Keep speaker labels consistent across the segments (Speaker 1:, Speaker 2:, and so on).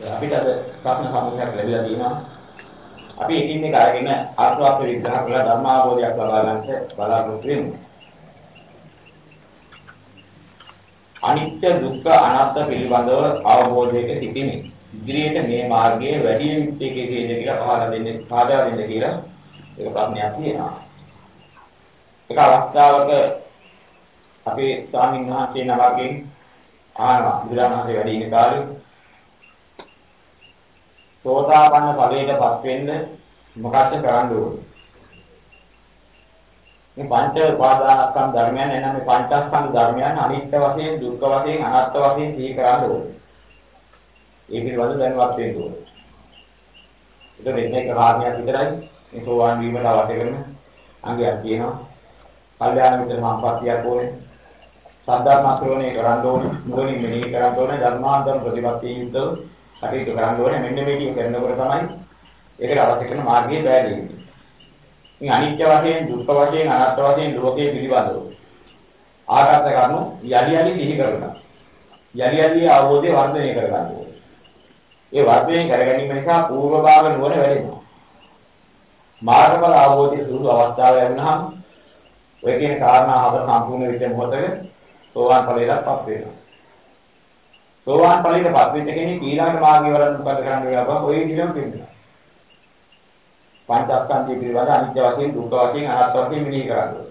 Speaker 1: අපිට අද ප්‍රශ්න සමූහයක් ලැබිලා තියෙනවා. අපි එකින් එක අරගෙන ආස්වාද විග්‍රහ කරලා ධර්මාවබෝධයක් ලබා ගන්නට බලාපොරොත්තු වෙමු. අනිත්‍ය දුක්ඛ අනාත්ම පිළිබඳව අවබෝධයක සිටිනේ. ඉදිරියට මේ මාර්ගයේ වැඩි යුත්තේ කෙසේද කියලා පහදා දෙන්න කියලා ඒක ප්‍රශ්නයක් තියෙනවා. එක අවස්ථාවක අපේ ස්වාමීන් වහන්සේ නමකින් ආනවා බුදුරණවහන්සේ වැඩි ඉන්න කාලේ සෝතාපන්න ඵලයටපත් වෙන්න මොකක්ද කරන්න ඕනේ? මේ පංච උපාදානස්කන්ධ ධර්මයන් එනම් මේ පංචස්කන්ධ ධර්මයන් අනිත්‍ය වශයෙන්, දුක්ඛ වශයෙන්, අනාත්ම වශයෙන් සිහි කරන්න ඕනේ. ඒ පිළිබඳව දැනුවත් වෙන්න ඕනේ. ඒක දෙන්නේ කාරණයක් විතරයි. මේ සෝවාන් වීමට අවශ්‍ය කරන අංගයක් තියෙනවා. කල්යාණ මිත්‍ර සම්පත්තියක් ඕනේ. සද්ධර්ම ශ්‍රවණය කරන්න ඕනේ. මොනින් මෙනෙහි කරන්න ඕනේ. ධර්මාන්තර ප්‍රතිපත්තිය යුක්තව කටයුතු කරන්න ඕනේ. මෙන්න මේ ටික කරනකොට තමයි ඒකට අවශ්‍ය කරන මාර්ගයේ බෑදෙන්නේ. මේ අනිත්‍ය වශයෙන්, දුක්ඛ වශයෙන්, අනාත්ම වශයෙන් ලෝකයේ පිළිබඳව ආකාශ කරනු යලි යලි සිහි කරනවා. යලි යලි අවබෝධය වර්ධනය කර ගන්න ඕනේ. ඒ වර්ධනය කර ගැනීම නිසා පූර්ව භාග නුවණ වැඩෙනවා. මාර්ගඵල අවබෝධයේ සුළු අවස්ථාව ලැබුණාම ඔය කියන කාරණා හතර සම්පූර්ණ වෙච්ච මොහොතේ සෝවාන් ඵලයටපත් වෙනවා. සෝවාන් ඵලයටපත් වෙච්ච කෙනෙක් ඊළඟ මාර්ගය වලට මොකද කරන්න වෙලා ඔය විදිහම වෙනවා. පංචස්කන්ධය පිළිබඳ අනිත්‍ය වශයෙන්, දුක්ඛ වශයෙන්, අනාත්ම වශයෙන් මෙනෙහි කරන්නේ.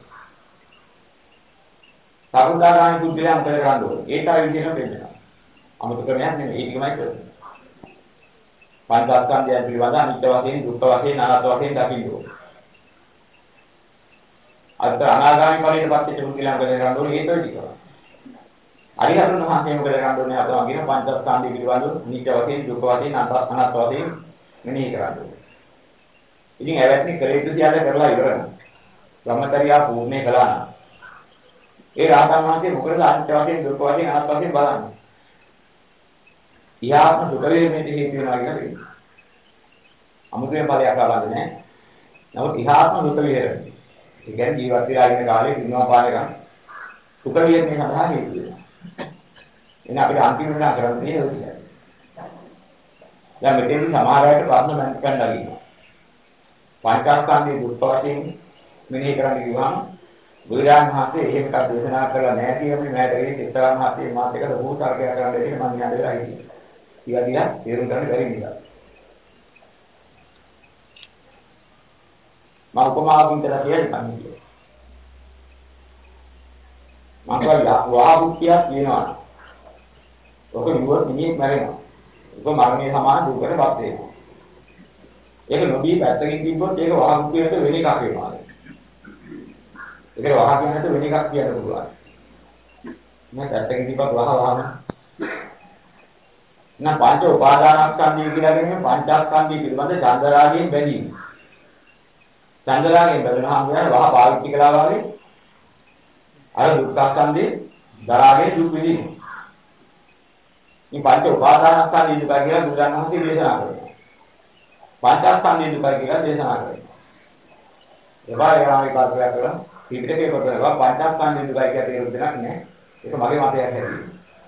Speaker 1: සතරදාගාමී බුද්ධිලයන් මොකද කරන්නේ? ඒකයි විදිහම වෙනවා. අමුතු ක්‍රමයක් නෙමෙයි. ඒක තමයි කරන්නේ. පංචස්කන්ධය පිළිබඳ අනිත්‍ය වශයෙන්, දුක්ඛ වශයෙන්, අනාත්ම වශයෙන් දකින්න ඕනේ. අද අනාගාමී ඵලයටපත් වෙච්ච බුද්ධිලයන් මොකද කරන්නේ? ඒක ටික. අරිහතුන් වහන්සේ මොකද කරන්නේ? අපතම කියන පංචස්කන්ධය පිළිබඳ අනිත්‍ය වශයෙන්, දුක්ඛ වශයෙන්, අනාත්ම වශයෙන් මෙනෙහි කරන්නේ. ඉතින් ඇවැත්නි කළ යුතු සියල්ල කරලා ඉවරයි. බ්‍රහ්මචර්යා පූර්ණේ කළා නම් ඒ රාතන් වහන්සේ මොකද අනිත්‍ය වශයෙන්, දුක්ඛ වශයෙන්, අනාත්ම වශයෙන් බලන්නේ. ඊයාත්ම සුඛ වේදනේට හේතු වෙනවා කියලා කියනවා. අමුතුවෙන් ඵලයක් ලබන්නේ නැහැ. නමුත් ඊයාත්ම සුඛ වේදනේ. ඒ කියන්නේ ජීවත් වෙලා ඉන්න කාලේ දිනවා පාරකම් සුඛ වේදනේ සඳහා හේතු වෙනවා. එන අපිට අන්තිම වෙනා කරන්නේ ඒක කියන්නේ. දැන් මෙතෙන්දි සමහර අයට ප්‍රශ්න දැන් ගන්නවා. පංචස්කන්ධයේ දුක්ඛ වශයෙන් මෙනෙහි කරන්න කිව්වම බුදුරජාණන් වහන්සේ එහෙම එකක් දේශනා කරලා නැහැ කියන්නේ මෑත ඒ සිතාරාම මහත්තයා මාත් එක්ක ලොකු තර්කයක් කරන්න දෙන්නේ මම යන්න වෙලා හිටියේ. ඊවා දිහා තේරුම් ගන්න බැරි නිසා. මම උපමාවකින් කියලා කියන්නේ. මම කියවා වහබුක්තියක් කියනවා. ඔක නිවොත් නිමෙක් මැරෙනවා. ඔක මරණය සමාන දුකටපත් වෙනවා. ඒක නොදී පැත්තකින් තිබ්බොත් ඒක වහබුක්තියට වෙන එකක් වෙනවා. ඒක වහ කියන්නට වෙන එකක් කියන්න පුළුවන්. මම පැත්තකින් තිබ්බත් වහම නම් පංච උපාදානස්කන්ධය කියලා කියන්නේ පංචස්කන්ධය පිළිබඳ චන්දරාගයෙන් බැඳීම. චන්දරාගයෙන් බැඳුනහම කියන්නේ වහ පාවිච්චි කළා වගේ අර දුක්ඛස්කන්ධේ දරාගෙන දුක් විඳින. මේ පංච උපාදානස්කන්ධය දුක කියලා බුදුරණවහන්සේ දේශනා කරනවා. පංචස්කන්ධය දුක කියලා දේශනා කරනවා. ඒවා ඒවායි කාර්යයක් කරලා පිටකේ කරනවා පංචස්කන්ධය දුක කියලා තේරුම් දෙයක් නෑ. ඒක මගේ මතයක් හැටියට.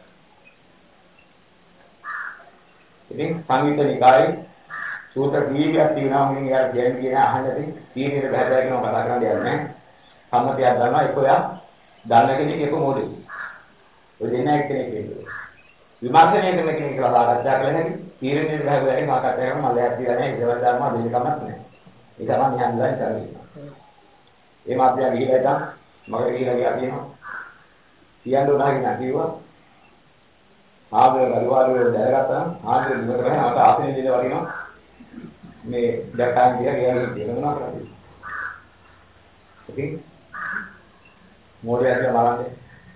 Speaker 1: ඉතින් සංයුත්ත නිකායේ සූත්‍ර දීපයක් තියෙනවා මොනින් යාර කියන්නේ අහන්නදී තීරණයට බහැදලා කියනවා කතා කරන්න යන්නේ. සම්මතයක් ගන්නවා ඒක ඔයා දන්න කෙනෙක් එක මොඩේ. ඔය දෙන්න එක්කෙනෙක් ඉන්නවා. විමර්ශනය කරන කෙනෙක් කියලා සාකච්ඡා කළා හැකි තීරණයට බහැදලා සාකච්ඡා කරන මලයක් තියලා නැහැ ඉතවත් ධර්ම දෙන්න කමක් නැහැ. ඒක තමයි නිහඬයි කරන්නේ. ඒ මාත්‍යා ගිහිලා ඉතින් මගේ ගිහිලා ගියා කියනවා. කියන්න උනාගෙන කිව්වා. ආගල ගල්වාරුවේ දැරගත්තා. ආගල ඉවර කරගෙන අපට ආසනෙ දින වරිනවා. මේ දැක්කාන් කියලා කියලා මොනවා කරන්නේ. ඉතින් මොඩේ ඇතුළේ බලන්නේ.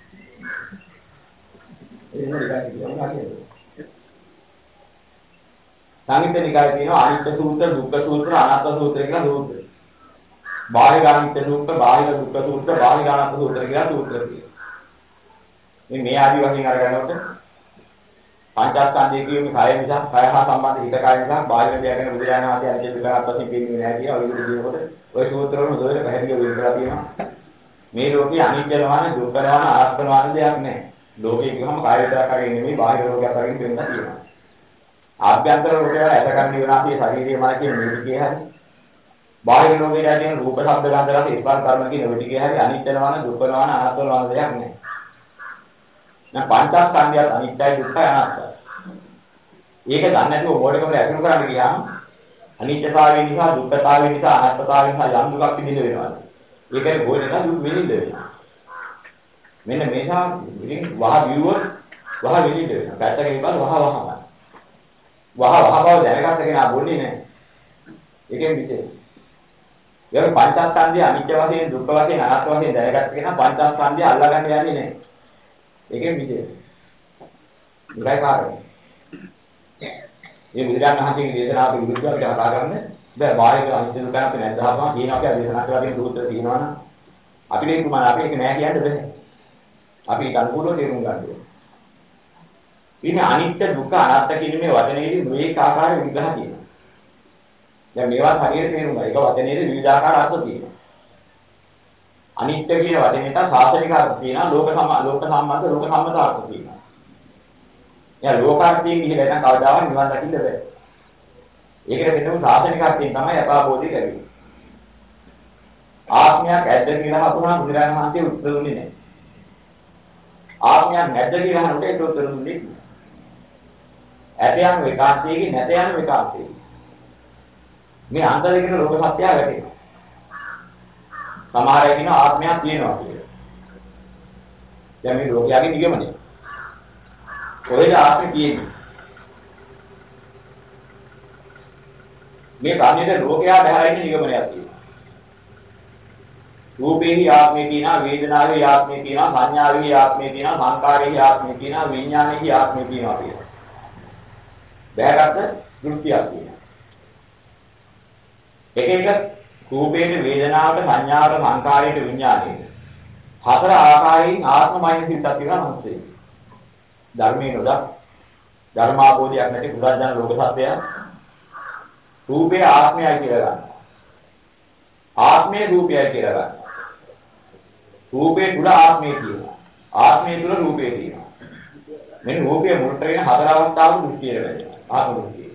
Speaker 1: ඒ මොකක්ද කියන්නේ. සංයුත්ත නිකායේ තියෙනවා අනිත්‍ය සූත්‍ර, දුක්ඛ සූත්‍ර, අනාත්ම සූත්‍ර කියලා සූත්‍ර. බාහිර අනිත්‍ය සූත්‍ර, බාහිර දුක්ඛ සූත්‍ර, බාහිර අනාත්ම සූත්‍ර කියලා සූත්‍ර තියෙනවා. මේ ආදි වශයෙන් අරගන්නකොට පංචස්කන්ධය කියන්නේ කය නිසා, කය හා සම්බන්ධ හිත කය නිසා බාහිර දෙයක් ගැන බුදුරජාණන් වහන්සේ අනිත්‍ය දුක්ඛ වශයෙන් පෙන්නන්නේ නැහැ කියලා ඔය විදිහට කියනකොට ඔය සූත්‍ර වල මොකද පැහැදිලිව විස්තර තියෙනවා. මේ ලෝකේ අනිත්‍ය නොවන, දුක්ඛ නොවන, අනාත්ම නොවන දෙයක් නැහැ. ලෝකේ කියවම කාය විතරක් අරගෙන නෙමෙයි බාහිර ලෝකයක් අරගෙන වෙනදා තියෙනවා. ආභ්‍යන්තර ලෝකේ වල ඇතකන් දිවනාසේ ශරීරයේ මන කියන මේ ටිකේ හරි. බාහිර ලෝකේ තියෙන රූප ශබ්ද ගන්ධ රස ස්පර්ශ කර්ම කියන මේ ටිකේ හරි අනිත්‍යවන දුක්ඛවන අනාත්මවන දෙයක් නෑ. දැන් පංචස්කන්ධයත් අනිත්‍යයි දුක්ඛයි අනාත්මයි. ඒක දන්නේ නැතුව මොඩකම ඇතුළු කරන්න ගියාම අනිත්‍යතාවය නිසා දුක්ඛතාවය නිසා අනාත්මතාවය නිසා යම් දුකක් විඳින්න වෙනවා. ඒකේ ගෝලෙන් දුක් විඳින්න වෙනවා. මෙන්න මේසා ඉතින් වහ බිව්වොත් වහ විඳින්න වෙනවා. පැත්තකින් බලලා වහ බව දැනගත්ත කෙනා බොන්නේ නැහැ. ඒකෙන් විශේෂ. ඒක පංචස්කන්ධය අනිත්‍ය වශයෙන් දුක්ඛ වශයෙන් අනාත්ම වශයෙන් දැනගත්ත කෙනා පංචස්කන්ධය අල්ලගන්න යන්නේ නැහැ. ඒකෙන් විශේෂ. ඉලයි කාරණේ. මේ බුදුරජාණන් වහන්සේගේ දේශනාවට විරුද්ධව අපි කතා කරන්නේ බෑ බාහිර අනිත්‍ය දුක්ඛ අපි නැද්දාම කියනවා කියලා දේශනා කරලා තියෙන සූත්‍ර තියෙනවනම් අපිට ඒක මම අපි ඒක නෑ කියන්න බෑ. අපි ඒක අනුකූලව තේරුම් ගන්න ඕනේ. ඉතින් අනිත්‍ය දුක්ඛ අනාත්ම කියන මේ වචනේදී මේක ආකාර විග්‍රහ තියෙනවා. දැන් මේවා හරියට තේරුම් ගන්න. ඒක වචනේදී විවිධාකාර අර්ථ තියෙනවා. අනිත්‍ය කියන වචනේට සාසනික අර්ථ තියෙනවා, ලෝක සම්බන්ධ ලෝක සම්මත අර්ථ තියෙනවා. යා ලෝකාර්ථයෙන් ගිහිල්ලා නැත්නම් කවදාවත් නිවන් දකින්න බෑ. ඒකට මෙතන සාසනික අර්ථයෙන් තමයි යථාබෝධය ලැබෙන්නේ. ආත්මයක් ඇද්ද කියලා අහපුවාම බුදුරජාණන් වහන්සේ උත්තර දුන්නේ නැහැ. ආත්මයක් නැද්ද කියලා අහනකොට ඒක උත්තර දුන්නේ නැහැ. ඇතයන් විකාශයේදී නැතයන් විකාශයේදී. මේ අන්තරික ලෝක සත්‍යය වැටෙනවා. සමහර අය කියන ආත්මයක් තියෙනවා කියලා. දැන් මේ ලෝකයාගේ නිගමනය. කොහෙද ආත්මය තියෙන්නේ? මේ ප්‍රාණියේ ලෝකයා බහැලා ඉන්න නිගමනයක් තියෙනවා. රූපේහි ආත්මය තියෙනවා, වේදනාවේ ආත්මය තියෙනවා, සංඥාවේ ආත්මය තියෙනවා, සංකාරයේ ආත්මය තියෙනවා, විඥානයේ ආත්මය තියෙනවා කියලා. බහැගත්ත දෘෂ්ටියක් තියෙනවා. එක රූපේට, වේදනාවට, සංඥාවට, සංකාරයට, විඥානයට හතර ආකාරයෙන් ආත්මමය සිතක් තියෙනවා මනසේ. ධර්මයේ නොදක් ධර්මාභෝධයක් නැති පුරාජන ලෝක සත්‍යය රූපේ ආත්මයයි කියලා ගන්න. ආත්මයේ රූපයයි කියලා ගන්න. රූපේ තුල ආත්මය තියෙනවා. ආත්මයේ තුල රූපේ තියෙනවා. මෙන්න රූපයේ මුලට වෙන හතර අවස්ථාවක දෘෂ්ටියට වැටෙනවා. ආත්ම දෘෂ්ටිය.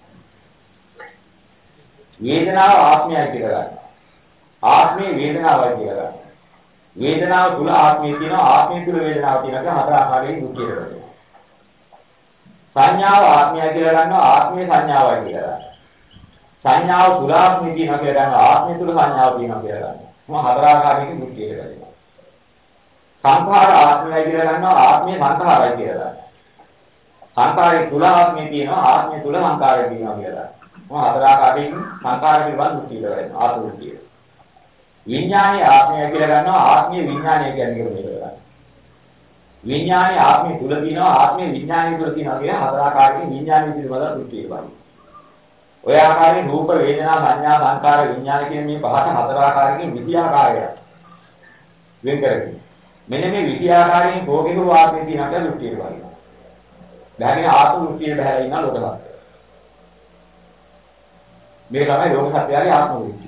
Speaker 1: වේදනාව ආත්මයයි කියලා ගන්න. ආත්මයේ වේදනාවයි කියලා ගන්න. වේදනාව තුල ආත්මය තියෙනවා. ආත්මයේ තුල වේදනාව තියෙනවා කියලා හතර ආකාරයෙන් දෘෂ්ටියට වැටෙනවා. සංඥාව ආත්මය කියලා ගන්නවා ආත්මයේ සංඥාවයි කියලා ගන්නවා. සංඥාව තුල ආත්මය තියෙනවා කියලා ගන්නවා ආත්මය තුල සංඥාව තියෙනවා කියලා ගන්නවා. මොන හතර ආකාරයකින් දෘෂ්ටියට වැටෙනවා. සංඛාර ආත්මයයි කියලා ගන්නවා ආත්මයේ සංඛාරයි කියලා ගන්නවා. සංඛාරයේ තුල ආත්මය තියෙනවා ආත්මය තුල සංඛාරය තියෙනවා කියලා. මොන හතර ආකාරයකින් සංඛාර පිළිබඳ දෘෂ්ටියට වැටෙනවා ආත්ම දෘෂ්ටිය. විඥානයේ ආත්මය කියලා ගන්නවා ආත්මයේ විඥානය කියන්නේ කියලා. විඥානයේ ආත්මය තුල තියෙනවා ආත්මයේ විඥානය තුල තියෙනවා කියලා හතර ආකාරයකින් විඥානය පිළිබඳ දෘෂ්ටිය බලනවා. ඔය ආකාරයෙන් රූප වේදනා සංඥා සංකාර විඥාන කියන මේ පහට හතර ආකාරයකින් 20 ආකාරයක් වෙන් කරගන්න. මෙන්න මේ 20 ආකාරයෙන් භෝගිකව ආත්මය තියෙනවා කියලා දෘෂ්ටිය බලනවා. දැන් ආත්ම දෘෂ්ටිය බහැලා ඉන්න ලෝක සත්‍යය. මේ තමයි ලෝක සත්‍යයේ ආත්ම දෘෂ්ටිය.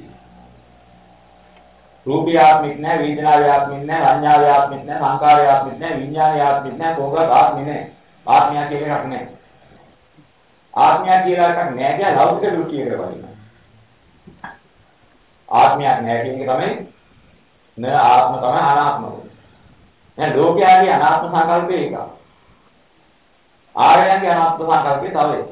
Speaker 1: රූපී ආත්මික නැහැ, වේදනාවේ ආත්මික නැහැ, සංඥාවේ ආත්මික නැහැ, සංකාරයේ ආත්මික නැහැ, විඥානයේ ආත්මික නැහැ, කොහොමද ආත්මෙ නැහැ. ආත්මය කියලා එකක් නැහැ. ආත්මය කියලා එකක් නැහැ කියලා ලෞකික දෘෂ්ටියකට බලනවා. ආත්මයක් නැහැ කියන එක තමයි න ආත්ම තමයි අනාත්ම. දැන් ලෝකයාගේ අනාත්ම සංකල්පය එක. ආර්යයන්ගේ අනාත්ම සංකල්පය තව එකක්.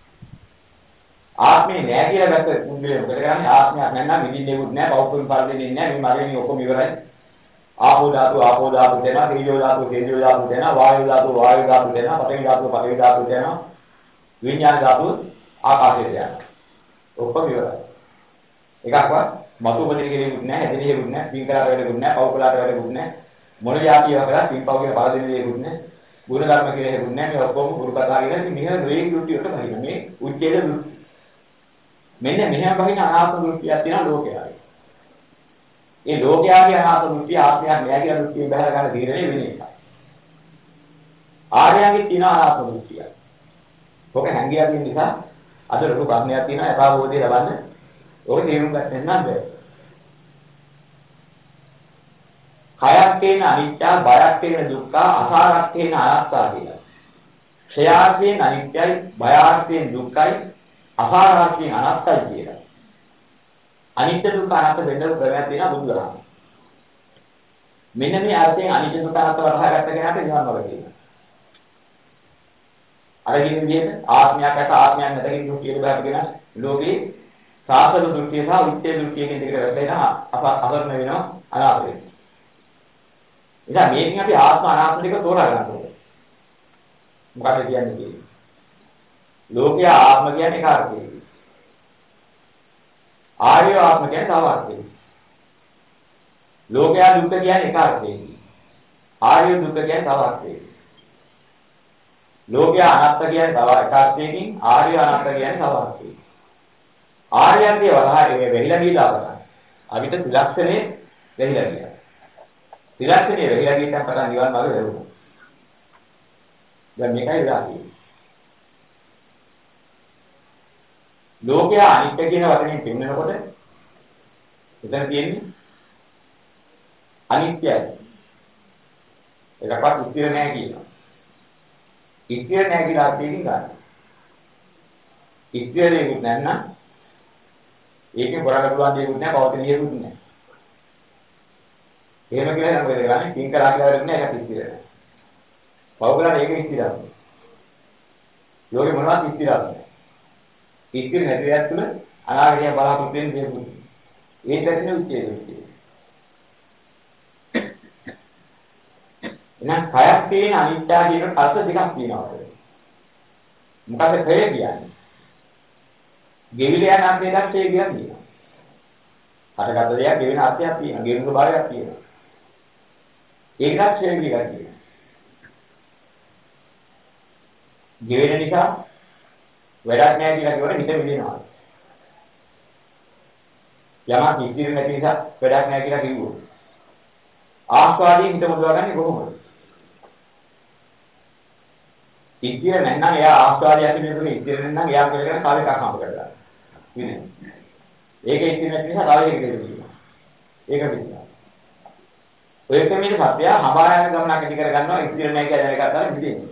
Speaker 1: ආත්මේ නැහැ කියලා දැක්ක මුන්නේ මොකද කරන්නේ ආත්මයක් නැත්නම් විඳින්නෙකුත් නැහැ පෞත්තුන් පරිදෙන්නේ නැහැ මේ මරණය ඔක්කොම ඉවරයි ආපෝ ධාතු දෙනවා තේජෝ ධාතු දෙනවා වායු ධාතු දෙනවා පඨවි ධාතු දෙනවා විඥාන ධාතු ආකාශයට යනවා ඔක්කොම ඉවරයි එකක්වත් මතු උපදින කෙනෙකුත් නැහැ හැදෙන කෙනෙකුත් නැහැ පින්කලාට වැඩකුත් නැහැ පෞකලාට වැඩකුත් නැහැ මොන જાතියව කරා පින්පව් කියන පරිදෙන්නේ දෙයක්කුත් නැහැ ගුණ ධර්ම කියලා හේකුත් නැහැ මේ ඔක්කොම ගුරු කතා කියන ඉතින් මෙහෙම ද්වේග දෘෂ්ටි වලට බහින මේ උච්ඡේද දෘෂ්ටි මෙන්න මෙහෙම බහින අනාත්ම දෘෂ්ටියක් තියෙනවා ලෝකයාගේ. ඒ ලෝකයාගේ අනාත්ම දෘෂ්ටි ආත්මයක් නෑ කියලා දෘෂ්ටිය බහැර ගන්න තීරණය වෙන එක. ආර්යයන්ගේ තියෙන අනාත්ම දෘෂ්ටිය. ඔක හැංගියා තියෙන නිසා අද ලොකු ප්‍රශ්නයක් තියෙනවා යථාබෝධය ලබන්න. ඔක තේරුම් ගන්න නැත්නම් කයක් තියෙන අනිත්‍ය, බයක් තියෙන දුක්ඛ, අසාරක් තියෙන අනාත්තා කියලා. ක්ෂයාර්ථයෙන් අනිත්‍යයි, භයාර්ථයෙන් දුක්ඛයි, අසාරාර්ථයෙන් අනාත්තයි කියලා. අනිත්‍ය දුක්ඛ අනාත්ත වෙන්න ක්‍රමයක් තියෙනවා බුදුදහම. මෙන්න මේ අර්ථයෙන් අනිත්‍ය දුක්ඛ අනාත්ත වරහා ගත්ත කෙනාට නිවන් මාර්ගය තියෙනවා. අර කියන විදිහට ආත්මයකට ආත්මයක් නැත කියන දෘෂ්ටියට බහගෙන ලෝකේ සාසන දෘෂ්ටිය සහ විත්‍ය දෘෂ්ටිය කියන දෙකට වැටෙනවා අසරණ වෙනවා අනාථ වෙනවා. ඉතින් මේකෙන් අපි ආත්ම අනාත්ම දෙක තෝරා ගන්න ඕනේ. මොකද කියන්නේ? ලෝකයේ ආත්ම කියන්නේ කාර්යය. ආර්ය ආත්ම කියන්නේ තව අර්ථයයි. ලෝකයා දුක්ඛ කියන්නේ එක අර්ථයයි. ආර්ය දුක්ඛ කියන්නේ තව අර්ථයයි. ලෝකයා අනාත්ම කියන්නේ තව එක අර්ථයකින්, ආර්ය අනාත්ම කියන්නේ තව අර්ථයකින්. ආර්යයන්ගේ වරහාගේ වෙහිලා ගියලා බලන්න. අවිත ත්‍රිලක්ෂණේ වෙහිලා ගියා. ත්‍රිලක්ෂණේ වෙහිලා ගියන් පටන් නිවන් මාර්ගය ලැබුණා. දැන් මේකයි වෙලා තියෙන්නේ. ලෝකයා අනිත්‍ය කියන වචنين පෙන්නනකොට එතන තියෙන්නේ අනිත්‍යයි. ඒකපත් ස්ථිර නැහැ කියනවා. ස්ථිර නැහැ කියලා අර්ථයෙන් ගන්න. ස්ථිර දෙයක් නැත්නම් ඒකේ කරන්න පුළුවන් දෙයක් නැහැ, පවතින දෙයක් නැහැ. එහෙම කියලා නම් මොකද කරන්නේ? කිං කරා කියලා වෙන්නේ ඒක ස්ථිර නැහැ. පවගලන ඒක ස්ථිරයි. යෝගේ මොනවද ස්ථිරයි? ඉස්තිර නැතිවත් තුන අනාගතය බලාපොරොත්තු වෙන දේ පුදු. ඒක දැක්කේ උච්චේ. එහෙනම් කයක් තියෙන අනිත්‍ය කියන අර්ථ දෙකක් තියෙනවා. මොකද කය කියන්නේ? ගෙවිල යන අර්ථයක් ඒ කියන්නේ. හටගත් දෙයක් ගෙවෙන අර්ථයක් තියෙනවා. ගෙවෙන ස්වභාවයක් තියෙනවා. ඒකත් ඡේද එකක් තියෙනවා. ගෙවෙන නිසා වැඩක් නැහැ කියලා කියවල හිත මිදෙනවා. යමක් ඉතිරි නැති නිසා වැඩක් නැහැ කියලා කිව්වොත්. ආස්වාදයෙන් හිත මුදවාගන්නේ කොහොමද? ඉතිරි නැත්නම් එයා ආස්වාදය ඇතිවෙන්නේ ඉතිරි නැත්නම් එයා කරගෙන කාලේ කක්කම කරලා. ඉන්නේ. ඒක ඉතිරි නැති නිසා කාලේ කෙරෙන්නේ. ඒක විදිහට. ඔය කමීට සත්‍යය හඹා යන ගමනක් ඇති කර ගන්නවා ඉතිරි නැහැ කියලා දැනගත්තාම මිදෙන්නේ.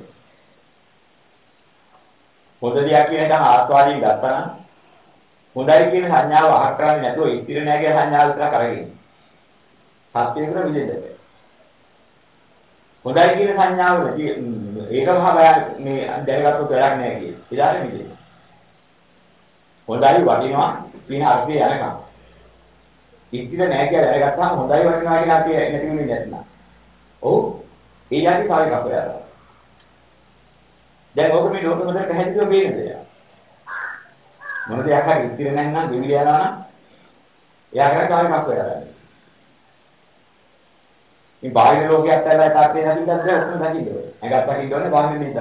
Speaker 1: හොඳ දෙයක් කියන එක ආස්වාදයෙන් ගත්තා නම් හොඳයි කියන සංඥාව අහක් කරන්නේ නැතුව ඉතිරි නැහැ කියන සංඥාව විතර කරගෙන. සත්‍යය කර විදෙන්නේ. හොඳයි කියන සංඥාව ඒකම හබය මේ දැනගත්තොත් වැඩක් නැහැ කියන. ඉදාට විදෙන්නේ. හොඳයි වටිනවා කියන අර්ථය යනකම්. ඉතිරි නැහැ කියලා දැනගත්තාම හොඳයි වටිනවා කියන අර්ථය නැති වෙන්නේ නැත්නම්. ඔව්. ඒ යටි කාලේ කපලා දැන් ඔබ මේ ලෝකෙ මොකද පැහැදිලිව පේන දෙයක්. මොන දෙයක් හරි ඉතිරි නැත්නම් දෙවිල යනවා නම් එයා කරා කාලේ කප්ප වෙලා. මේ බාහිර ලෝකයක් ඇත්තලා තාත්තේ නැතිවත් දැන් ඔක්කොම දකින්න. නැගත් දකින්න ඕනේ බාහිර නිතර.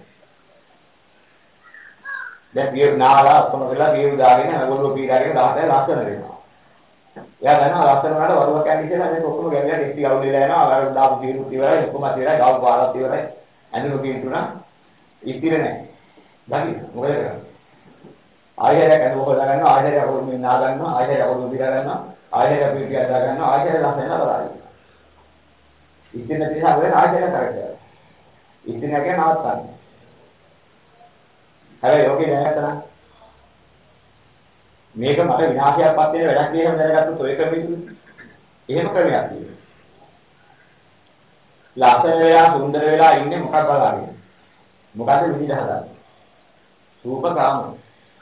Speaker 1: දැන් පියු නාලා ඔක්කොම වෙලා පියු දාගෙන අගොල්ලෝ පීඩාගෙන 10ට ලස්සන වෙනවා. එයා දන්නවා ලස්සන වුණාට වරුවක් යන්නේ කියලා මේක ඔක්කොම ගැවිලා ටෙස්ටි අවුල් වෙලා යනවා. අර දාපු පියු ඉවරයි ඔක්කොම ඉවරයි ගාව පාරක් ඉවරයි. ඇඳුම පිටුණා ඉතිරි නැහැ. දකින්න මොකද කරන්නේ? ආයෙත් කන හොදා ගන්නවා, ආයෙත් හොදමින් නා ගන්නවා, ආයෙත් හොදමින් පිට ගන්නවා, ආයෙත් පිටිය දා ගන්නවා, ආයෙත් ලස්සන බලයි. ඉතින් නැතිව වෙන ආයෙත් කරලා. ඉතින් නැගේ නවත්තන්න. හැබැයි ඔකේ දැනගත්තා මේක මට විනාශයක් පත් වෙන වැඩක් කියලා දැනගත්තොත් ඔය ක්‍රමෙදිද? එහෙම ක්‍රමයක් තියෙනවා. ලස්සන වෙලා සුන්දර වෙලා ඉන්නේ මොකක් බලාගෙන? මොකද විදිහට හදන්නේ? රූපකාම.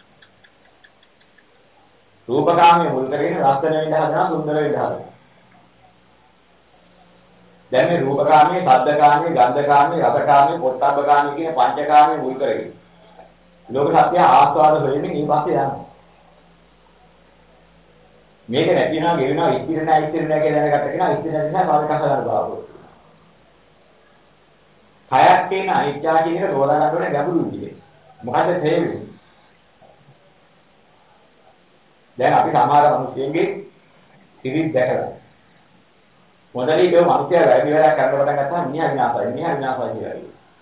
Speaker 1: රූපකාමයේ මුල් කරගෙන ලස්සන වෙන්න හදනවා සුන්දර වෙන්න හදනවා. දැන් මේ රූපකාමයේ, ශබ්දකාමයේ, ගන්ධකාමයේ, රසකාමයේ, පොට්ටබ්බකාමයේ කියන පංචකාමයේ මුල් කරගෙන ලෝක සත්‍ය ආස්වාද වෙමින් ඊපස්සේ යනවා. මේක නැති වෙනවා, ගෙවෙනවා, ඉතිරි නැහැ කියලා දැනගත්ත කෙනා ඉතිරි නැහැ කාලේ කසලා බලනවා. කයක් තියෙන අනිත්‍ය කියන එක තෝරා ගන්න ඕනේ ගැඹුරු විදිහට. මොකද තේරෙන්නේ? දැන් අපි සමහර මිනිස්සුන්ගේ සිරිත් දැකලා මොදලී මේ මිනිස්සයා වැඩි වෙලා කරන කොට ගත්තාම මිනිහා විනාශයි කියලා කියනවා.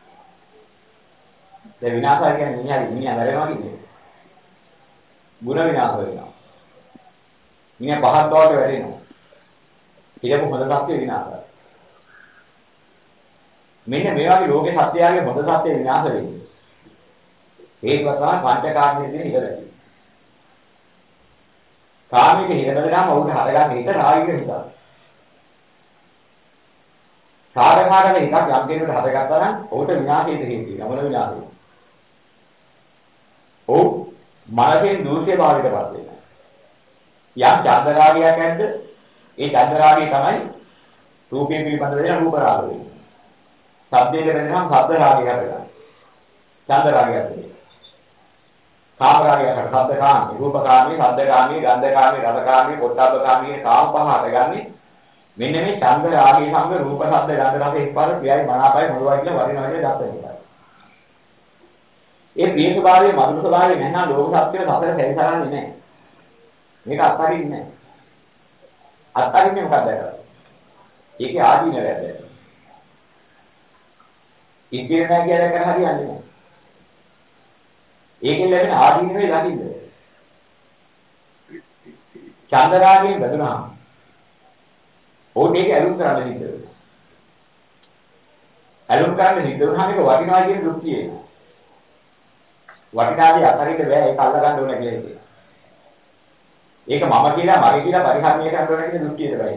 Speaker 1: දැන් විනාශය කියන්නේ මිනිහා වැරෙනවා කියන්නේ. ගුණ විනාශ වෙනවා. මිනිහා පහත් බවට වැටෙනවා. ඊළඟ හොඳ සත්‍ය විනාශයි. මෙන්න මේ වගේ ලෝකේ සත්‍යයගේ හොඳ සත්‍ය විනාශ වෙන්නේ. හේතුව තමයි පංචකාමයේ තියෙන ඉවරයි. කාමයේ හිරබදලාම උඩ හදගන්න හිත රාගික හිතක්. සාධකාරක හිතක් යම් කෙනෙකුට හදගත්තා නම් ඔහුට විනාශයට හේතු වෙනවා. මොන විනාශයද? ඔව් මනසෙන් දූෂ්‍ය භාවයටපත් වෙනවා. යම් චන්දරාගයක් ඇද්ද? ඒ චන්දරාගය තමයි රූපේ පිළිබඳ වෙන රූප රාගය වෙන්නේ. ශබ්දයක වෙනනම් ශබ්ද රාගය හදගන්නවා. චන්දරාගය හදගන්නවා. කාම රාගය හදගන්නවා. ශබ්ද කාමී, රූප කාමී, ශබ්ද කාමී, ගන්ධ කාමී, රස කාමී, පොට්ටබ්බ කාමී කාම පහ හදගන්නේ මෙන්න මේ ඡන්ද රාගයේ සංග රූප ශබ්ද ගන්ධ රස ස්පර්ශ ක්‍රියයි මනාපයි මොළවයි කියලා වරිනවා කියලා දක්වනවා. ඒ ප්‍රිය ස්වභාවයේ මధుර ස්වභාවයේ නැත්නම් ලෝක සත්‍යය සතර සැරිසරන්නේ නැහැ. මේක අත්හරින්නේ නැහැ. අත්හරින්නේ මොකක්ද කරන්නේ? ඒකේ ආදීන වැඩ. ඉතින් නැහැ කියලා කරලා හරියන්නේ නැහැ. ඒකෙන් ලැබෙන ආදීනවේ දකින්න. ඡන්ද රාගයෙන් බඳුනහම ඕක මේක ඇලුම් කරන්න හිත වෙනවා. ඇලුම් කරන්න හිත වුණාම ඒක වටිනවා කියන දෘෂ්ටිය එනවා. වටිනාදී අතරින්ද බෑ ඒක අල්ල ගන්න ඕනේ කියලා කියනවා. ඒක මම කියලා මගේ කියලා පරිහරණය කරන්න ඕනේ කියන දෘෂ්ටියට බෑ.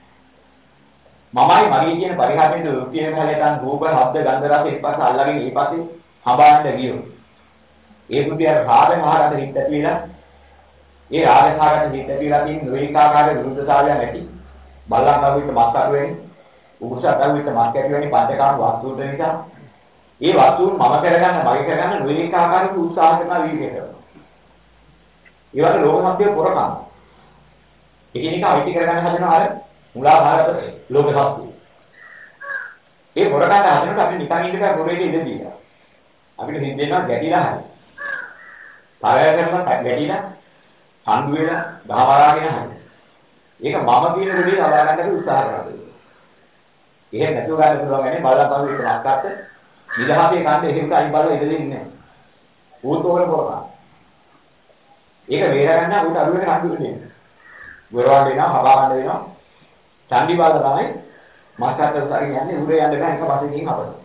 Speaker 1: මමයි මගේ කියන පරිහරණය දෘෂ්ටියෙන් හැලෙන් රූප, ශබ්ද, ගන්ධ, රස ස්පර්ශ අල්ලගෙන ඊපස්සේ හඹාන්න ගියෝ. ඒ පුතිය රාග මහරහතන් හිත ඇතිලා ඒ රාග මහරහතන් හිත ඇතිලා තියෙන නොඒකාකාර විරුද්ධතාවය නැති බල්ලන් කවුරුත් මස් අඩු වෙන්නේ උගුසා කවුරුත් මස් කැටි වෙන්නේ පංචකාම වස්තුන් නිසා ඒ වස්තුන් මම කරගන්න මගේ කරගන්න නොඒකාකාර උත්සාහ කරන වීර්ය කරනවා. ඒ වගේ ලෝක සත්‍ය පොරකම්. එකිනෙක අයිති කරගන්න හදනවා අර මුලාභාරත ලෝක සත්‍ය. ඒ පොරකම් හදනකොට අපි නිකන් ඉඳලා පොරේදී ඉඳ දීලා. අපිට හිතෙනවා ගැටිලා හරි. පාරය කරලා ගැටිලා හඳු වෙලා ගහවරාගෙන හරි. ඒක මම කියන දෙයක් ලබා ගන්නට උත්සාහ කරනවා. එහෙම නැතුව ගන්න පුළුවන් ගැනේ බලලා බලලා ඒක නැක්කට නිදහසේ කන්නේ එහෙම කයි බලලා ඉඳ දෙන්නේ නැහැ. ඌතෝවල පොරකම්. ඒක වේර ගන්න උට අරුවෙට හඳු දෙන්නේ. ගොරවල් වෙනවා, හබා ගන්න වෙනවා. චන්දි බාල තමයි මාස්ටර් උසාරිය යන්නේ උරේ යන්න බෑ එක පස්සේකින් හබනවා.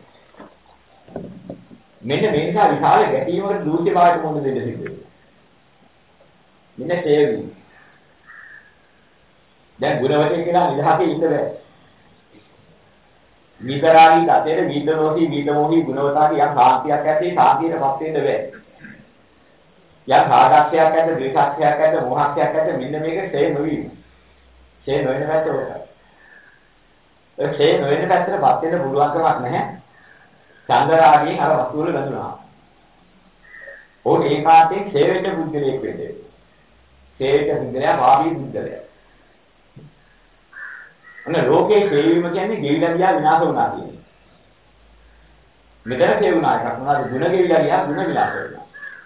Speaker 1: මෙන්න මේ නිසා විශාල ගැටීමකට දූෂ්‍ය භාවයට මොන දෙන්න සිද්ධ වෙනවා. මෙන්න තේවි. දැන් ගුණවතේ කියලා නිදහසේ ඉන්න බෑ. විතරාගී කතේට විදනෝහි විදමෝහි ගුණවතාගේ යම් සාන්තියක් ඇති සාන්තියටපත් වෙන්න බෑ. යම් රාගක්ෂයක් ඇද්ද ද්වේෂක්ෂයක් ඇද්ද මෝහක්ෂයක් ඇද්ද මෙන්න මේක ඡේ නොවි. ඡේ නොවන පැත්ත ඕක. ඒ ඡේ නොවන පැත්තටපත් වෙන්න පුළුවන් කමක් නැහැ. චන්දරාගයෙන් අර වස්තු වල බඳුනා. ඕක ඒකාන්තයෙන් ඡේ වෙච්ච බුද්ධලයක් වෙන්නේ. ඡේ වෙච්ච බුද්ධලයා භාවී බුද්ධලයා. අනේ ලෝකේ ඡේ වීම කියන්නේ ගෙවිලා ගියා විනාශ වුණා කියන්නේ. මෙතන ඡේ වුණා එකක් මොනවාද ගුණ ගෙවිලා ගියා ගුණ විනාශ වෙනවා.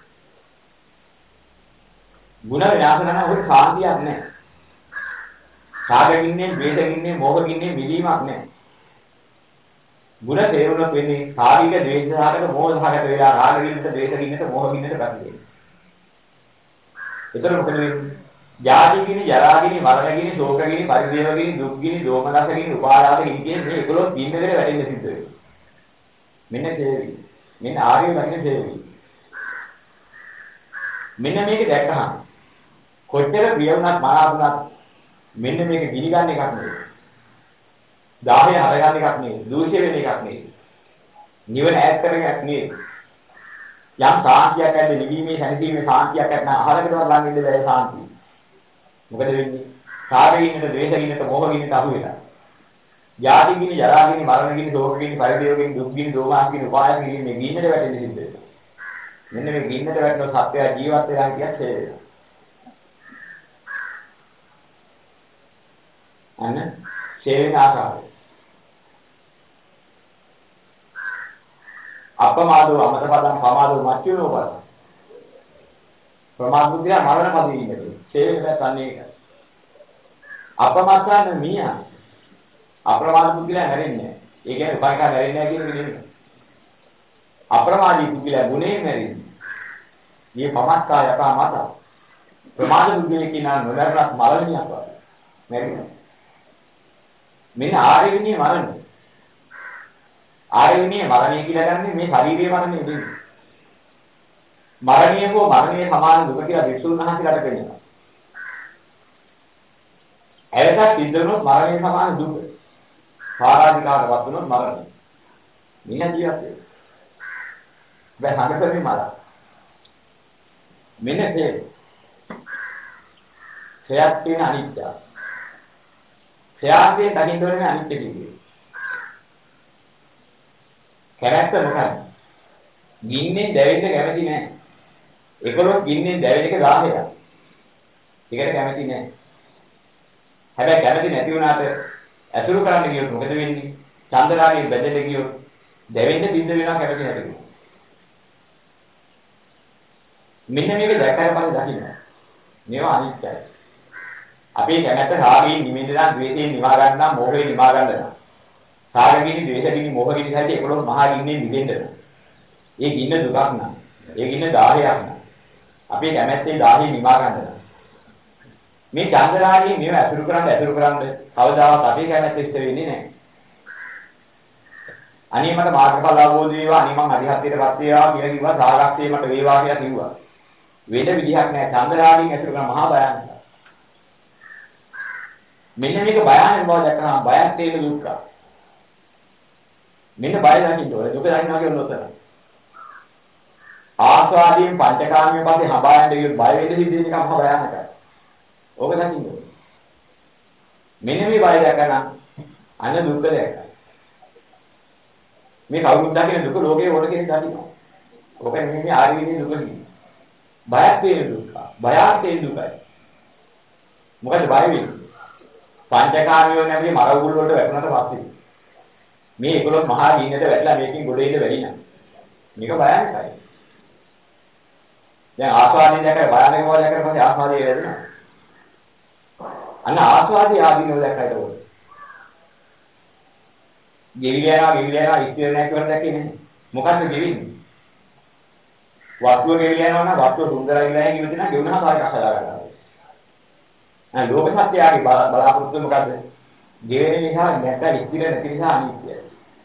Speaker 1: ගුණ විනාශ කරන ඔය සාන්තියක් නැහැ. රාගකින්නේ, ද්වේෂකින්නේ, මෝහකින්නේ මිදීමක් නැහැ. ගුණ තේරුණොත් වෙන්නේ කායික ද්වේෂසහගත මෝහසහගත වෙලා රාගකින්නට, ද්වේෂකින්නට, මෝහකින්නට පැටලෙන්නේ. ඒතර මොකද වෙන්නේ? ජාතිකිනි, ජරාකිනි, මරණකිනි, ශෝකකිනි, පරිදේවකිනි, දුක්කිනි, දෝමනසකිනි, උපාදානකිනි කියන මේ 11 දින්න වෙල වැටෙන්න සිද්ධ වෙනවා. මෙන්න තේරෙයි. මෙන්න ආර්ය ලක්ෂණ තේරෙයි. මෙන්න මේක දැක්කහම කොච්චර ප්‍රිය වුණත් මනාප වුණත් මෙන්න මේක ගිනිගන්න එකක් නෙවෙයි. දාහය හරගන්න එකක් නෙවෙයි. දූෂ්‍ය වෙන එකක් නෙවෙයි. නිවන ඈත් කරගෙන එකක් නෙවෙයි. යම් සාන්තියක් ඇද්ද නිවීමේ සැනසීමේ සාන්තියක් ඇත්නම් අහලකටවත් ළඟ ඉන්න බැහැ සාන්තිය. මොකද වෙන්නේ? කාමයෙන්ද, ද්වේෂයෙන්ද, මෝහයෙන්ද අහු වෙලා. ජාතිකිනි, ජරාකිනි, මරණකිනි, ශෝකකිනි, පරිදේවකිනි, දුක්කිනි, දෝමනකිනි, උපායකිනි මේ ගින්නට වැටෙන්න සිද්ධ වෙනවා. මෙන්න මේ ගින්නට වැටෙන සත්‍යය ජීවත් වෙලා කියත් ඡේ වෙනවා. අන්න ඡේ වෙන ආකාරය. අපමාදෝ අමතපදම් පමාදෝ මච්චුනෝ බල. ප්‍රමාද බුද්ධිය මරණ පදේ ඉන්නේ. ඡේ වෙන තන්නේ එක. අපමස්සන මියා. අප්‍රමාද බුද්ධිය හැරෙන්නේ. ඒ කියන්නේ උපයිකා හැරෙන්නේ නැහැ කියන එක නෙමෙයි. අප්‍රමාදී බුද්ධිය ගුණයෙන් හැරෙන්නේ. මේ පමස්කා යකා මත ප්‍රමාද බුද්ධිය කියන නොලරණක් මරණියක් වගේ. මෙරින. මෙන්න ආරෙන්නේ මරණය. ආරෙන්නේ මරණය කියලා ගන්නේ මේ ශාරීරික මරණය නෙවෙයි. මරණය හෝ මරණය සමාන දුක කියලා විසුණු වහන්සේලාට කියනවා. එලෙස සිද්ධ වුණොත් මරණය සමාන දුක. පාරාධිකාරවත් වුණොත් මරණය. මෙන්න ජීවත් වෙනවා. දැන් හදපෙන්නේ මල. මෙන්න තේ. ක්ෂයත් කියන අනිත්‍ය. ක්ෂයාන්තයෙන් දකින්න ඕනේ අනිත්‍ය කියන්නේ. කැරැත්ත මොකක්ද? ගින්නෙන් දැවෙන්න කැමති නැහැ. 11 ගින්නෙන් දැවෙන එක 10ක්. ඒකට කැමති නැහැ. හැබැයි කැමති නැති වුණාට ඇසුරු කරන්න ගියොත් මොකද වෙන්නේ? චන්දරාගයෙන් බැඳෙන්න ගියොත් දැවෙන්න බින්ද වෙනවා කැමති නැති වුණා. මෙන්න මේක දැක්කට පස්සේ දකින්න. මේවා අනිත්‍යයි. අපේ කැමැත්ත රාගයෙන් නිමින්දලා ද්වේෂයෙන් නිවා ගන්නා මෝහයෙන් නිවා ගන්නවා. රාගයෙන් ද්වේෂයෙන් මෝහයෙන් හැටි 11 මහා ගින්නෙන් නිදෙන්න. ඒ ගින්න දුකක් නෑ. ඒ ගින්න 10ක් නෑ. අපේ කැමැත්තේ 10 නිවා ගන්නවා. මේ චන්දරාගයෙන් මේව ඇසුරු කරන්න කවදාවත් අපේ කැමැත්ත ඉෂ්ට වෙන්නේ නැහැ. අනේ මට මාර්ගඵල අවබෝධ වේවා, අනේ මං අරිහත්ත්වයටපත් වේවා කියලා කිව්වා, සාගතේ මට වේවා කියලා කිව්වා. වෙන විදිහක් නැහැ. චන්දරාගයෙන් ඇසුරු කරන මහා භයානක. මෙන්න මේක භයානක බව දැක්කම බයක් තේන දුක්ඛ. මෙන්න බය දකින්න ඕනේ. දුක දකින්නවා කියන උත්තර. ආස්වාදයෙන් පංචකාමයේ පස්සේ හඹා යන්න ගියොත් බය වෙන්න සිද්ධ වෙන එක මහා භයානකයි. ඕක දකින්න ඕනේ. මෙන්න මේ බය දැකලා අන්න දුක දැක්කා. මේ කවුරුත් දකින්න දුක ලෝකේ ඕන කෙනෙක් දකින්නවා. ඕක නෙමෙයි ආර්ය විදිහේ දුක කියන්නේ. බයක් තියෙන දුක. බයක් තියෙන දුකයි. මොකද බය වෙන්නේ? පංචකාමියෝ නැති මර උගුල් වලට වැටුණාට පස්සේ මේ 11 මහා ගින්නට වැටලා මේකෙන් ගොඩ එන්න බැරි නම් මේක භයානකයි. දැන් ආස්වාදයෙන් දැක්ක භයානක බව දැක්කට පස්සේ ආස්වාදයේ වැදෙනවා. අන්න ආස්වාදයේ ආදීනව දැක්කට ඕනේ. ගෙවිලා යනවා ඉස්තිර නැහැ කියලා දැක්කේ නැහැ. මොකද්ද ගෙවින්නේ? වස්තුව ගෙවිලා යනවා නම් වස්තුව සුන්දරයි කියලා කියවිද නම් ගෙවුනහම ආයෙ කසලා ගන්නවා. ලෝක සත්‍යයේ බලාපොරොත්තු මොකද්ද? ගෙවෙන නිසා නැත්නම් ඉස්තිර නැති නිසා අනිත්‍යයි.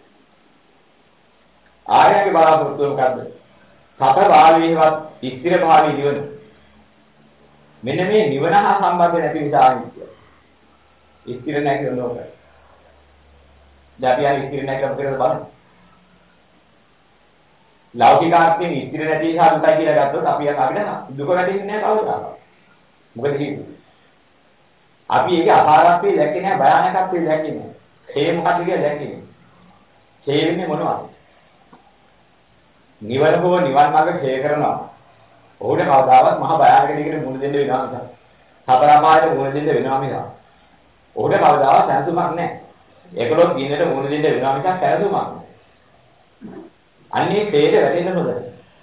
Speaker 1: ආර්යගේ බලාපොරොත්තු මොකද්ද? සත භාවයේවත් ඉස්තිර භාවයේ නිවන. මෙන්න මේ නිවන හා සම්බන්ධ නැති නිසා අනිත්‍යයි. ඉස්තිර නැහැ කියන ලෝකය. දැන් අපි ආ ඉස්තිර නැහැ කියලා මොකද බලන්න. ලෞකික ආර්ථිකයෙන් ඉස්තිර නැති නිසා දුකයි කියලා ගත්තොත් අපි අපිට දුක වැටෙන්නේ නැහැ කවදාවත්. මොකද කියන්නේ? අපි ඒකේ අපාරත්වයේ දැක්කේ නැහැ, භයානකත්වයේ දැක්කේ නැහැ. ඒ මොකක්ද කියලා දැක්කේ නැහැ. ඒ වෙන්නේ මොනවද? නිවන හෝ නිවන් මාර්ග ඡේ කරනවා. ඔහුට කවදාවත් මහ භයානක දෙයකට මුහුණ දෙන්න වෙනවා මිසක්. සතර අපායට මුහුණ දෙන්න වෙනවා මිසක්. ඔහුට කවදාවත් සැනසීමක් නැහැ. 11 දිනකට මුහුණ දෙන්න වෙනවා මිසක් සැනසීමක් නැහැ. අන්නේ ඡේද වැටෙන්න හොඳයි.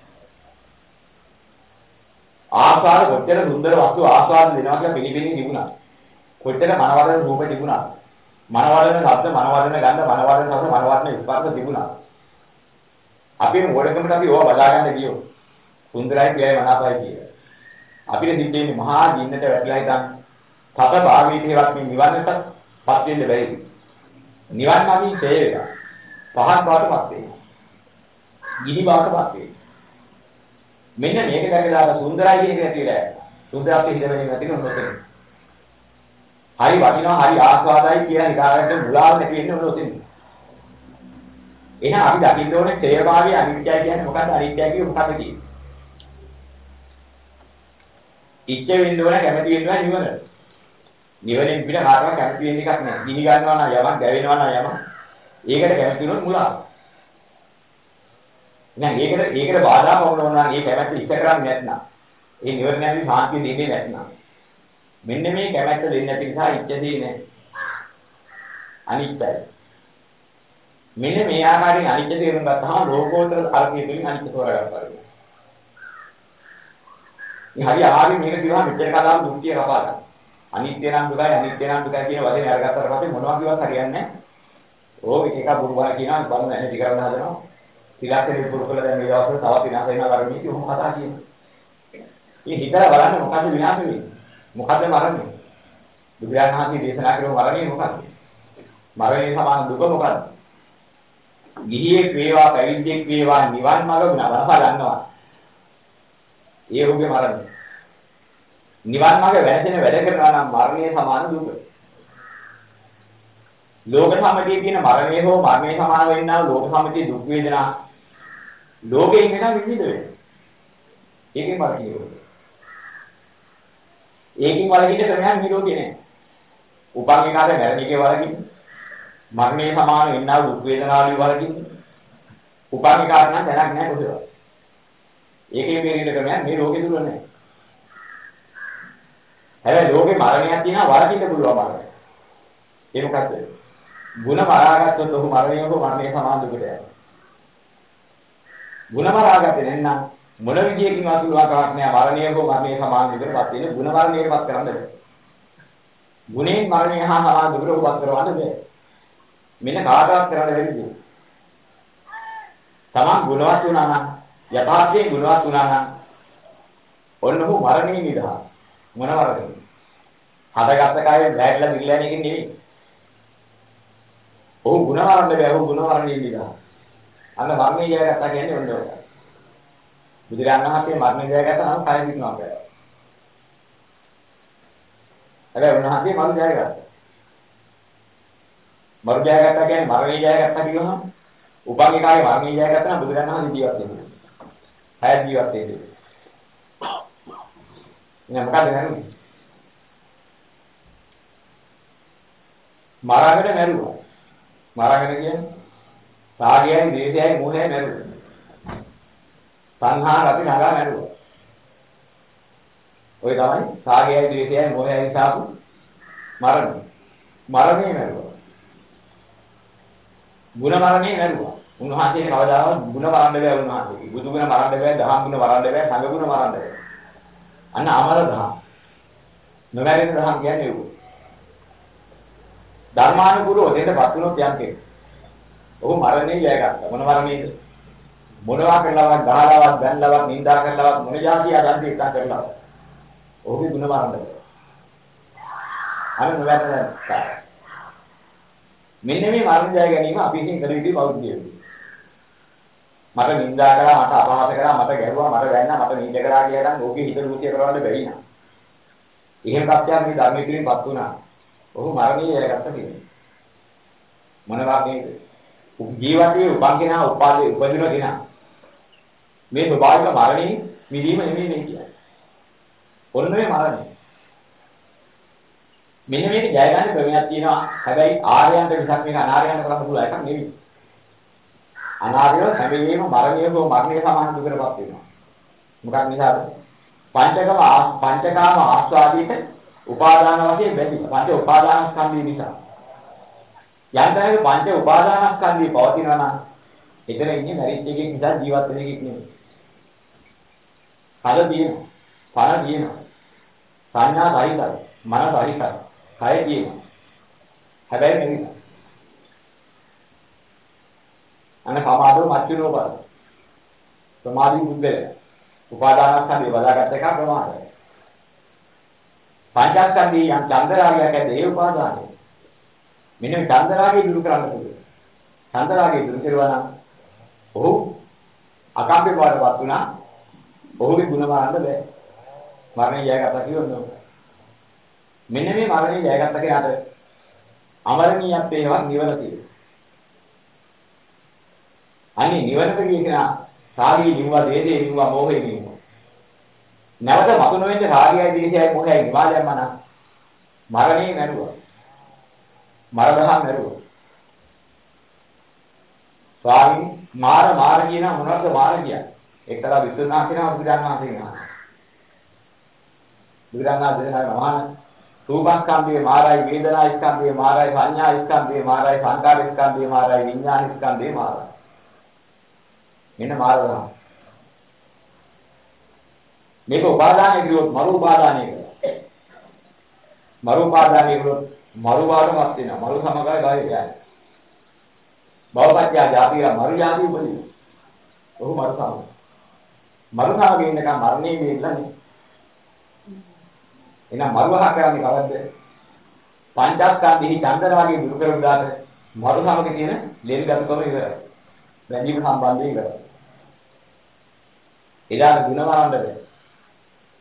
Speaker 1: ආස්වාද කොච්චර සුන්දර වස්තු ආස්වාද දෙනවා කියලා පිළිපිලින් තිබුණා. කොච්චර මනවදන රූප තිබුණා. මනවදන ශබ්ද, මනවදන ගන්ධ, මනවදන රස, මනවදන ස්පර්ශ තිබුණා. අපි මොඩකමට අපි ඕවා බදා ගන්න ගියෝ. සුන්දරයි කියයි මනාපයි කියලා. අපිට දින්නේ මහා ජීන්නට වැටලා ඉතින් සත භාවීතියවත් මේ නිවන්නටපත් වෙන්න බැරි. නිවන් මාර්ගී ඡේ වෙනවා. පහත් බවටපත් වෙනවා. ගිනි බවටපත් වෙනවා. මෙන්න මේක දැකලා සුන්දරයි කියන එක ඇතිලා යනවා. සුන්දරත්වයේ හිතවෙන්නේ නැති නෝතේ. හරි වටිනවා හරි ආස්වාදයි කියලා හිතාගන්න මුලාව නැති වෙන්නේ ඔතන. එහෙනම් අපි දකින්න ඕනේ ඡේභාවයේ අනිත්‍යයි කියන්නේ මොකක්ද? අනිත්‍යයි කියන්නේ මොකක්ද කියන්නේ? ඉච්ඡ වෙන්න ඕන කැමති වෙන්න ඕන නිවන. නිවනෙන් පිට කාටවත් කැමති වෙන්න එකක් නැහැ. ගිනි ගන්නවා නම් යමක්, ගැවෙනවා නම් යමක්. ඒකට කැමති වුණොත් මුලාව. එහෙනම් ඒකට බාධා වුණා නම් ඒ කැමැත්ත ඉෂ්ට කරන්නේ නැත්නම් ඒ නිවන නැති සාන්තිය දෙන්නේ නැත්නම් මෙන්න මේ කැමැත්ත දෙන්නේ නැති නිසා ඉච්ඡදී නැහැ. අනිත්‍යයි. මෙන්න මේ ආකාරයෙන් අනිත්‍ය තේරුම් ගත්තාම ලෝකෝත්තර අර්ථය තුලින් අනිත්‍ය තෝරාගන්නවා. මේ හරි ආරි මේක කිව්වම මෙච්චර කතාව දුක්තිය කපා ගන්න. අනිත්‍ය නම් දුකයි අනිත්‍ය නම් දුකයි කියන වචනේ අරගත්තාට පස්සේ මොනවා කිව්වත් හරියන්නේ නැහැ. ඕක එක එක බුරුවා කියනවා බලන්න නැති කරන්න හදනවා. තිලක්කේ පුරුකල දැන් මේ දවස්වල තවත් විනාශ වෙනවා වගේ මේක කොහොම කතා කියන්නේ. මේ හිතලා බලන්න මොකද්ද විනාශ වෙන්නේ? මොකද්ද මරන්නේ? බුදුරජාණන් දේශනා කරන මරණය මොකද්ද? මරණය සමාන දුක මොකද්ද? ගිහියෙක් වේවා පැවිද්දෙක් වේවා නිවන් මාර්ග ගුණ බලපා ගන්නවා. ඒ ඔහුගේ මරණය. නිවන් මාර්ග වැරදෙන වැඩ කරනවා නම් මරණය සමාන දුක. ලෝක සමගිය කියන මරණය හෝ මරණය සමාන වෙන්නා වූ ලෝක සමගිය දුක් වේදනා ලෝකයෙන් වෙන විවිධ වෙනවා. ඒකෙන් වලකිනවා. ඒකෙන් වලකින්න ක්‍රමයක් නිරෝධය නෑ. උපන් එකාට මරණිකේ වලකින්න. මරණය සමාන වෙන්නා වූ දුක් වේදනාවලින් වලකින්න. උපන් එකාට නම් දැනක් නෑ කොහෙවත්. ඒකෙන් මේ ක්‍රමයක් මේ ලෝකෙ දුර නෑ. හැබැයි ලෝකේ මරණයක් තියෙනවා වලකින්න පුළුවන් මරණය. ඒ මොකක්ද? ಗುಣ මරාගත්තොත් ඔහු මරණය හෝ මරණය සමාන දුකට යනවා. ಗುಣ මරාගත්තේ නැත්නම් මොන විදියකින් අසුලවා කරක් නෑ මරණය හෝ මරණය සමාන දුකටපත් වෙන ಗುಣ මරණයටපත් කරන්න බෑ. ගුණයෙන් මරණය හා සමාන දුකටපත් කරවන්න බෑ. මෙන්න කාටවත් කරන්න බැරි දෙයක්. තමන් ගුණවත් වුණා නම් යථාර්ථයෙන් ගුණවත් වුණා නම් ඔන්න ඔහු මරණයෙන් නිදහස්. මොන වරදද? හදගත්ත කායේ බෑట్లా දිගලා යන එකෙන් නෙවෙයි. ඔහු ගුණ වරන්න බෑ. ඔහු ගුණ වරණයෙන් නිදහස්. අන්න මරණය ජයගත්තා කියන්නේ ඔන්න ඔය. බුදුරජාණන් වහන්සේ මරණය ජයගත්තා නම් කය විඳිනවා කියලා. හැබැයි උන්වහන්සේ මරු ජයගත්තා. මරු ජයගත්තා කියන්නේ මරණය ජයගත්තා කියනවා. උපන් එකාගේ මරණය ජයගත්තා නම් බුදුරජාණන් වහන්සේ ජීවත් වෙනවා. හය ජීවත් වෙන්නේ. ඉතින් මොකද කරන්නේ? මරාගෙන මැරුවා. මරාගෙන කියන්නේ රාගයයි, ද්වේෂයයි, මෝහයයි මැරුවා. සංහාර අපි නගා මැරුවා. ඔය තමයි රාගයයි, ද්වේෂයයි, මෝහයයි සාපු මරණය. මරණය මැරුවා. ගුණ මරණය මැරුවා. උන්වහන්සේ කවදාවත් ගුණ මරන්න බෑ උන්වහන්සේ. බුදු ගුණ මරන්න බෑ, දහම් ගුණ මරන්න බෑ, සංඝ ගුණ මරන්න බෑ. අන්න අමර දහම්. නොමැරෙන දහම් කියන්නේ ඒක. ධර්මානුකූලව දෙන්නපත් වුණොත් යම් කෙනෙක්. ඔහු මරණය ජයගත්තා. මොන මරණයද? මොනවා කරලවත්, ගහලවත්, බැනලවත්, නිඳා කරලවත්, මොන જાතිය අදන්ති එකක් කරලවත්. ඔහුගේ ගුණ මරන්න බෑ. අන්න නොවැරදෙන කාර්යය. මෙන්න මේ මරණ ජය ගැනීම අපි ඉතින් කළ යුතු බෞද්ධයෝ. මට නිඳා කරා, මට අපහාස කරා, මට ගැහුවා, මට වැන්නා, මට නිඳ කරා කියලා නම් ඕකේ හිත රුචිය කරවන්න බැරි නා. එහෙම කප්පියක් මේ ධර්මයේ පිළිපත් වුණා. ඔහු මරණය ජයගත්තා කියන්නේ. මොන වාගේද? ජීවිතයේ උපන් කෙනා උපාදේ උපදින කෙනා. මේ ස්වභාවික මරණය මිදීම නෙමෙයි මේ කියන්නේ. ඔන්න මේ මරණය. මෙන්න මේක ජය ගන්න ක්‍රමයක් තියෙනවා. හැබැයි ආර්යයන්ට විසක් මේක අනාර්යයන්ට කරන්න පුළුවන් එකක් නෙවෙයි. අනාර්යව හැබැයිම මරණය හෝ මරණය සමාන දුකටපත් වෙනවා. මොකක් නිසාද? පංචකාම ආස්වාදීට උපාදාන වශයෙන් බැඳි. පංච උපාදාන ස්කන්ධය නිසා. යන්තරේ පංච උපාදාන ස්කන්ධය පවතිනවා නම් එතන ඉන්නේ මරිච්ච එකෙක් නිසා ජීවත් වෙන එකෙක් නෙවෙයි. කල තියෙනවා. පණ තියෙනවා. සංඥා සහිතයි. මන සහිතයි. කය තියෙනවා. හැබැයි නෙවෙයි. අන්න සමාධිය මච්චුනෝ බල. සමාධි බුද්ධය. උපාදානස්කන්ධය බදාගත් එක ප්‍රමාදයි. පංචස්කන්ධය යම් චන්දරාගයක් ඇද්ද ඒ උපාදානයි. මෙන්න මේ චන්දරාගය දුරු කරන්න පුළුවන්. චන්දරාගය දුරු කරුවා නම් ඔහු අකම්පේ බවටපත් වුණා. ඔහුගේ ගුණ මානද බෑ. මරණය ජයගත්තා කියනවා. මෙන්න මේ මරණය ජයගත්ත කෙනාට අමරණීයත්වයේවත් නිවන තියෙනවා. අනේ නිවනට ගිය කෙනා රාගී නිවුවා, දේශේ නිවුවා, මෝහේ නිවුවා. නැවත මතු නොවෙන්න රාගයයි, දේශයයි, මෝහයයි නිවාලයන්ම නම් මරණය මැරුවා. මරණහම මැරුවා. ස්වාමී මාර කියන මොනවද මාර කියන්නේ? එක්තරා විද්‍යාඥයෙක් කෙනා බුදුරජාණන් වහන්සේ බුදුරජාණන් දෙනාගේ මහාන රූපස්කන්ධයේ මාරයි, වේදනා ස්කන්ධයේ මාරයි, සංඥා ස්කන්ධයේ මාරයි, සංකාර ස්කන්ධයේ මාරයි, විඥාන ස්කන්ධයේ මාරයි. මෙන්න මාරදහම. මේක උපාදානය කිරුවොත් මරු උපාදානය කරනවා. මරු උපාදානය කිරුවොත් මරු වාදමත් වෙනවා. මරු සමගයි බය යන්නේ. භවපත්‍ය ජාතිය මරු ජාති උපදින. ඔහු මරු සමග. මරු සමග ඉන්නකම් මරණය වෙන්නනේ. එහෙනම් මරුවහ කරන්නේ කවද්ද? පංචස්කන්ධෙහි චන්දරාගය දුරු කරන දාට මරු සමග තියෙන ලෙන්ගතුකම ඉවරයි. බැඳීම සම්බන්ධය ඉවරයි. එදාට ಗುಣ වරන්න බෑ.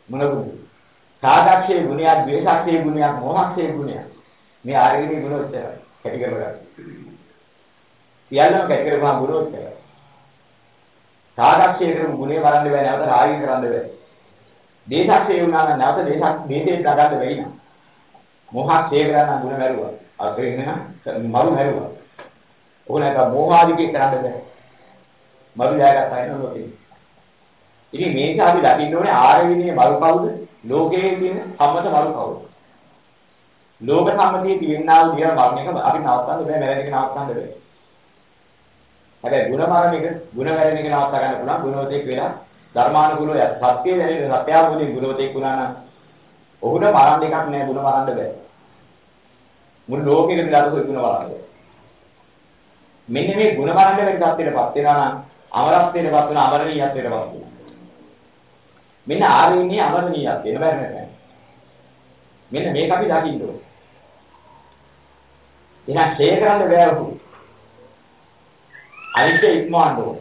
Speaker 1: මොන ගුණද? සාගක්ෂේ ගුණයක්, ද්වේෂක්ෂේ ගුණයක්, මෝහක්ෂේ ගුණයක්. මේ ආර්යගේ ගුණ උච්චරයි. කැටි කරගන්න. සියල්ලම කැටි කරපුවාම ගුණ උච්චරයි. සාගක්ෂේ කරපු ගුණේ වරන්න බෑ, නැවත රාගයෙන් කරන්න බෑ. දේශක්ෂේ වුණා නම් නැවත දේශයෙන් නගන්න බැරි නෑ. මෝහක්ෂේ කරන ගුණ මැරුවා. අතරින් නේන මරු මැරුවා. ඕක නැත්නම් මෝහාදිකේ කරන්න බෑ. මරු ජයගත්තා වෙන ලෝකෙ. ඉතින් මේක අපි දකින්න ඕනේ ආර්ය විනය මරු කවුද? ලෝකයේ තියෙන සම්මත මරු කවුද? ලෝක සම්මතියේ තියෙනා වූ දියර මරණ එක අපි නවත්තන්න බෑ, මැරෙන එක නවත්තන්න බෑ. හැබැයි ಗುಣ මරණ එක, ಗುಣ මැරෙන එක නවත්ත ගන්න පුළුවන්. ගුණවතෙක් වෙලා ධර්මානුකූලව සත්‍ය දැනෙන සත්‍යාවෝදී ගුණවතෙක් වුණා නම් ඔහුට මරන්න එකක් නෑ, ಗುಣ මරන්න බෑ. මුළු ලෝකෙකම දාපු ගුණ මරන්න බෑ. මෙන්න මේ ಗುಣ මරන්න බැරි තත්ත්වයටපත් වෙනවා නම් අමරත්වයටපත් වෙන අමරණීයත්වයටපත් වෙනවා. මෙන්න ආර්යීනිය අමරණීයත්වය වෙන බෑ නේද? මෙන්න මේක අපි දකින්න ඕනේ. එහෙනම් ෂේ කරන්න බෑ වුණු. අනිත්‍ය ඉක්මවන්න ඕනේ.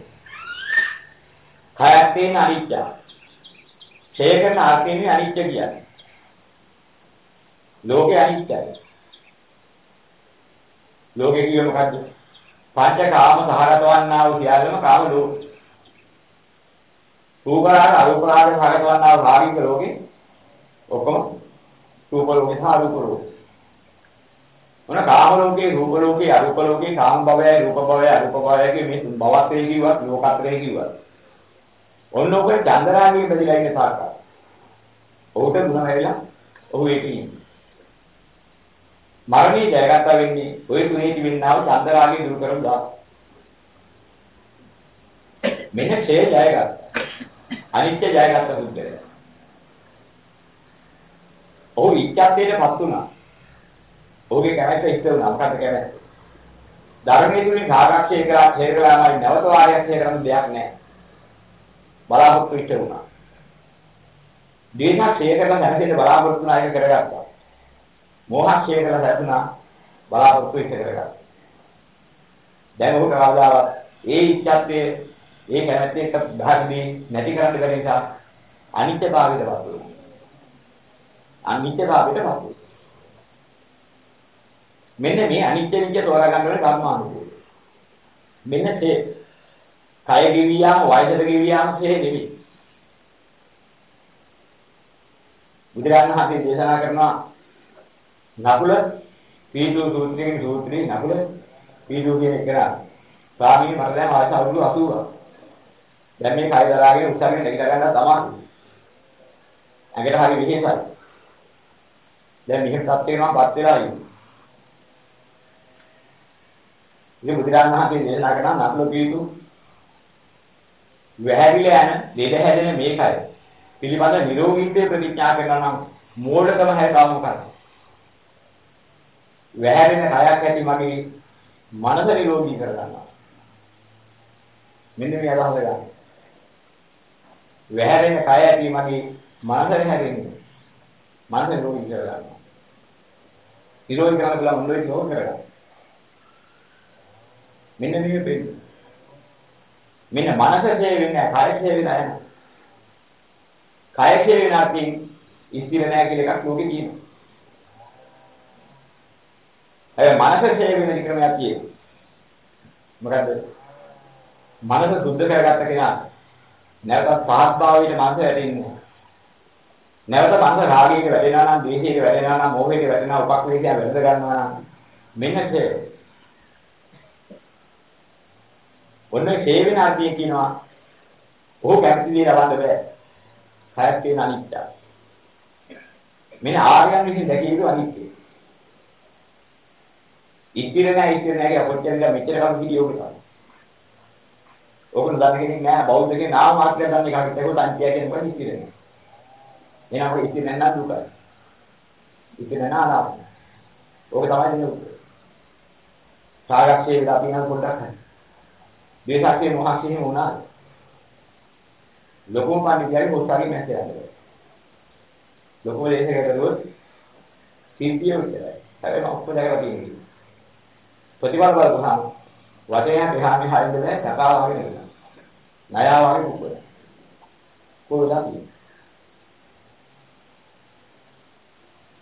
Speaker 1: කයක් තියෙන අනිත්‍ය. ෂේ කරන ආර්යීනිය අනිත්‍ය කියන්නේ. ලෝකේ අනිත්‍යයි. ලෝකේ කියේ මොකද්ද? පංචකාම සහගතවන්නා වූ සියල්ලම කාම ලෝක. රූපරාග අරූපරාග සහගතවන්නා වූ භාවික ලෝකේ ඔක්කොම රූප ලෝකේ සහ අරූප ලෝකේ. මොන කාම ලෝකේ, රූප ලෝකේ, අරූප ලෝකේ, කාම භවයයි, රූප භවයයි, අරූප භවයයි මේ භවත්‍රේ කිව්වත් ලෝකත්‍රේ කිව්වත්. ඔන්න ඔකේ චන්දරාගයේ බෙදලා ඉන්න සාකා. ඔහුට ගුණ වෙලා ඔහු ඒකේ ඉන්නේ. මරණය ජයගත්ත වෙන්නේ ඔය තුනේ තිබෙනා වූ චන්දරාගය දුරු කරමු දාන්න. මෙන්න ඡේ ජයගත්ත. අනිත්‍ය ජයගත්ත බුද්ධය. ඔහු ඉච්ඡාත්වයටපත් වුණා. ඔහුගේ කැමැත්ත ඉෂ්ට වුණා. මොකද කැමැත්ත? ධර්මයේ තුලින් සාගක්ෂය කරා ඡේ කළාමයි නැවත වාරයක් ඡේ කරන්න දෙයක් නැහැ. බලාපොරොත්තු ඉෂ්ට වුණා. දේශා ඡේ කරලා දැනෙන්න බලාපොරොත්තු වුණා ඒක කරගත්තා. මෝහක්ෂය කරලා හැදුනා බලාපොරොත්තු ඉෂ්ට කරගත්තා. දැන් ඔහුට කවදාවත් ඒ ඉච්ඡාත්වයේ ඒ කැමැත්තේ ධර්මී නැති කරන්න බැරි නිසා අනිත්‍යභාවයටපත් වෙනවා. අනිත්‍යභාවයටපත් වෙනවා. මෙන්න මේ අනිත්‍ය විද්‍ය තෝරා ගන්න ඕනේ ධර්මානුකූලව. මෙන්න ඒ කය ගෙවියාම වයසට ගෙවියාම හේ නෙවෙයි. බුදුරජාණන් වහන්සේ දේශනා කරනවා නකුල පීඩු සූත්‍රයේ සූත්‍රේ නකුල පීඩු කියන එක නා ස්වාමීන් වහන්සේ වයස අවුරුදු 80. දැන් මේ කය දරාගෙන උත්සාහයෙන් නැගිට ගන්න තමයි. ඇඟට හරි විශේෂයි. දැන් මෙහෙම තත්ත්වයකටපත් වෙලා ඉන්නේ. ඉතින් බුදුරජාණන් වහන්සේ දේශනා කරන නකුල පීඩු වැහැරිලා යන දෙද හැදෙන මේකයි. පිළිබඳ නිරෝගීත්වයේ ප්‍රතිඥා කරනවා නම් මෝඩකම හැදවම කරනවා. වැහැරෙන කයක් ඇති මගේ මනස නිරෝගී කරගන්නවා. මෙන්න මේ අදහස ගන්න. වැහැරෙන කය ඇති මගේ මනස හැරෙන්නේ. මනස නිරෝගී කරගන්නවා. නිරෝගී කරන බල මොනවද නිරෝගී කරගන්න. මෙන්න මේ වෙන්නේ. මෙන්න මනස ඡේ වෙන්නේ කය ඡේ වෙන්නේ නැහැ. කය ඡේ වෙන අතින් ඉස්තිර නැහැ කියලා එකක් ලෝකේ තියෙනවා. ඒ මනස ඡේ වෙන ක්‍රමයක් තියෙනවා. මොකද්ද? මනස සුද්ධ කරගත්ත කෙනා නැවත පහත් භාවයට මනස වැටෙන්නේ. නැවත මනස රාගයක වැටෙනවා නම්, ද්වේෂයක වැටෙනවා නම්, මෝහයක වැටෙනවා, උපක්ලේශය වැළඳ ගන්නවා නම් මෙන්න ඡේ. ඔන්නේ ඡේ වෙන අර්ථය කියනවා. ඔහු කැමති දේ ලබන්න බෑ. කයක් තියෙන අනිත්‍ය. මෙන්න ආර්යයන් විසින් දැකිය යුතු අනිත්‍යය. ඉතිර නැහැ කියලා කොච්චර මෙච්චර කම හිටියෝ කියලා. ඕකන දන්න කෙනෙක් නෑ බෞද්ධ කෙනෙක් නාම මාත්‍රයක් දන්න එකකට ඒක සංඛ්‍යා කියන එක ඉතිර නෑ. එහෙනම් ඔය ඉතිර නැත්නම් දුකයි. ඉතිර නැනාලා. ඕක තමයි දෙන්නේ උත්තර. සාගක්ෂේ විලා අපි නම් පොඩ්ඩක් හරි. දේශාක්ෂේ මොහක්ෂේ වුණා. ලොකෝ පණිවිඩය මොස්තරි නැතේ ආවේ. ලොකෝ දේශයකට දුවොත් සිද්ධිය විතරයි. හැබැයි ඔක්කොම දැකලා තියෙනවා. ප්‍රතිපල බලපහම වචනය මෙහා මෙහා ඉඳලා කතාව වගේ නෙවෙයි. ණයා වගේ පුපුර. කොහොමද?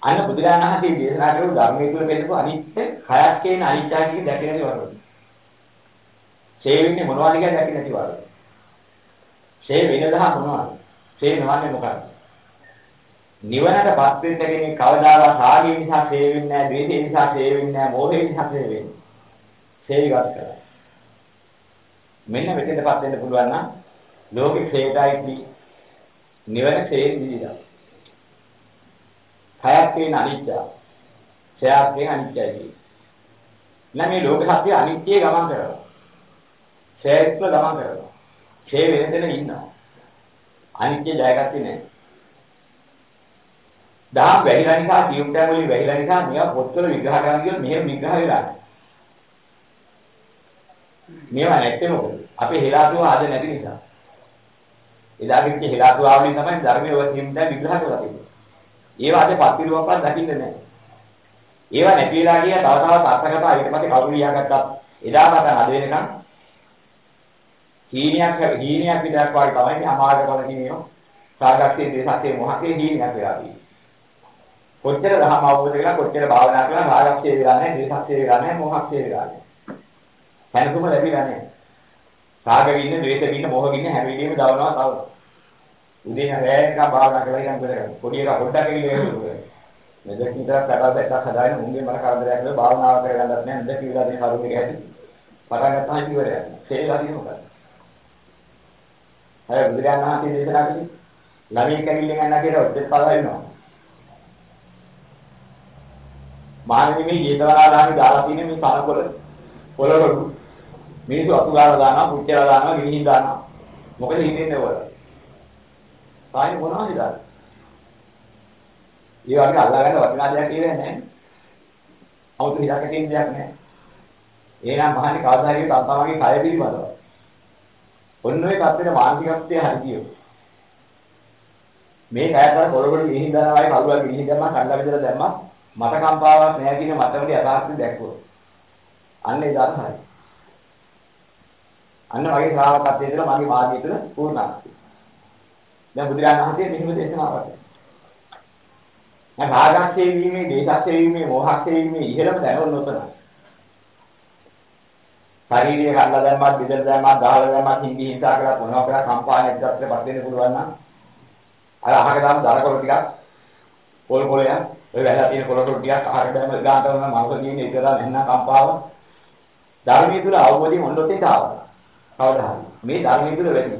Speaker 1: අන්න බුදුරජාණන් වහන්සේ දේශනා කරපු ධර්මයේ තුල පෙන්නපු අනිත්‍ය khයක් කියන අනිත්‍යයි දැකේ නැති වරද. ඡේ වෙන්නේ මොනවද කියලා දැකේ නැති වරද. ඡේ වෙන දහ මොනවද? ඡේ නොවන්නේ මොකක්ද? නිවනටපත් වෙන්න කෙනෙක් කවදාවත් රාගය නිසා ඡේ වෙන්නේ නැහැ, ද්වේෂය නිසා ඡේ වෙන්නේ නැහැ, මෝහය නිසා ඡේ වෙන්නේ. ඡේ ඉවත් කරලා. මෙන්න මෙතනටපත් වෙන්න පුළුවන් නම් ලෝකේ ඡේදයිති නිවන ඡේ නිදිලා. khයක් කියන අනිත්‍ය. ඡයක් කියන අනිත්‍යයි. නම් මේ ලෝක සත්‍ය අනිත්‍යයේ ගමන් කරනවා. ඡේත්ව ගමන් කරනවා. ඡේ වෙන දෙන ඉන්නවා. අනිත්‍ය ජයගත්තේ නැහැ. දහම් වැහිලා නිසා සියුම්ටා වලින් වැහිලා නිසා මේවා පොත්වල විග්‍රහ කරන්න කියොත් මෙහෙම විග්‍රහ වෙලා නැහැ. මේවා නැත්තේ මොකද? අපේ හෙලාතුව ආද නැති නිසා. එදාගෙත් හෙලාතුව ආවලින් තමයි ධර්මයේ ඔය සියුම්ටා විග්‍රහ කරලා තියෙන්නේ. ඒවා අද පත්තිරුවක්වත් දකින්න නැහැ. ඒවා නැති වෙලා ගියා තව තවත් අර්ථකථා ඊට පස්සේ කවුරු ලියාගත්තත් එදාට අද වෙනකන් හීනයක් විතරක් වගේ තමයි අමාර්ගඵල කියනවා. සාගතයේ දේශයේ මොහකේ හීනයක් වෙලා තියෙන්නේ. කොච්චර දහම අවබෝධ කරලා කොච්චර භාවනා කරලා රාගක්ෂේ වෙලා නැහැ, ද්වේෂක්ෂේ වෙලා නැහැ, මොහක්ෂේ වෙලා නැහැ. හැනසුම ලැබිලා නැහැ. රාග වින්න, ද්වේෂ වින්න, මොහ වින්න හැම වෙලෙම දවනවා තව. උදේ හැරෙන්නක භාවනා කරලා ඉඳන් කරගන්න. පොඩි එකා පොඩ්ඩක් එළියෙ මෙදක් විතරක් කඩා දැක්ක හදාගෙන මුංගේ මර කරදරයක් නෑ භාවනාව කරගන්නත් නෑ මෙදක් විලා දෙන කරුණ එක ඇති. පටන් ගත්තාම ඉවරයි. සේලා දිනු මොකද? අර බුදුරජාණන් වහන්සේ දේශනා කළේ ළමයි කැවිල්ලෙන් යනවා කියලා ඔච්චර පළ වෙනවා. මානවි මේ ජීතවනාරාමේ දාලා තියෙන මේ පනකොළ පොළොඩු මිනිස්සු අතු ගාලා දානවා, පුච්චලා දානවා, ගිනිහින් දානවා. මොකද හිතෙන්නේ වල? සායි මොනවද දාන්නේ? ඒ වගේ අල්ලගන්න වටිනා දෙයක් කියන්නේ නැහැ. 아무තු හිතක තියෙන දෙයක් නැහැ. එහෙනම් මහන්නේ කවදා හරි තමගේ කය පිළිබඳව. ඔන්න ඔය කප්පේ මානසිකත්වය හරියෝ. මේ කයතර පොළොවට ගිහින් දානවා වගේ කවුරුහරි ගිහින් දැම්මා කණ්ඩා විතර දැම්මා මට කම්පාවක් නැහැ කියන මතවලේ යථාර්ථය දැක්කොත්. අන්න ඒ දාන හරි. අන්න වගේ ශ්‍රාවකත්වයේ තුළ මගේ මාර්ගය තුළ පූර්ණයි. දැන් බුදුරජාණන් වහන්සේ මෙහිම දේශනා කරා. දැන් රාගක්ෂේ වීමේ, දේශක්ෂේ වීමේ, මොහක්ෂේ වීමේ ඉහළම දැනුම නොතන. ශරීරය කල්ලා දැම්මත්, බෙදලා දැම්මත්, දහලා දැම්මත්, හිඳි හිංසා කරලා මොනවා කරලා කම්පාණයක් දැක්කපත් වෙන්න පුළුවන් නම් අර අහක දාන දරකොළ ටිකක් පොල් පොලයක් ඔය වැහලා තියෙන කොළකොළ ටිකක් අහකට දැම්ම ගානට වුණා මනස කියන්නේ ඒක දාලා නැත්නම් කම්පාව ධර්මයේ තුල අවබෝධය මොනොතේ තාවලා. කවදා හරි මේ ධර්මයේ තුල වෙන්නේ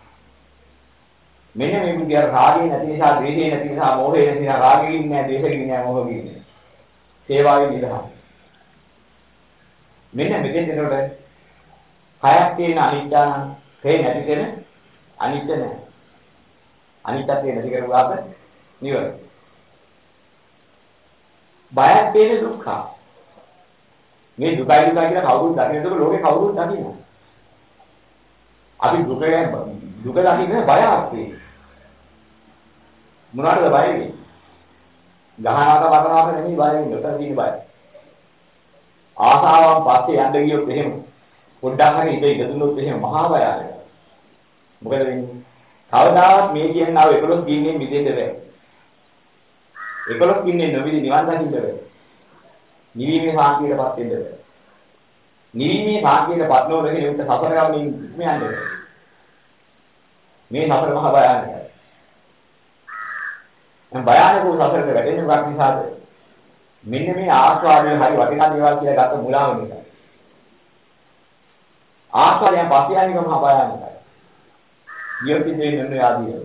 Speaker 1: මෙන්න මේ විදියට රාගය නැති නිසා, ද්වේෂය නැති නිසා, මෝහය නැති නිසා, රාගෙ ඉන්නේ නැහැ, ද්වේෂෙ ඉන්නේ නැහැ, මෝහෙ ඉන්නේ. සේවාවේ නිදහස. මෙන්න මෙතෙන් දෙනකොට කයක් තියෙන අනිත්‍යන, හේ නැති කෙන අනිත්‍ය නැහැ. අනිත්‍යය නැති කරුවාට නිවන. බයක් තියෙන දුක්ඛ. මේ දුකයි කියලා කවුරුත් දකින්නකොට ලෝකේ කවුරුත් දකිනවා. අපි දුක දකින්නේ බයක් තියෙන්නේ. මොනවාටද බය වෙන්නේ? ගහනාට වටනාට නෙමෙයි බය වෙන්නේ. උතන තියෙන බය. ආසාවන් පස්සේ යන්න ගියොත් එහෙම පොඩ්ඩක් හරි ඉඳ දුන්නොත් එහෙම මහා බයයි. මොකද වෙන්නේ? කවදාවත් මේ කියනව 11 ගින්නේ මිදෙන්න බෑ. 11 ගින්නේ නොවිදි නිවන් දකින්න බෑ. නිවීමේ සාන්තියටපත් වෙන්න බෑ. නිවීමේ සාන්තියටපත් නොවන කෙනෙකුට සසර ගමනේ ඉක්ම යන්න බෑ. මේ සසර මහා භයානකයි. භයානක වූ සසරට වැටෙන වක් නිසාද මෙන්න මේ ආස්වාදයේ හරි වටිනා දේවල් කියලා ගත්ත මුලාව නිසා. ආස්වාදයෙන් පස්සේ යන්නේ මහා භයානකයි. ජීවිතේ නෙන්නේ ආදී.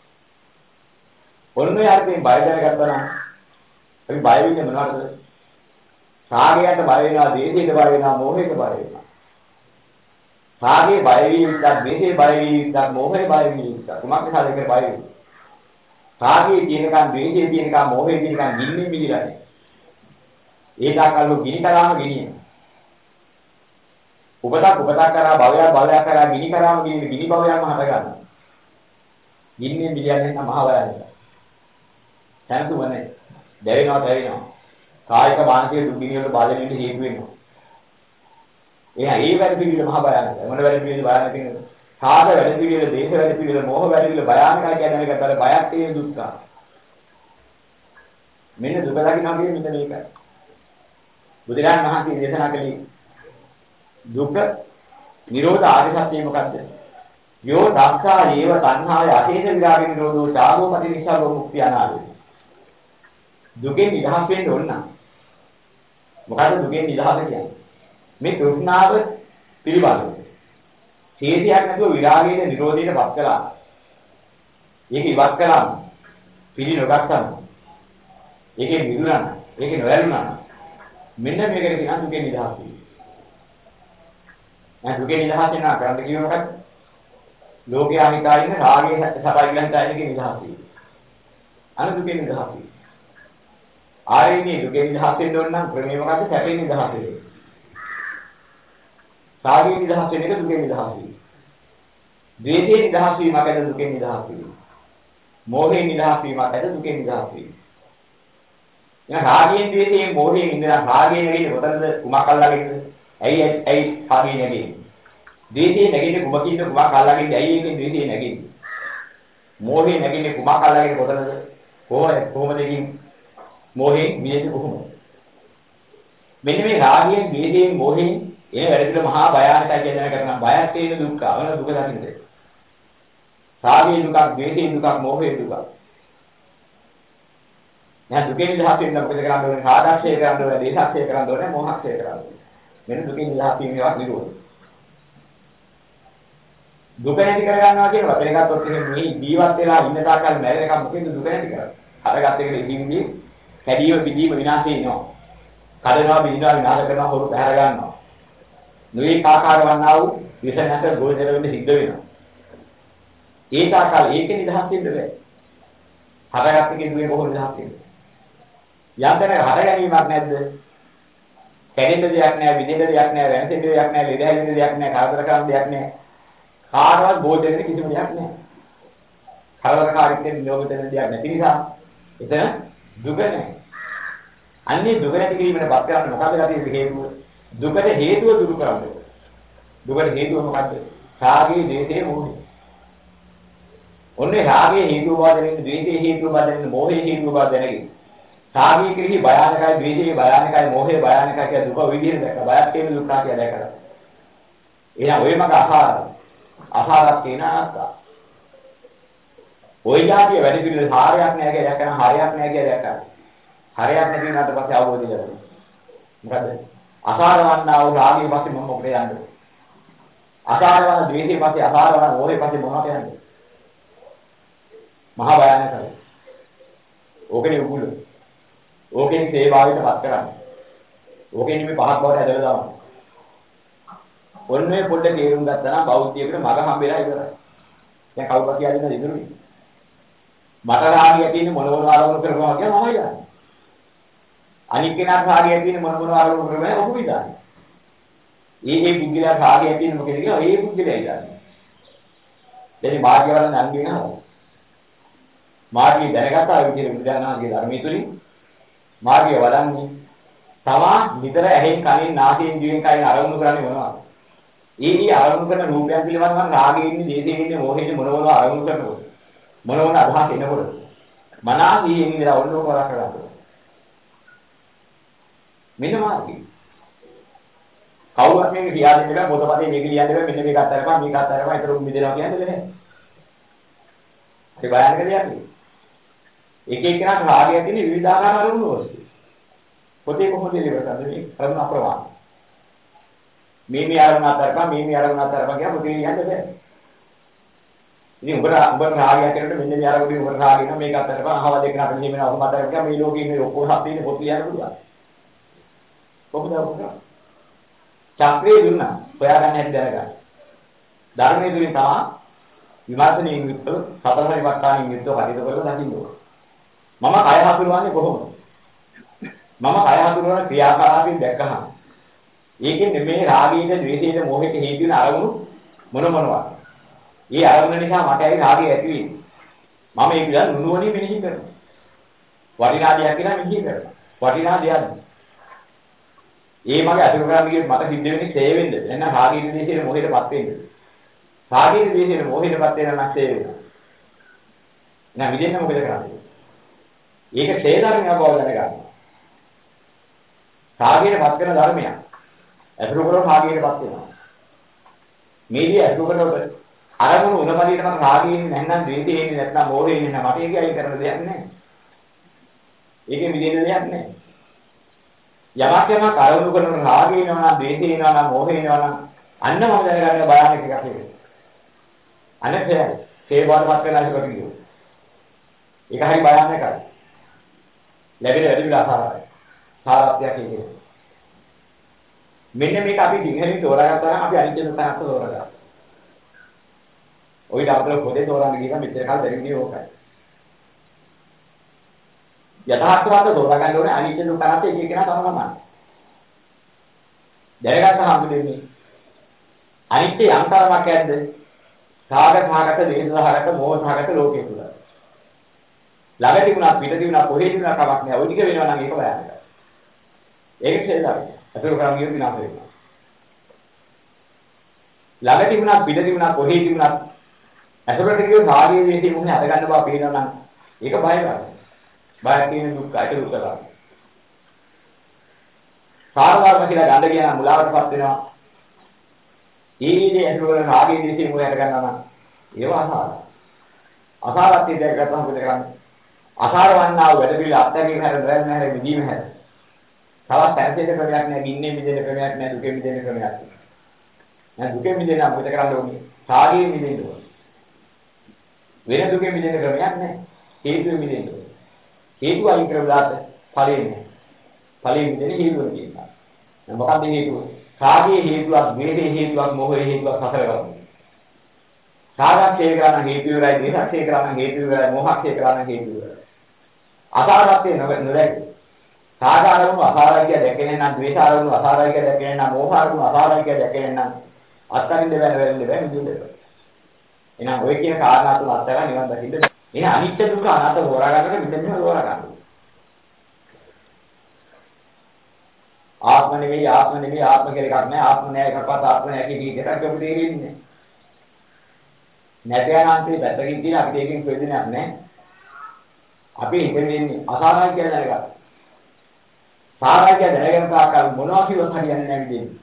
Speaker 1: ඔන්නේ අර්ථයෙන් බය දැනගත්තා නම් අපි බය වෙන්නේ මොනවද? රාගයට බය වෙනවා, දේශයට බය වෙනවා, මෝහයට බය වෙනවා. රාගේ බය වීමක්, දේශේ බය වීමක්, මෝහේ බය වීමක්. කුමක් නිසාද ඒකට බය වෙන්නේ? රාගේ තියෙනකන්, දේශේ තියෙනකන්, මෝහේ තියෙනකන් ගින්නේ මිදිලා නැහැ. ඒ දාකල්ලු ගිනි කරාම ගිනිය. උපතක් කරා භවයක් කරා ගිනි කරාම ගිනි භවයක්ම හට ගන්නවා. ගින්නේ මිදියන්නේ නම් මහ භයානකයි. දැනුමනේ දැවෙනවා. කායික මානසික දුක් ගිනි වල බාධා වෙන්න හේතු වෙනවා. ඒ වැඩ පිළිවිල මහ භයානකයි. මොන වැඩ පිළිවිල භයානක කියන්නේ? සාද වැඩ පිළිවිල, දේශ වැඩ පිළිවිල, මෝහ වැඩ පිළිවිල භයානකයි කියන්නේ ඒකට බයක් තියෙන දුක්ඛ. මෙන්න දුක දකින්නවා කියන්නේ මෙන්න මේකයි. බුදුරජාණන් වහන්සේ දේශනා කළේ දුක නිරෝධ ආර්ය සත්‍යය මොකද්ද? යෝ දක්ඛා ඒව තණ්හාය අශේෂ විරාග නිරෝධෝ ඡාගෝ පටිනිස්සග්ගෝ මුක්ති අනාලෝ. දුකෙන් නිදහස් වෙන්න ඕන නම් මොකද්ද දුකෙන් නිදහස කියන්නේ? මේ තෘෂ්ණාව පිළිබඳව. හේතියක් නැතුව විරාගයේ නිරෝධයට පත් කළා. ඒක ඉවත් කළාම පිළි නොගත්තම ඒකේ මිදුණා. ඒකේ නොයල්ුණා. මෙන්න මේකට කියනවා දුකෙන් නිදහස් වීම. දැන් දුකෙන් නිදහස් වෙනවා කරන්න කියව මොකක්ද? ලෝකයේ අනිකායින රාගයේ සබයි කියලා හිතාගෙන නිදහස් වීම. අන දුකෙන් නිදහස් වීම. ආරේනේ දුකෙන් නිදහස් වෙන්න ඕන නම් ක්‍රමය මොකද්ද? සැපෙන් නිදහස් වෙන්න. රාගයෙන් නිදහස් වෙන එක දුකෙන් නිදහස් වීම. ද්වේෂයෙන් නිදහස් වීමක් ඇද දුකෙන් නිදහස් වීම. මෝහයෙන් නිදහස් වීමක් ඇද දුකෙන් නිදහස් වීම. එහෙනම් රාගයෙන් ද්වේෂයෙන් මෝහයෙන් ඉඳලා රාගයෙන් නැගින්නේ මොකටද? කුමක් අල්ලාගෙනද? ඇයි රාගයෙන් නැගින්නේ? ද්වේෂයෙන් නැගින්නේ කුමකින්ද? කුමක් අල්ලාගෙනද? ඇයි ඒකෙන් ද්වේෂයෙන් නැගින්නේ? මෝහයෙන් නැගින්නේ කුමක් අල්ලාගෙන කොතනද? කොහොමද ඒකින් මෝහයෙන් මිදෙන්නේ කොහොමද? මෙන්න මේ රාගයෙන් ද්වේෂයෙන් මෝහයෙන් ඒ වැඩ පිළ මහා භයානකයි කියන කරන බයක් තියෙන දුක්ඛ අවන දුක දකින්නද? රාගයේ දුකක්, ද්වේෂයේ දුකක්, මොහේ දුකක්. දැන් දුකෙන් නිදහස් වෙන්න මොකද කරන්න ඕනේ? රාගක්ෂය කරන්න ඕනේ, දේශක්ෂය කරන්න ඕනේ, මොහක්ෂය කරන්න ඕනේ. මෙන්න දුකෙන් නිදහස් වීමේවත් නිරෝධ. දුක නැති කර ගන්නවා කියන වචන ගත්තොත් මේ ජීවත් වෙලා ඉන්න තාක්කල් මැරෙන එක මොකෙන්ද දුක නැති කරන්නේ? හරගත්ත එකට ඉදිමිදී කැඩීම, පිදීම, විනාශය එනවා. කඩනවා, බිඳිනවා, විනාශ කරනවා, හොරු පැහැර ගන්නවා. නොයේ ආකාර වන්නා වූ විසනත ගෝචර වෙන්න සිද්ධ වෙනවා. ඒ තාකල් ඒකේ නිදහස් වෙන්න බෑ. හරගත්ත කෙනෙකුගේ කොහොමද නිදහස් වෙන්නේ? යන්තර හර ගැනීමක් නැද්ද? කැඩෙන්න දෙයක් නැහැ, විදෙන්න දෙයක් නැහැ, වෙනසෙන්න දෙයක් නැහැ, ලෙඩ හැදෙන්න දෙයක් නැහැ, කරදර කරන්න දෙයක් නැහැ. කාටවත් ගෝචර වෙන්න කිසිම දෙයක් නැහැ. කරදරකාරීත්වයෙන් නියෝග දෙන්න දෙයක් නැති නිසා එතන දුක නැහැ. අන්නේ දුක නැති කිරීමකට පත් කරන්න මොකද ගැටේ හේතුව? දුකට හේතුව දුරු කරන්න. දුකට හේතුව මොකද්ද? රාගයේ, ද්වේෂයේ, මෝහය. ඔන්නේ රාගයේ හේතුව බව දැනෙන්න, ද්වේෂයේ හේතුව බව දැනෙන්න, මෝහයේ හේතුව බව දැනගෙන. රාගයේ කෙරෙහි භයානකයි, ද්වේෂයේ භයානකයි, මෝහයේ භයානකයි කියලා දුක විදිහට දැක්ක. බයක් කියන දුක්ඛ කියලා දැකලා. එහෙනම් ඔය මග අසාරක් කියන අනාත්තා. ඔය જાතිය වැඩි පිළිවෙල හාරයක් නැහැ කියලා දැක්කම හරයක් නැහැ කියලා දැක්කම. හරයක් නැති වුණාට පස්සේ අවබෝධය ලැබෙනවා. මොකද? අසාරවන්නා වූ රාගයේ පස්සේ මම මොකද යන්නේ? අසාරවන ද්වේෂයේ පස්සේ අසාරවන මෝහයේ පස්සේ මොනවද යන්නේ? මහා භයානකයි. ඕකනේ උගුල. ඕකෙන් සේවාවටපත් කරන්නේ. ඕකෙන් මේ පහක් බවට ඇදලා දානවා. ඔන්නේ පොඩ්ඩක් තේරුම් ගත්තා නම් බෞද්ධයෙකුට මග හම්බෙලා ඉවරයි. දැන් කවුරුත් කියන්නේ ඉදුරුනේ. මට රාගය තියෙන්නේ මොන ආරමුණු කරපුවා කියලා මමයි යන්නේ. අනික් කෙනාට රාගය තියෙන්නේ මොන ආරමුණු කරපුවා ඔහු විදාන්නේ. ඒ පුද්ගලයා රාගය තියෙන්නේ මොකද කියලා ඒ පුද්ගලයා ඉදාන්නේ. දැන් මාර්ගය වල නම් කියනවා. මාර්ගය දැනගත්තා විදිහට බුදුදහමේ ධර්මයේ තුලින් මාර්ගය වඩන්නේ තමා නිතර ඇහෙන් කනෙන් නාසයෙන් දිවෙන් කයින් අරමුණු කරන්නේ මොනවද? ඒ අරමුණු කරන රූපයන් පිළිබඳව නම් රාගයේ ඉන්නේ, දේශයේ ඉන්නේ, මොහේ ඉන්නේ මොනවද අරමුණු කරනකොට මොනවද අදහස් එනකොට මනසේ ඉඳලා ඔන්නෝ කරා කරලා මෙන්න මාර්ගය. කවුරුත් මේක කියා දෙන්න බෑ, පොතපතේ මේක ලියන්න බෑ, මෙන්න මේක අත්හැරපන්, මේක අත්හැරපන්, ඒතර උඹ දෙනවා කියන්නේ නැහැ. ඒ බයංග දෙයක් නෙවෙයි. එක එකනට රාගය තියෙන විවිධාකාර අරමුණු ඔස්සේ. පොතේ කොහොමද ඉවර කරන්නේ? මේ අරමුණ අප්‍රමාණ. මේ අරමුණ අත්හැරපන්, මේ අරමුණ අත්හැරපන් කියන පොතේ ලියන්න බෑ. ඉතින් උඹ රාගය කරනකොට මෙන්න මේ අරමුණේ උඹ රාගය නම් මේක අත්හැරපන්, අහව දෙක නතර මෙන්න ඔහොම අත්හැරපන්, මේ ලෝකේ ඉන්නේ ඔක්කොම හත් පොත ලියන්න පුළුවන්. කොහොමද ඔක? චක්‍රේ දුන්නා. හොයාගන්න හැටි දැනගන්න. ධර්මයේ දුරින් තමයි විමර්ශනයෙන් යුක්තව සතර පරිවර්තනයෙන් යුක්තව කටයුතු කරලා දකින්න ඕන. මම කය හසුරුවන්නේ කොහොමද? මම කය හසුරුවන ක්‍රියාකාරී දැක්කහම ඒකෙන් මේ රාගයේ, ද්වේෂයේ, මෝහයේ හේතු වෙන අරමුණු මොනවද? ඒ අරමුණ නිසා මට ඇයි රාගය ඇති වෙන්නේ? මම ඒක දැන් නුනුවණින් මෙනෙහි කරනවා. වටිනා දෙයක් කියලා මෙනෙහි කරනවා. වටිනා දෙයක්. ඒ මගේ අතුරු කරන්නේ කිව්වොත් මට සිද්ධ වෙන්නේ ඡේ වෙන්න. එන්න රාගයේ, ද්වේෂයේ, මෝහයටපත් වෙන්න. රාගයේ, ද්වේෂයේ, මෝහයටපත් වෙන නම් ඡේ වෙනවා. එහෙනම් විදෙන්න මොකද කරන්නේ? ඒක ඡේ ධර්මයක් බව දැනගන්න. රාගයටපත් වෙන ධර්මයක්. අසුරු කරන රාගයටපත් වෙනවා. මේදී අසුරු කරනකොට අරමුණු උනපදියට මම රාගයෙන් නැත්නම් ද්වේෂයෙන් නැත්නම් මෝහයෙන් නැත්නම් මට ඒක අයින් කරන්න දෙයක් නැහැ. ඒකෙ මිදෙන්න දෙයක් නැහැ. යමක් අරමුණු කරන රාගය වෙනවා නම් ද්වේෂය වෙනවා නම් මෝහය වෙනවා නම් අන්න මම දැනගන්න බයානක එකක් ඒක. අනේකයි ඒ බාරපත් වෙලා ඉවර කිව්වෝ. ඒක හරි බයානකයි. ලැබෙන වැඩි විලාසාරයි. සාරත්‍යයක් කියන්නේ. මෙන්න මේක අපි දිගහැරින් තෝරාගත්තා නම් අපි අනිත්‍ය දුක්ඛ අනාත්ම තෝරගන්නවා. ඔයිට අපතල පොතේ තෝරන්න ගියම මෙච්චර කාල දැරින්නේ ඕකයි. යථාර්ථවත් තෝරාගන්න ඕනේ අනිත්‍ය දුක්ඛ අනාත්ම එක එකනා තමයි. දැනගත්තාම දෙන්නේ අනිත්‍ය යන්තරමක් ඇද්ද? සාගත සාගත දේශසහගත මොහසහගත ලෝකයේ තුල. ළඟ තිබුණා පිට තිබුණා කොහේ තිබුණා කමක් නැහැ. ওই ටික වෙනවා නම් ඒක බයන්නයි. ඒක ඡේදයි. අතුරු කරන් ගියොත් විනාශ වෙනවා. ළඟ තිබුණා පිට තිබුණා කොහේ තිබුණා අතුරට ගියොත් සාගයේ වේදී මොහේ අද ගන්න බව පේනවා නම් ඒක බය ගන්න. බය කියන දුක් අයිත දුක් කරා. සාරවර්ම කියලා ගන්න කියන මුලාවටපත් වෙනවා. ඊයේ අතුරු කරන රාගයේ වේදී මොහේ අද ගන්නවා නම් ඒව අසාර. අසාරත්වය දැක්කම මොකද කරන්නේ? අසාර වන්නා වැඩ පිළ අත්දැකීම් හැර දැන් නැහැ විදීම හැර. තවත් පැහැදිලි ක්‍රමයක් නැහැ, ගින්නේ මිදෙන ක්‍රමයක් නැහැ, දුකෙන් මිදෙන ක්‍රමයක් නැහැ. දැන් දුකෙන් මිදෙන්න මොකද කරන්න ඕනේ? සාගයෙන් මිදෙන්න ඕනේ. වෙන දුකෙන් මිදෙන ක්‍රමයක් නැහැ. හේතුවෙන් මිදෙන්න ඕනේ. හේතුව අයින් කරලාට ඵලෙ නැහැ. ඵලෙ මිදෙන හේතුව තියෙනවා. දැන් මොකක්ද හේතුව? සාගයේ හේතුවක්, වේදේ හේතුවක්, මොහේ හේතුවක් හතර කරගන්න. සාගක්ෂේ කරන හේතු විරයි, දේශක්ෂේ කරන හේතු විරයි, මොහක්ෂේ කරන හේතු විරයි. අසාරත්වයේ නොදැක. සාගාරවම අසාරයි කිය දැකෙන්නේ නම්, ද්වේෂාරවම අසාරයි කිය දැකෙන්නේ නම්, මෝහාරවම අසාරයි කිය දැකෙන්නේ නම්, අත්තරින් දෙවන වෙන්නේ බෑ නිදුන්නේ. එහෙනම් ඔය කියන කාරණා තුන අත්තර නිවන් දකින්න. එහෙනම් අනිත්‍ය දුක අනාත්ම හොරා ගන්නකොට මෙතන හොරා ගන්න. ආත්ම නෙවෙයි ආත්ම කියලා එකක් නැහැ. ආත්ම නෑ එකක්වත් ආත්ම නෑ කියන එකක් අපිට තේරෙන්නේ නැහැ. නැතයන්න්තේ පැත්තකින් තියෙන අපිට ඒකෙන් ප්‍රයෝජනයක් නැහැ. අපි හිතන්නේ අසාරයි කියලා දැනගන්න. සාරයි කියලා දැනගෙන තාකල් මොනවා කිව්වත් හරියන්නේ නැහැ විදිහේ.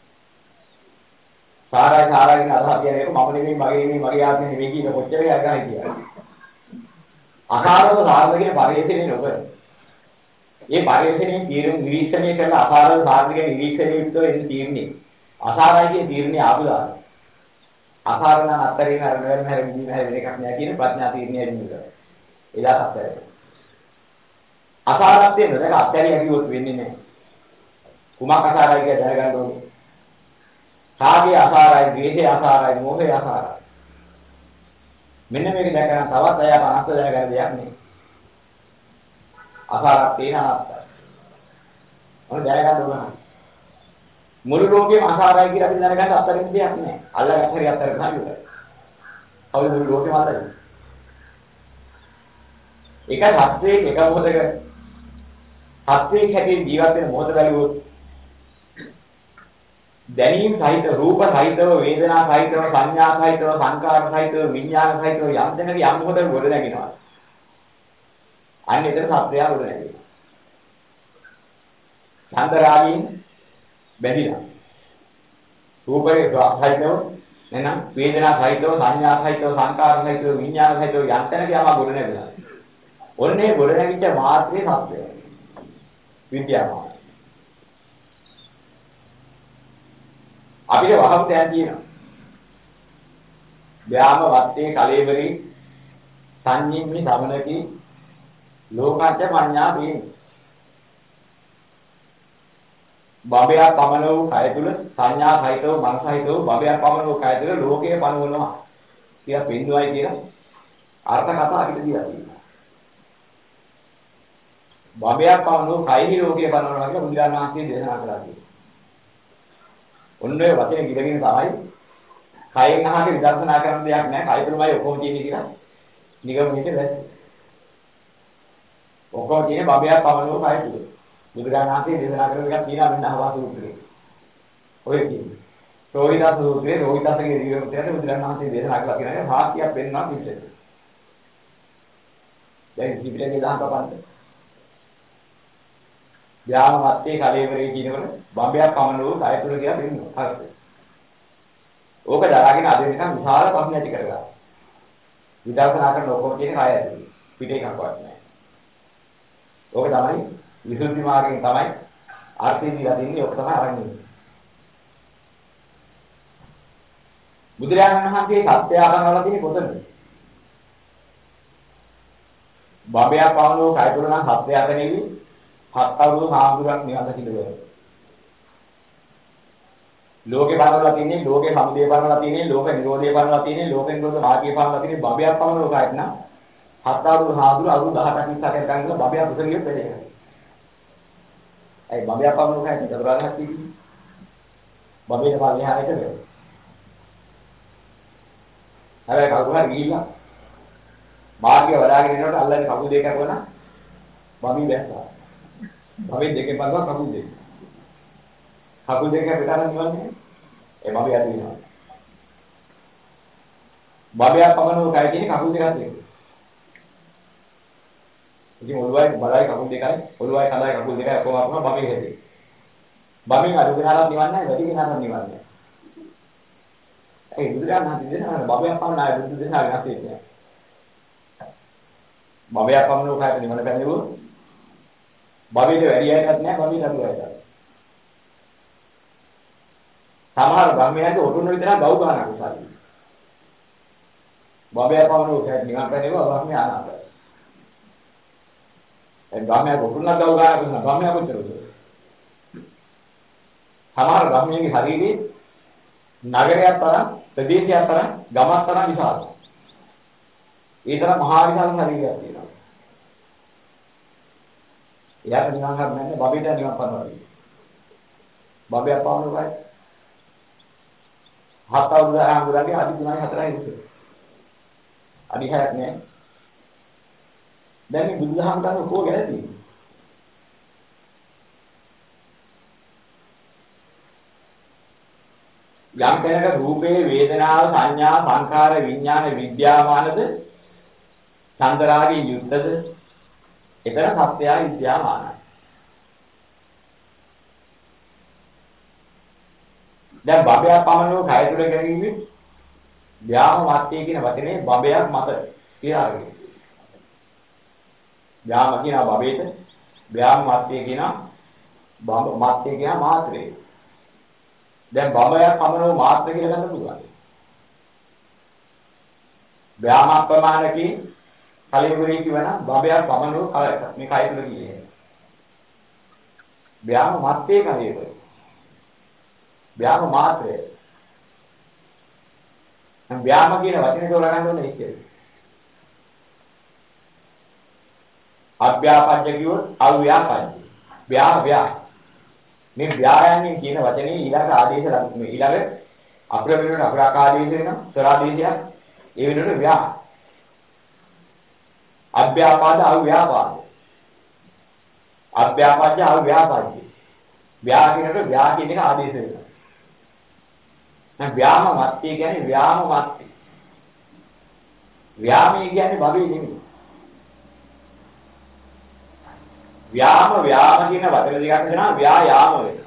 Speaker 1: සාරයි කියන අදහස කියන්නේ මම නෙමෙයි මගේ ආත්මෙ නෙමෙයි කියන කොච්චර යගහයි කියන්නේ. අසාරව සාරද කියන පරිේශණය නොකර. මේ පරිේශණයෙන් තීරණ නිරීක්ෂණය කරලා අසාරව සාරද කියන නිරීක්ෂණය විතර එන්නේ තීරණේ. අසාරයි කියන තීරණේ ආපුදා. අසාරණ අත්තරින් අර වෙන හැර විදිහ වෙන එකක් නෑ කියන ප්‍රඥා තීරණය ඇදින්න. එදා සත්‍යයි. අසාරත්වයේ නේද අත්‍යරිය කිව්වොත් වෙන්නේ නැහැ. කුමක් අසාරයි කියලා දැනගන්න ඕනේ. රාගය අසාරයි, ද්වේෂය අසාරයි, මෝහය අසාරයි. මෙන්න මේක දැකලා තවත් අය අනත්ත දැනගන්න දෙයක් නෙවෙයි. අසාරත්වයේ අනත්තයි. මොන දැනගන්න ඕන. මුළු ලෝකෙම අසාරයි කියලා අපි දැනගන්න අතරින් දෙයක් නැහැ. අල්ලගත්ත හරිය අතර ගන්න ඉවරයි. අවුල් මුළු ලෝකෙම අතරින්. එක සත්‍යයේ එක මොහොතක සත්‍යයේ හැටින් ජීවත් වෙන මොහොත බැලුවොත් දැනීම් සහිත රූප සහිතව වේදනා සහිතව සංඥා සහිතව සංකාර සහිතව විඥාන සහිතව යම් දෙනක යම් මොහොතක ගොඩ නැගිනවා. අන්න එතන සත්‍යය ගොඩ නැගෙනවා. චන්දරාගයෙන් බැඳිලා. රූපේ සහිතව එනම් වේදනා සහිතව සංඥා සහිතව සංකාර සහිතව විඥාන සහිතව යම් දෙනක යම ගොඩ නැගෙනවා. ඔන්නේ ගොඩ නැගිච්ච මාත්‍රේ සත්‍යය. විද්‍යාව. අපිට වහම් තැන් තියෙනවා. ව්‍යාම වත්තේ කලෙබරි සංඤිම්මි සමනකි ලෝකච්ච පඤ්ඤා වේන. බබයා පමන වූ කය තුල සංඥා සහිතව මනස සහිතව බබයා පමන වූ කය තුල ලෝකයේ පනවනවා. කියලා පින්දුවයි කියන අර්ථ කතා අපිට දීලා තියෙනවා. බබයා පමන වූ කයෙහි ලෝකයේ පනවනවා කියලා බුදුරජාණන් වහන්සේ දේශනා කළා කියනවා. ඔන්න ඔය වචනේ කිව්වකින් තමයි කයෙන් අහක විදර්ශනා කරන දෙයක් නැහැ. කය තුලමයි ඔක්කොම තියෙන්නේ කියලා නිගමනයේ දැක්කේ. ඔක්කොම තියෙන්නේ බබයා පමන වූ කය තුල. බුදුරජාණන් වහන්සේ දේශනා කරන එකක් තියෙනවා මෙන්න අහවා සූත්‍රයේ. ඔය කියන්නේ. රෝහිත සූත්‍රයේ රෝහිතසගේ විවෘතයට බුදුරජාණන් වහන්සේ දේශනා කළා කියන එක සාක්ෂියක් වෙන්නවා පිටේ. දැන් පිටේ දහම් කපන්න. ධ්‍යාන මත්තේ කලෙවරේ කියනකොට බඹයක් පමණ වූ කය තුල කියලා දෙන්නවා. හරිද? ඕක දරාගෙන අද වෙනකන් විශාල ප්‍රශ්න ඇති කරගන්නවා. විදර්ශනා කරන ඔක්කොම කියන කය ඇතුලේ. පිටේ කක්වත් නැහැ. ඕක තමයි විසුද්ධි මාර්ගයෙන් තමයි ආර්ථික දීලා දෙන්නේ. ඔක තමයි අරන්නේ. බුදුරජාණන් වහන්සේ සත්‍ය ආරණවල තියෙන කොතනද? බබයා පවනෝ කය තුල නම් සත්‍ය අතනෙවි හත් අවුරුදු සාමුදුරක් නිවස සිදුවෙනවා. ලෝකේ බලවලා තියෙන්නේ ලෝකේ සමුදය බලවලා තියෙන්නේ ලෝක නිරෝධය බලවලා තියෙන්නේ ලෝක නිරෝධ මාර්ගය බලවලා තියෙන්නේ බබයක් පවනෝ කයත් නම් හත් අවුරුදු සාමුදුර අවුරුදු 18ක් 20ක් ගන්න බබයා කුසලියෙත් වැඩේ කරනවා. ඒ බබයා පවනෝ කයත් චතුරාර්යයක් තියෙන්නේ. බබේ පාලනය කරන්නේ. හැබැයි කවුරුහරි ගිහිල්ලා මාර්ගය වඩාගෙන යනකොට අල්ලන්නේ කකුල් දෙක කරනවා බබී දැස්සා. බබේ දෙකෙන් බලනවා කකුල් දෙක. කකුල් දෙක පිටරන් නිවන්නේ ඒ බබේ ඇති වෙනවා. බබයා පමණව කය කියන්නේ කකුල් දෙකක් දෙක. ඉතින් ඔළුවයි බලයි කකුල් දෙකයි ඔළුවයි කඳයි කකුල් දෙකයි ඔක්කොම අපම බබේ හැදේ. බබෙන් අඩු කෙනාට නිවන්නේ නැහැ වැඩි කෙනාට නිවන්නේ නැහැ. ඒ බුදුරජාණන් වහන්සේ දෙනවා බබයක් පමණ ආය බුදු දෙනා වෙනස් වෙන්නේ. බබයක් පමණ උකායට නිවන පැනෙවුවොත් බබේට වැඩි අයවත් නැහැ බබේ නඩු අයවත්. සමහර බ්‍රහ්මයන්ට ඔටුන විතර ගව් ගන්න කුසාරි. බබයක් පමණ උකායට නිවන පැනෙවුවා බ්‍රහ්මය අනාථයි. ඒ බ්‍රහ්මයා ඔටුන ගව් ගන්න කුසාරි බ්‍රහ්මයා කොච්චරද? සමහර බ්‍රහ්මයන්ගේ ශරීරේ නගරයක් තරම් ප්‍රදේශයක් තරම් ගමක් තරම් විශාලයි. ඒ තරම් මහා විශාල ශරීරයක් තියෙනවා. එයාට නිවන් හරි නැහැ බබේට නිවන් පනවනවා. බබයා පවනවයි. හත් අවුරුදු ආංගුරගේ අඩි 3යි 4යි ඉස්සර. අඩි 6ක් නෑ. දැන් මේ බුදුදහම ගන්න කොහොම ගැන තියෙන්නේ? යම් කෙනෙක් රූපේ වේදනාව සංඥා සංඛාර විඥාන විද්‍යාමානද චන්දරාගී යුද්ධද එතන සත්‍යය විද්‍යාමානයි. දැන් බබයක් පමණව කය තුල ගැනීමේ ව්‍යාම මත්තේ කියන වචනේ බබයක් මත කියලා අරගෙන. ව්‍යාම කියන බබේට ව්‍යාම මත්තේ කියන බබ මත්තේ කියන මාත්‍රේ. දැන් බබයක් පමණව මාත්‍ර කියලා ගන්න පුළුවන්. ව්‍යාම ප්‍රමාණකේ කලියුරේ කියවන බබයක් පමණව මේ කය තුල කියන්නේ. ව්‍යාම මත්තේ කලියුරේ. ව්‍යාම මාත්‍රය. ව්‍යාම කියන වචනේ තෝරා ගන්න ඕනේ ඒක. අභ්‍යාපජ්ජ කිව්වොත් අව්‍යාපජ්ජ. ව්‍යා මේ ව්‍යායන්නේ කියන වචනේ ඊළඟ ආදේශ මේ ඊළඟ අපර වෙනුවට අපරාකාදීශ වෙනවා ස්වරාදීශයක් ඒ වෙනුවට ව්‍යා. අභ්‍යාපාද අව්‍යාපාද. අභ්‍යාපජ්ජ අව්‍යාපජ්ජ. ව්‍යා කියනකොට ව්‍යා කියන එක ආදේශ වෙනවා. ව්‍යාම මත්ය කියන්නේ ව්‍යාම මත්ය. ව්‍යාමයේ කියන්නේ බබේ නෙමෙයි. ව්‍යාම කියන වචන දෙකක් වෙනවා ව්‍යායාම වෙනවා.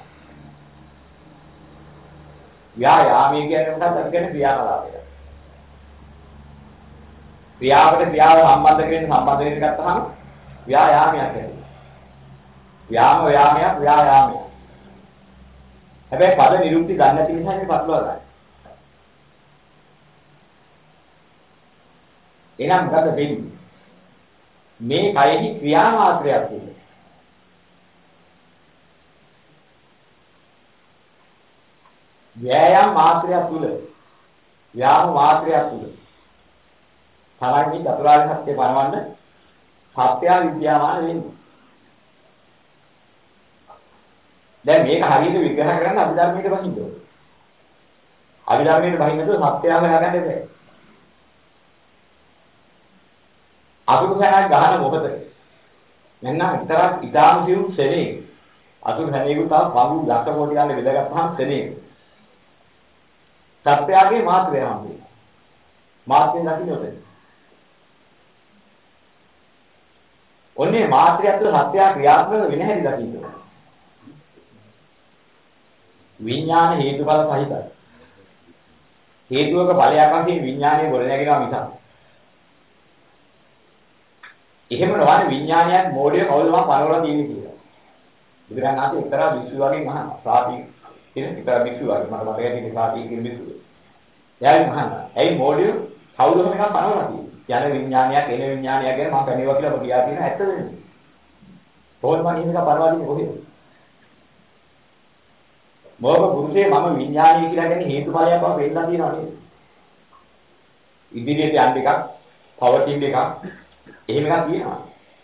Speaker 1: ව්‍යායාමයේ කියන්නේ මොකක්ද? ඒ කියන්නේ ක්‍රියාකලාපය. ක්‍රියාවට ක්‍රියාව සම්බන්ධ වෙන්න ගත්තාම ව්‍යායාමයක් වෙනවා. ව්‍යායාමයක්. හැබැයි පද නිරුක්ති ගන්න නැති නිසා මේ පටලවා ගන්න. එනම් මොකද වෙන්නේ? මේ කයෙහි ක්‍රියා මාත්‍රයක් තියෙනවා. ව්‍යායාම මාත්‍රයක් තුල ව්‍යාම මාත්‍රයක් තුල තරංගී චතුරාර්ය සත්‍ය පනවන්න සත්‍ය විද්‍යාමාන වෙන්නේ. දැන් මේක හරියට විග්‍රහ කරන්න අභිධර්මයේ බහින්න ඕනේ. අභිධර්මයේ බහින්නද සත්‍යය හොයාගන්න බෑ. අතුරු සැනක් ගහන මොකද? මෙන්න විතරක් ඊටාම සිව් සෙනේ. අතුරු සැනේකුත් තව පංගු ලක්ෂ කෝටි ගන්න බෙදගත්තාම සෙනේ. සත්‍යයේ මාත්‍රය හම්බෙන්නේ. මාත්‍රය දකින්නොත් ඔන්නේ මාත්‍රය තුළ සත්‍ය ක්‍රියාත්මක වෙන හැටි දකින්න ඕනේ. විඥාන හේතුඵල සහිතයි. හේතුවක ඵලයක් වශයෙන් විඥානය ගොඩනැගෙනවා මිසක්. එහෙම නොවන විඥානයක් මෝඩය කවුද මම පනවලා තියෙන්නේ කියලා. බුදුරජාණන් වහන්සේ එක්තරා විසු වගේ මහා සාපි කියන එක්තරා විසු වගේ මට මතකයි තියෙන්නේ සාපි කියන විසු. එයාගේ මහා. ඇයි මෝඩය කවුද මේක පනවලා තියෙන්නේ? යන විඥානයක් එන විඥානයක් ගැන මම පැනෙවා කියලා ඔබ කියා තියෙන ඇත්ත වෙන්නේ. කොහොමද මම මේක පනවලා දෙන්නේ කොහෙද? මොකද පුරුෂේ මම විඥානීය කියලා කියන්නේ හේතුඵලයක් බව වෙන්නලා තියෙනවා නේද? ඉදිරියට යන්න එකක්, පවතින එකක්, එහෙම එකක් තියෙනවා.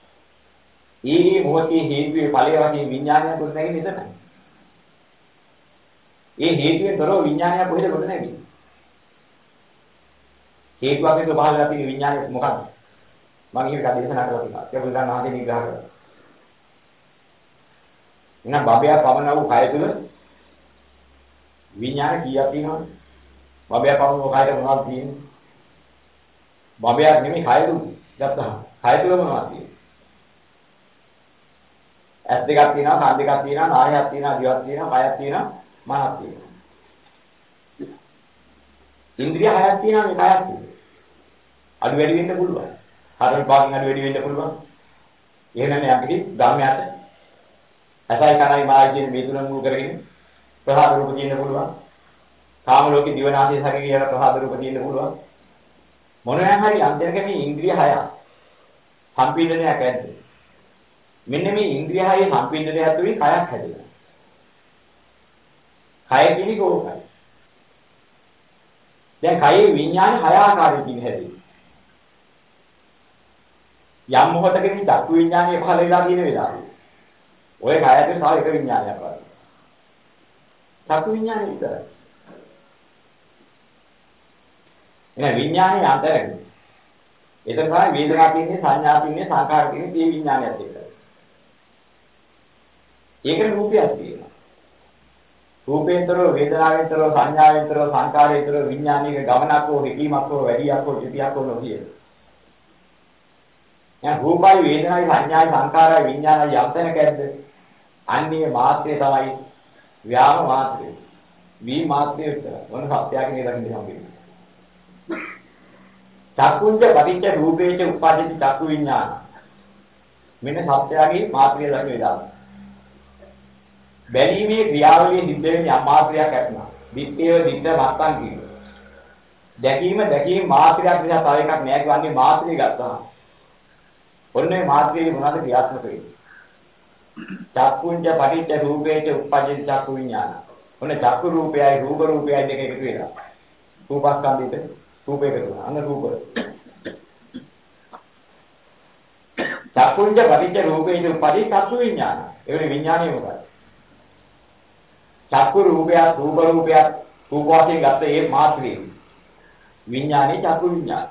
Speaker 1: ඒ මොහොතේ හේතුවේ ඵලය වශයෙන් විඥානය කොට නැගෙන්නේ එතනයි. ඒ හේතුවෙන් තොරව විඥානය කොහෙද කොට නැගෙන්නේ? හේතුවකින් පහළලා තියෙන විඥානය මොකක්ද? මම ඒක දේශනා කරලා තියෙනවා. ඒක බුදුන් වහන්සේ නිග්‍රහ කරා. එහෙනම් බබයා පවන වූ කය තුළ විඥාන කීයක් තියෙනවද? බබයා පවන වූ කයට මොනවද තියෙන්නේ? බබයා නෙමෙයි කය තුල. ගත්තා. කය තුල මොනවද තියෙන්නේ? ඇස් දෙකක් තියෙනවා, කන් දෙකක් තියෙනවා, නායයක් තියෙනවා, දිවක් තියෙනවා, කයක් තියෙනවා, මනක් තියෙනවා. ඉන්ද්‍රිය හයක් තියෙනවා මේ කයක් තියෙනවා. අඩු වැඩි වෙන්න පුළුවන්. හතර පාකින් අඩු වැඩි වෙන්න පුළුවන්. එහෙනම් යම්කිසි ධර්මයක් ඇසයි කනයි මායි කියන මේ තුන මුල් කරගෙන ප්‍රහාද රූප තියෙන්න පුළුවන්. කාම ලෝකේ දිවනාසය ශරීරය ප්‍රහාද රූප තියෙන්න පුළුවන්. මොනවා හරි අන්තයක මේ ඉන්ද්‍රිය හය සම්පීඩනයක් ඇද්ද? මෙන්න මේ ඉන්ද්‍රිය හයේ සම්පීඩනය ඇතුලේ කයක් හැදෙනවා. කය කියන්නේ කෝකයි. දැන් කයේ විඥාන හය ආකාරයකින් හැදෙනවා. යම් මොහොතකදී චක්කු විඥානය පහළ වෙලා තියෙන වෙලාවේ ඔය කය ඇතුලේ තව එක විඥානයක් වගේ. චක්කු විඥානය විතරයි. එහෙනම් විඥානයේ අන්තරයි. ඒතර තමයි වේදනා කියන්නේ සංඥා කියන්නේ සංකාර කියන්නේ මේ විඥානයත් එක්ක. ඒකට රූපයක් තියෙනවා. රූපේතරව වේදනාවෙන්තරව සංඥාවෙන්තරව සංකාරයෙන්තරව විඥානික ගමනක් හෝ හිතීමක් හෝ වැඩියක් හෝ චිතියක් හෝ නොකිය. දැන් රූපයි වේදනායි සංඥායි සංකාරයි විඥානයි යම්තනකද අන්නේ මාත්‍රය තමයි ව්‍යාම මාත්‍රය. වී මාත්‍රය විතර. මොන සත්‍යයක් නේද දකින්න හම්බෙන්නේ. චක්කුංච පටිච්ච රූපේච උප්පජ්ජති චක්කු විඥාන. මෙන්න සත්‍යයේ මාත්‍රිය දකින විලාස. බැලීමේ ක්‍රියාවලියේ සිද්ධ වෙන අමාත්‍රියක් ඇතනවා. දිත්තේව දිත්ත මත්තන් කියනවා. දැකීම මාත්‍රියක් නිසා තව එකක් නෑ කියන්නේ මාත්‍රිය ගත්තා. ඔන්නේ මාත්‍රියේ මොනවද ක්‍රියාත්මක වෙන්නේ? චක්කුංච පටිච්ච රූපේච උප්පජ්ජති චක්කු විඥාන. ඔන්න චක්කු රූපයයි රූප රූපයයි දෙක එකතු වෙනවා. රූපස්කන්ධෙට රූපයක තුන අන්න රූප. චක්කුංච පටිච්ච රූපේච උප්පජ්ජති චක්කු විඥාන. ඒකේ විඥානය මොකක්ද? චක්කු රූපයක් රූප රූපයක් රූප වශයෙන් ගත්ත ඒ මාත්‍රිය. විඥානේ චක්කු විඥාන.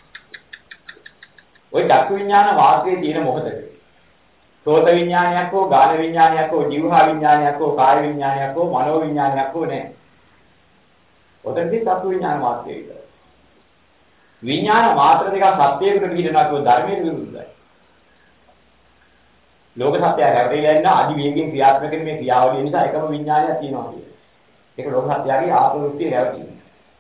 Speaker 1: ওই චක්කු විඥාන මාත්‍රියේ තියෙන මොහොතේ සෝත විඥානයක් හෝ ගාන විඥානයක් හෝ જીවහා විඥානයක් හෝ කාය විඥානයක් හෝ මනෝ විඥානයක් හෝ නැහැ. ඔතනදී චක්කු විඥාන මාත්‍රිය විතරයි. විඥාන මාත්‍ර දෙක සත්‍යයකට පිළිදෙනවා කියව ධර්මයේ විරුද්ධයි. ලෝක සත්‍යය හැරෙලා ඉන්න අදි වේගයෙන් ක්‍රියාත්මක වෙන මේ ක්‍රියාවලිය නිසා එකම විඥානයක් තියෙනවා කියන්නේ. ඒක ලෝක සත්‍යයේ ආත්මෘතිය රැවටීම.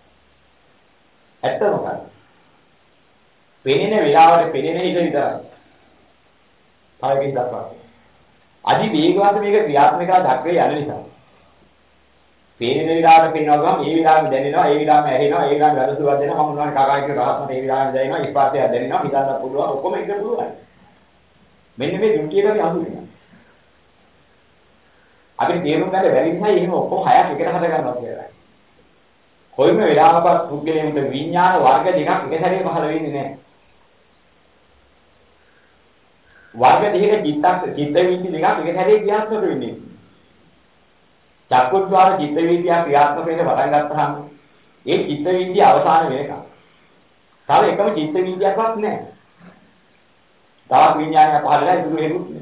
Speaker 1: ඇත්ත මොකක්ද? පෙනෙන වෙලාවට පෙනෙන එක විතරයි. ආයෙකින් දක්වන්න. අදි වේගවත් මේක ක්‍රියාත්මක කරලා දක්වේ යන නිසා. පේන විලාම පේනවා ගම ඒ විලාම දැනෙනවා ඒ විලාම ඇහෙනවා ඒ විලාම වැඩසුවක් දෙනවා මම මොනවාරි කකා කියන රහත්මට ඒ විලාම දැනෙනවා ඉස්පාතය දැනෙනවා හිතන්න පුළුවන් ඔක්කොම එක පුළුවන්. මෙන්න මේ දෘෂ්ටියකදී අහු වෙනවා. අපිට තේරුම් ගන්න බැරි නිසා එහෙම ඔක්කොම හයක් එකට හද ගන්නවා කියලා. කොයිම වෙලාවකවත් පුද්ගලයෙකුට විඥාන වර්ග දෙකක් එක සැරේ පහළ වෙන්නේ නැහැ. වර්ග දෙකක චිත්ත වීති දෙකක් එක සැරේ ක්‍රියාත්මක වෙන්නේ. චක්කුද්්වාර චිත්ත වීතිය ක්‍රියාත්මක වෙන්න පටන් ගත්තාම ඒ චිත්ත වීතිය අවසාන වෙනකම් තව එකම චිත්ත වීතියක්වත් නැහැ. තවත් විඥානය පහළලා ඉතුරු හේතුත් නෑ.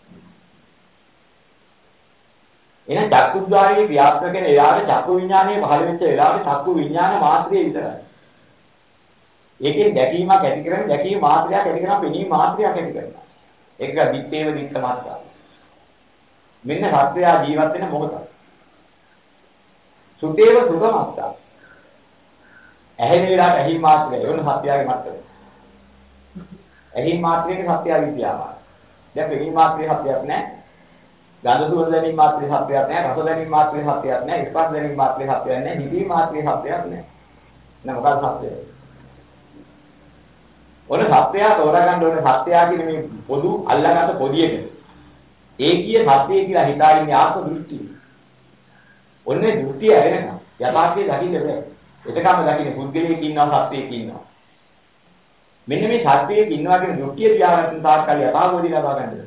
Speaker 1: එහෙනම් චක්කුද්්වාරයේ ක්‍රියාත්මක වෙන වෙලාවට චක්කු විඥානයේ පහළ වෙච්ච වෙලාවට චක්කු විඥාන මාත්‍රිය විතරයි. ඒකෙන් දැකීමක් ඇති කරගෙන දැකීම මාත්‍රියක් ඇති කරනවා පෙනීම මාත්‍රියක් ඇති කරනවා. ඒක දිත්තේව දිත්ත මාත්‍රා. මෙන්න සත්‍යය ජීවත් වෙන මොහොත. සුතේව සුතමත්තා. ඇහෙන විලාට ඇහි මාත්‍රය. ඒවන සත්‍යයගේ මත්තර. ඇහි මාත්‍රයේ සත්‍යය විද්‍යාවයි. දැන් පෙනීම මාත්‍රයේ සත්‍යයක් නැහැ. ගඳ සුවඳ දැනීම මාත්‍රයේ සත්‍යයක් නැහැ. රස දැනීම මාත්‍රයේ සත්‍යයක් නැහැ. ස්පර්ශ දැනීම මාත්‍රයේ සත්‍යයක් නැහැ. නිවීම මාත්‍රයේ සත්‍යයක් නැහැ. නේද මොකක්ද සත්‍යය? ඔන්න සත්‍යය තෝරගන්න ඕනේ සත්‍යය කියන්නේ මේ පොදු අල්ලාගත්ත පොදියක. ඒකීය සත්‍යය කියලා හිතාගෙන ආත්ම දෘෂ්ටිය. ඔන්නේ දෘෂ්ටිය ඇරෙනකම් යථාර්ථය දකින්න බෑ. එතකම දකින්න පුද්ගලයෙක් ඉන්නවා සත්‍යයක් ඉන්නවා. මෙන්න මේ සත්‍යයක් ඉන්නවා කියන දෘෂ්ටිය තියාගන්න තාක්කල් යථාභෝධි ලබා ගන්න.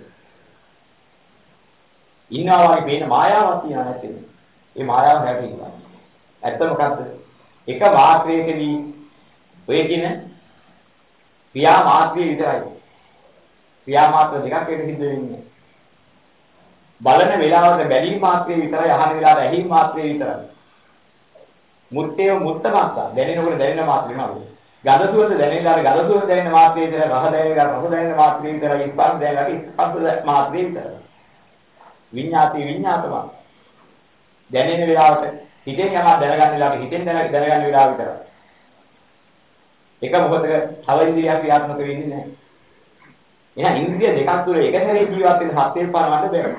Speaker 1: ඉන්නවා වගේ පේන මායාවක් තියනවා නැත්නම්. ඒ මායාව හැදෙන්නේ. ඇත්ත මොකද්ද? එක මාත්‍රයකදී ඔය කියන ක්‍රියා මාත්‍රය විතරයි. ක්‍රියා මාත්‍ර දෙකක් එක සිද්ධ වෙන්නේ. බලන වෙලාවට බැලීම මාත්‍රය විතරයි, අහන වෙලාවට ඇහිීම මාත්‍රය විතරයි. මුත්තේ මුත්තමත්ත දැනෙනකොට දැනෙන මාත්‍රය නෙවෙයි. ගඳ සුවඳ දැනෙනකොට ගඳ සුවඳ දැනෙන මාත්‍රය විතරයි, රස දැනෙනකොට රස දැනෙන මාත්‍රය විතරයි, ස්පර්ශ දැනෙනකොට ස්පර්ශ මාත්‍රය විතරයි. විඤ්ඤාති විඤ්ඤාතම දැනෙන වෙලාවට හිතෙන් යමක් දැනගන්න වෙලාවට හිතෙන් දැනගන්න වෙලාව විතරයි. එක මොහොතක තව ඉන්ද්‍රියක් ක්‍රියාත්මක වෙන්නේ නැහැ. එහෙනම් ඉන්ද්‍රිය දෙකක් තුර එක සැරේ ජීවත් වෙන සත්‍යය පාරවන්න බැහැ.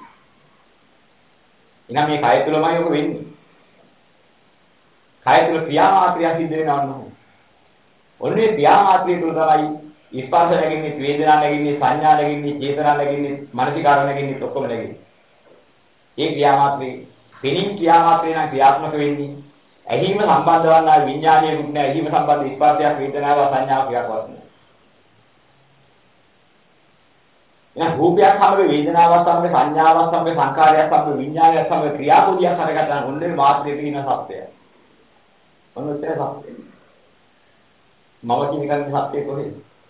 Speaker 1: එහෙනම් මේ කය තුලමයි ඔක වෙන්නේ. කය තුල ක්‍රියා මාත්‍රය සිද්ධ වෙනවා නෝ. ඔන්නේ ක්‍රියා මාත්‍රය තුල තමයි ස්පර්ශ නැගෙන්නේ, වේදනා නැගෙන්නේ, සංඥා නැගෙන්නේ, චේතනා නැගෙන්නේ, මනසිකාර නැගෙන්නේ ඔක්කොම නැගෙන්නේ. ඒ ක්‍රියා මාත්‍රේ පෙනීම ක්‍රියා මාත්‍රේ නම් ක්‍රියාත්මක වෙන්නේ. ඇහිම සම්බන්ධ වන්නා විඥානීය රුක් නැහැ. ඇහිම සම්බන්ධ ස්පර්ශයක්, වේදනාවක්, සංඥාවක් ක්‍රියාවක් නැහැ. එහෙනම් රූපයක් සමග වේදනාවක් සමග සංඥාවක් සමග සංකාරයක් සමග විඥානයක් සමග ක්‍රියාපොදියක් හරගන්න ඕනේ මාත්‍රයේ තියෙන සත්‍යය. මොන උත්තරය සත්‍යය? මම කියන සත්‍යය කොහෙද?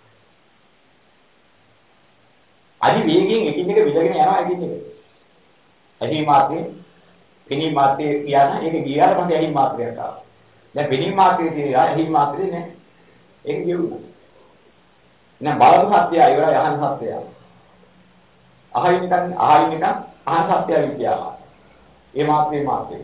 Speaker 1: අදි වේගයෙන් එකින් එක විදගෙන යනවා එකින් එක. ඇහිම මාත්‍රේ, පෙනීම මාත්‍රේ කියන එක ගියාට පස්සේ ඇහිම මාත්‍රයක් ආවා. දැන් පෙනීම මාත්‍රේ තියෙනවා ඇහිම මාත්‍රේ නෑ. ඒක ගෙවුණා. එහෙනම් බලපු සත්‍යය ඉවරයි අහන සත්‍යය. අහිමිකන් අහන සත්‍ය විද්‍යාව. ඒ මාත්‍රේ.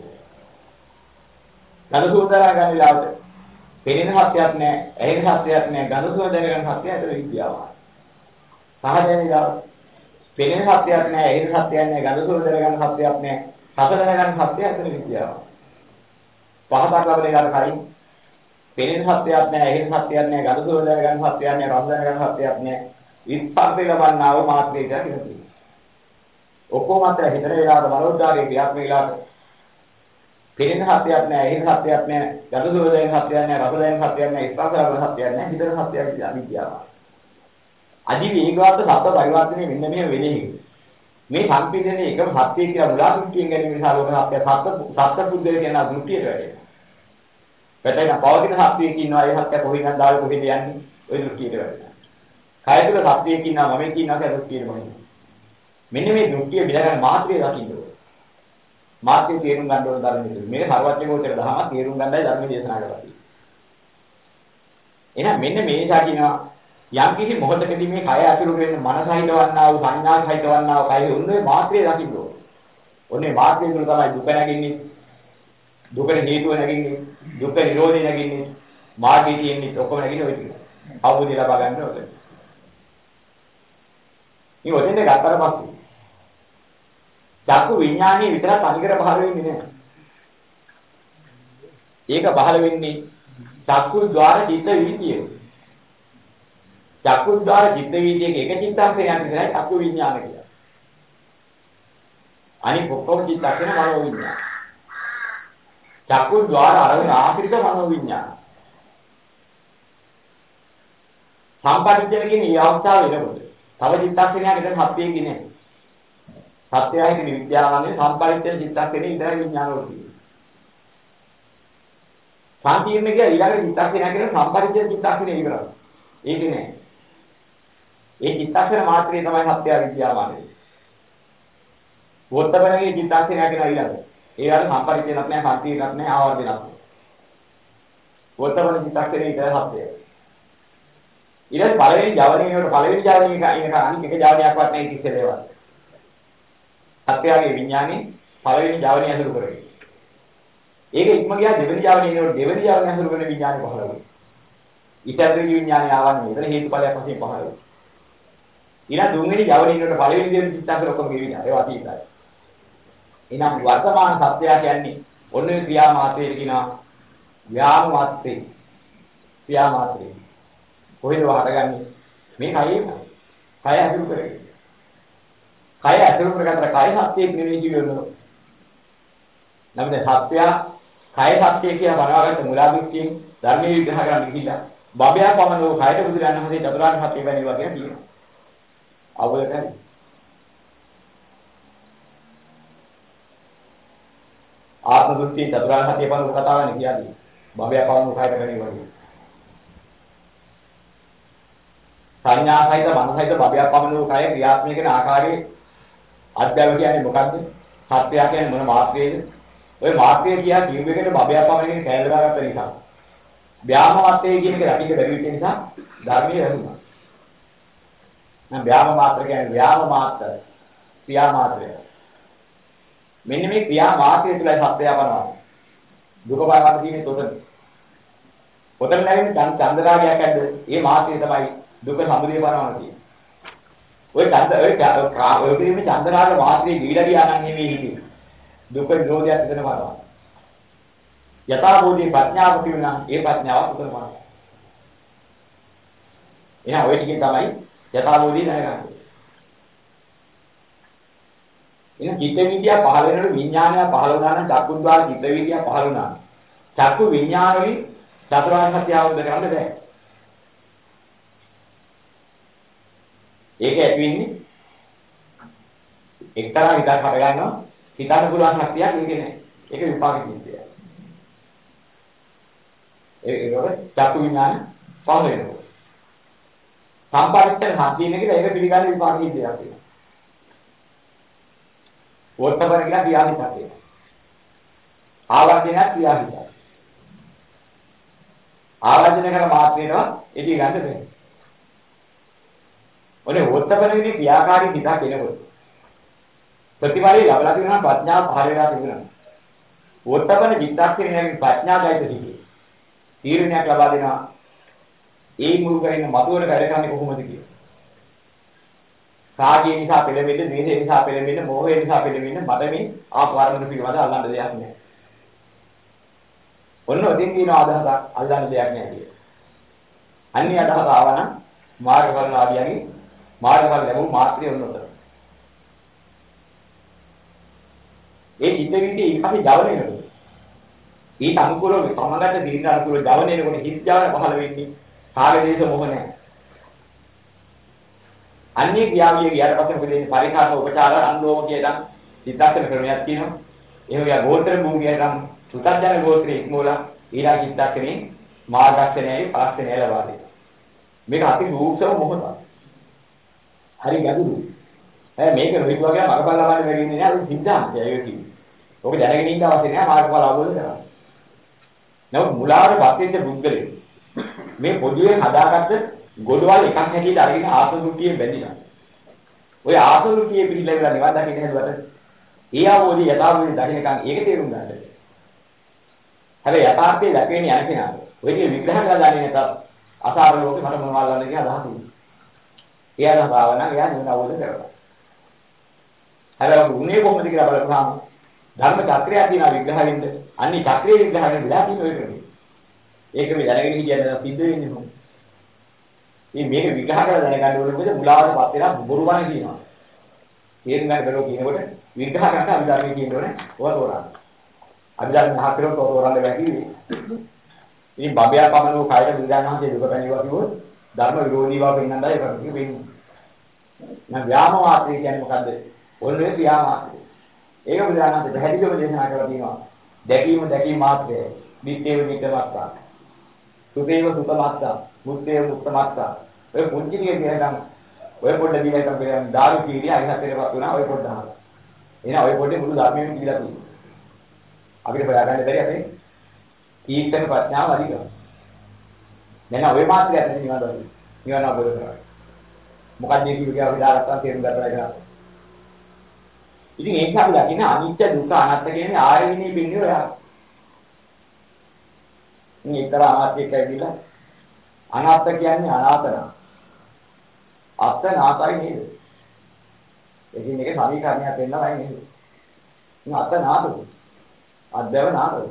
Speaker 1: ගඳ සුවඳ ගන්න වෙලාවට පෙනෙන සත්‍යයක් නැහැ, ඇහෙන සත්‍යයක් නැහැ, ගඳ සුවඳ දැනගන්න සත්‍යය ඒක විද්‍යාව. සහජයෙන් විද්‍යාව. පෙනෙන සත්‍යයක් නැහැ, ඇහෙන සත්‍යයක් නැහැ, ගඳ සුවඳ දැනගන්න සත්‍යයක් නැහැ, රස දැනගන්න සත්‍යය ඒක විද්‍යාව. පහතක් ලැබෙන කලින් පෙනෙන සත්‍යයක් නැහැ, ඇහෙන සත්‍යයක් නැහැ, ගඳ සුවඳ දැනගන්න සත්‍යයක් නැහැ, රස දැනගන්න සත්‍යයක් නැහැ. ඉස්පර්ශය ලබන්නා වූ මාත්‍රේ කියලා කියනවා. ඔක්කොම අතර හිතන වෙලාවට මනෝද්වාරයේ ක්‍රියාත්මක වෙලාවට පෙනෙන සත්‍යයක් නැහැ, ඇහෙන සත්‍යයක් නැහැ, ගඳ සුවඳ දැනෙන සත්‍යයක් නැහැ, රස දැනෙන සත්‍යයක් නැහැ, ස්පර්ශ ලබන සත්‍යයක් නැහැ, හිතන සත්‍යයක් විද්‍යාව. අදි වේගවත් සත්‍ය පරිවර්තනය මෙන්න මෙහෙම වෙන්නේ. මේ සංපීඩනයේ එකම සත්‍යය කියලා මුලාසුක්තියෙන් ගැනීම නිසා ලෝක සත්‍ය පුද්ගල කියන දෘෂ්ටියට වැඩෙනවා. පැටේන පවතින සත්‍යයක ඉන්නවා ඒ සත්‍ය කොහෙන්ද දාලා කොහෙද යන්නේ? ওই දෘෂ්ටියට වැඩෙනවා. කය තුළ සත්‍යයක ඉන්නවා මම කියනවා කියලා දෘෂ්ටියට මොකද? මෙන්න මේ දෘෂ්ටිය බිලගන්න මාත්‍රිය දකින්න ඕනේ. මාත්‍රිය තේරුම් ගන්න ඕන ධර්මයේ. මේක සර්වඥෝත්තර දහම තේරුම් ගන්නයි ධර්මයේ දේශනා කරලා තියෙන්නේ. එහෙනම් මෙන්න මේ නිසා කියනවා යම් කිසි මොහොතකදී මේ කය අතුරු වෙන මනසහිතවන්නා වූ සංඥාසහිතවන්නා වූ කය උන්නේ මාත්‍රිය දකින්න ඕනේ. ඔන්නේ මාත්‍රිය තුල තමයි දුක නැගින්නේ. දුකට හේතුව නැගින්නේ. දුක නිරෝධය නැගින්නේ. මාර්ගය තියෙන්නේ ඔක්කොම නැගින්නේ ඔය ටික. අවබෝධය ලබා ගන්න ඕනේ. මේ වදින්න ගත්තට පස්සේ චක්කු විඥානීය විතර තනිකර පහළ වෙන්නේ නැහැ. ඒක පහළ වෙන්නේ චක්කු ద్వාර චිත්ත වීතියේ. චක්කු ద్వාර චිත්ත වීතියේ එක චිත්තාංශයක් විතරයි චක්කු විඥාන කියලා. අනික ඔක්කොම චිත්තාංශන මනෝ විඥාන. චක්කු ద్వාර අරගෙන ආශ්‍රිත මනෝ විඥාන. සම්පටිච්ඡන කියන මේ අවස්ථාව වෙනකොට තව චිත්තක්ෂණයක් ඉතින් සත්‍යයේ කියන්නේ. සත්‍යයයි කියන විද්‍යාවන්නේ සම්පරිච්ඡේද චිත්තක්ෂණේ ඉඳලා විඥාන වල තියෙනවා. සාන්තියන්නේ කියලා ඊළඟ චිත්තක්ෂණයක් කියන සම්පරිච්ඡේද චිත්තක්ෂණේ ඉවරයි. ඒක නෑ. ඒ චිත්තක්ෂණ මාත්‍රේ තමයි සත්‍ය විද්‍යාවන්නේ. වොත්තබණගේ චිත්තක්ෂණයක් කියන ඊළඟ. ඒ වල සම්පරිච්ඡේදයක් නෑ, සාන්තියක් නෑ, ආවර්ජනයක් නෑ. වොත්තබණ චිත්තක්ෂණේ ඉඳලා සත්‍යය. ඊට පළවෙනි ජවනියට පළවෙනි ජවනියක අනික එක ජවනියක්වත් නැහැ කිසිම දේවල්. සත්‍යයේ විඥානේ පළවෙනි ජවනිය අසුරු කරගෙන. ඒක ඉක්ම ගියා දෙවෙනි ජවනේ එනකොට දෙවෙනි ජවනේ අසුරු වෙන විඥානේ පහළ වෙනවා. ඊටතර විඥානේ ආවන්නේ එතන හේතුඵලයක් වශයෙන් පහළ වෙනවා. ඊළඟ තුන්වෙනි ජවනේ එනකොට පළවෙනි දෙවෙනි චිත්තාන්තර ඔක්කොම ගෙවිලා ඒවා අතීතයි. එහෙනම් වර්තමාන සත්‍යය කියන්නේ ඔන්නේ ක්‍රියා මාත්‍රයේ කියනවා ව්‍යාම මාත්‍රේ. ක්‍රියා මාත්‍රේ. කොහෙද වහටගන්නේ? මේ කයෙම. කය අසුරු කරගෙන. කය අසුරු කරගත්තට කය සත්‍යයේ නෙවෙයි කියනවා. නමුත් සත්‍යය කය සත්‍යය කියලා බනවාගත්ත මුලාදික්කින් ධර්මයේ විග්‍රහ කරන්න ගිහිල්ලා බබයා පමණ වූ කයට බුදුරජාණන් වහන්සේ චතුරාර්ය සත්‍ය වෙනවා කියලා කියනවා. අවබෝධ කරගන්න. ආත්ම දෘෂ්ටි චතුරාර්ය සත්‍ය පරම කතාවනේ කියන්නේ. බබයා පමණ වූ කයට වෙනවා කියන්නේ. සංඥා සහිත මනසහිත බබයා පමණ වූ කය ක්‍රියාත්මක කරන ආකාරයේ අධ්‍යාත්ම කියන්නේ මොකද්ද? සත්‍යය කියන්නේ මොන මාත්‍රයේද? ඔය මාත්‍රය කියා කියුවෙකට බබයා පමණකින් කැලේ දාගත්ත නිසා. ව්‍යාම මාත්‍රය කියන එක රටික බැරි වෙච්ච නිසා ධර්මයේ වැළුණා. නම් ව්‍යාම මාත්‍ර කියන්නේ ව්‍යාම මාත්‍ර ක්‍රියා මාත්‍රය. මෙන්න මේ ක්‍රියා මාත්‍රය තුළයි සත්‍යය පනවන්නේ. දුක බලන්න තියෙන්නේ තොතන. පොතන නැවෙන්නේ චන්දරාගයක් ඇද්ද? ඒ මාත්‍රය තමයි දුක සමුදය පනවන්න තියෙන්නේ. ඔය ඔය චන්දරාග මාත්‍රේ දීලා ගියා නම් නෙවෙයි හිතේ. දුක නිරෝධයක් හිතන බලනවා. යථාභූතී ප්‍රඥාව කියනවා ඒ ප්‍රඥාව උතන බලනවා. එහෙනම් ඔය ටිකෙන් තමයි යථාභූතී දැනගන්නේ. එහෙනම් චිත්ත විද්‍යාව පහළ වෙනකොට විඥානය පහළ වුණා නම් චක්කුද්්වාර චිත්ත විද්‍යාව පහළ වුණා. චක්කු විඥානෙ චතුරාර්ය සත්‍ය අවබෝධ කරගන්න බෑ. ඒක ඇති වෙන්නේ එක්තරා විදිහක් හට ගන්නවා. හිතන්න පුළුවන් ශක්තියක් ඒකේ නැහැ. ඒක විපාක චිත්තය. ඒකවල චක්කු විඥාන පහළ වෙනවා. සම්පරිත්තන හදින එක ඒක පිළිගන්න විපාක චිත්තයක් තියෙනවා. වර්තමාන කියලා ක්‍රියාවිතක් තියෙනවා. ආවර්ජනයක් ක්‍රියාවිතක්. ආවර්ජන කරන මාත්‍රේනවා එදී ගන්න බැහැ. ඔනේ වර්තමානයේ ක්‍රියාකාරී හිතක් එනකොට ප්‍රතිපලයි ලබලා තියෙනවා ප්‍රඥාව පහළ වෙලා තිබුණා. වර්තමාන චිත්තක්ෂණයෙන් ප්‍රඥාගයිත සිටි. තීරණයක් ලබා දෙනවා. ඒ මුල් කරගෙන මතුවර වැඩ කරන්නේ කොහොමද කියලා. කාගේ නිසා පෙළෙන්නේ, මේසේ නිසා පෙළෙන්නේ, මෝහය නිසා පෙළෙන්නේ, මට මේ ආපවරණ පිළිවද අල්ලන්න දෙයක් නැහැ. ඔන්න ඔතින් කියන අදහස අල්ලන්න දෙයක් නැහැ කියලා. අන්නේ අදහස ආවනම් මාර්ගඵල ආදියගේ මාර්ගඵල ලැබුණු මාත්‍රිය ඔන්නතර. ඒ චිත්ත විද්‍යාවේ ඊපස්සේ ජවන එනකොට ඊට අනුකූලව සමගත දින්න අනුකූලව ජවන එනකොට හිත් ජවන පහළ වෙන්නේ කාල දේශ මොහ නැහැ. අන්නේ ක්‍රියාවිය ගියාට පස්සේ මොකද වෙන්නේ? පරිකාරක උපචාර අන්දෝම කියන සිතාක්ෂණ ක්‍රමයක් තියෙනවා. එහෙම ගියා ගෝත්‍ර භූමියටම සුතඥ ගෝත්‍රයේ ඉක්මෝලා ඊළඟ සිතාක්ෂණේ මාර්ගක්ෂණයයි පාක්ෂණයයි ලබා දෙනවා. මේක අති රූක්ෂව මොහොතක්. හරි ගැඹුරු. මේක රිටුවගේ මගපල් ලබන්න බැරි ඉන්නේ නෑ. ඒක සිද්ධාන්තය ඒක කිව්වේ. ඔක දැනගෙන ඉන්න අවශ්‍ය නෑ මාර්ගඵල අවබෝධ කරගන්න. නමුත් මුලාවට පත්වෙච්ච බුද්ධලේ මේ පොදුවේ හදාගත්ත ගොඩවල් එකක් හැටියට අරගෙන ආසුරුකියේ බැඳිලා. ඔය ආසුරුකියේ පිළිලෙලා නිවන් දකින්න හැදුවට ඒ අවබෝධය යථාභූතයෙන් දකින්නකන් ඒක තේරුම් ගන්නද. හැබැයි යථාර්ථයේ දැකෙන්නේ යන කෙනාට. ඔය කිය විග්‍රහ කරලා දන්නේ නැතත් අසාර ලෝකේ මට මොනවද ගන්න කියලා අදහස් තියෙනවා. ඒ අදහස ආවනම් එයා නිවන අවබෝධ කරගන්නවා. හැබැයි උනේ කොහොමද කියලා බලපුවාම ධර්ම චක්‍රය කියන විග්‍රහ වෙන්න අන්නේ චක්‍රයේ විග්‍රහ වෙන විලා තියෙන ඔය ක්‍රමය. ඒක මේ දැනගෙන හිටියද සිද්ධ වෙන්නේ මොකද? මේක විග්‍රහ කරලා දැනගන්න ඕනේ මොකද මුලාවටපත් වෙලා බොරුවනේ කියනවා. තේරුම් ගන්න බැරුව කියනකොට විග්‍රහ කරලා අභිධර්මයේ කියන්න ඕනේ ඔය තෝරන්න. අභිධර්ම මහත්කරෝ තෝරන්න බැහැ කිව්වේ. ඉතින් බබයා පමණෝ කායයට බුදුදානහන්සේ දුක පැනියවා කිව්වොත් ධර්ම විරෝධී බව පෙන්වන්නයි ඒක වෙන්නේ. නම් ව්‍යාම මාත්‍රය කියන්නේ මොකද්ද? ඔන්නේ ව්‍යාම මාත්‍රය. ඒක බුදුදානහන්සේ පැහැදිලිවම දේශනා කරලා තියෙනවා. දැකීම මාත්‍රයයි. නිත්‍යව නිත්‍යමත්තා. සුතේව සුතමත්තා. මුත්තේව මුත්තමත්තා. ඔය පුංචි ටික කියනකම් ඔය පොඩ්ඩ දීලා ඉතින් බලන්න දාරු කීරිය අයිහතරේපත් වුණා ඔය පොඩ්ඩ අහලා. එහෙනම් ඔය පොඩ්ඩේ මුළු ධර්මයෙන් කියලා තියෙනවා. අපිට හොයාගන්න බැරි අපේ කීර්තන ප්‍රඥාව අධිකයි. දැන් ඔය මාත්‍රය ඇතුලේ නිවන දකින්න. නිවන අවබෝධ කරගන්න. මොකක්ද මේ කිව්වේ කියලා අපි දාගත්තා තේරුම් ගත්තා කියලා. ඉතින් ඒක අපි දකින්න අනිත්‍ය දුක්ඛ අනාත්ම කියන්නේ ආරණ්‍යයේ පින්නේ ඔයා. මේ ඉතර අනාත්‍යයක් ඇවිල්ලා අනාත්ත කියන්නේ අනාතන. අත්ත නාතයි නේද? එකින් එක සමීකරණයක් වෙන්නවයි නේද? මේ අත්ත නාතද? අද්දව නාතද?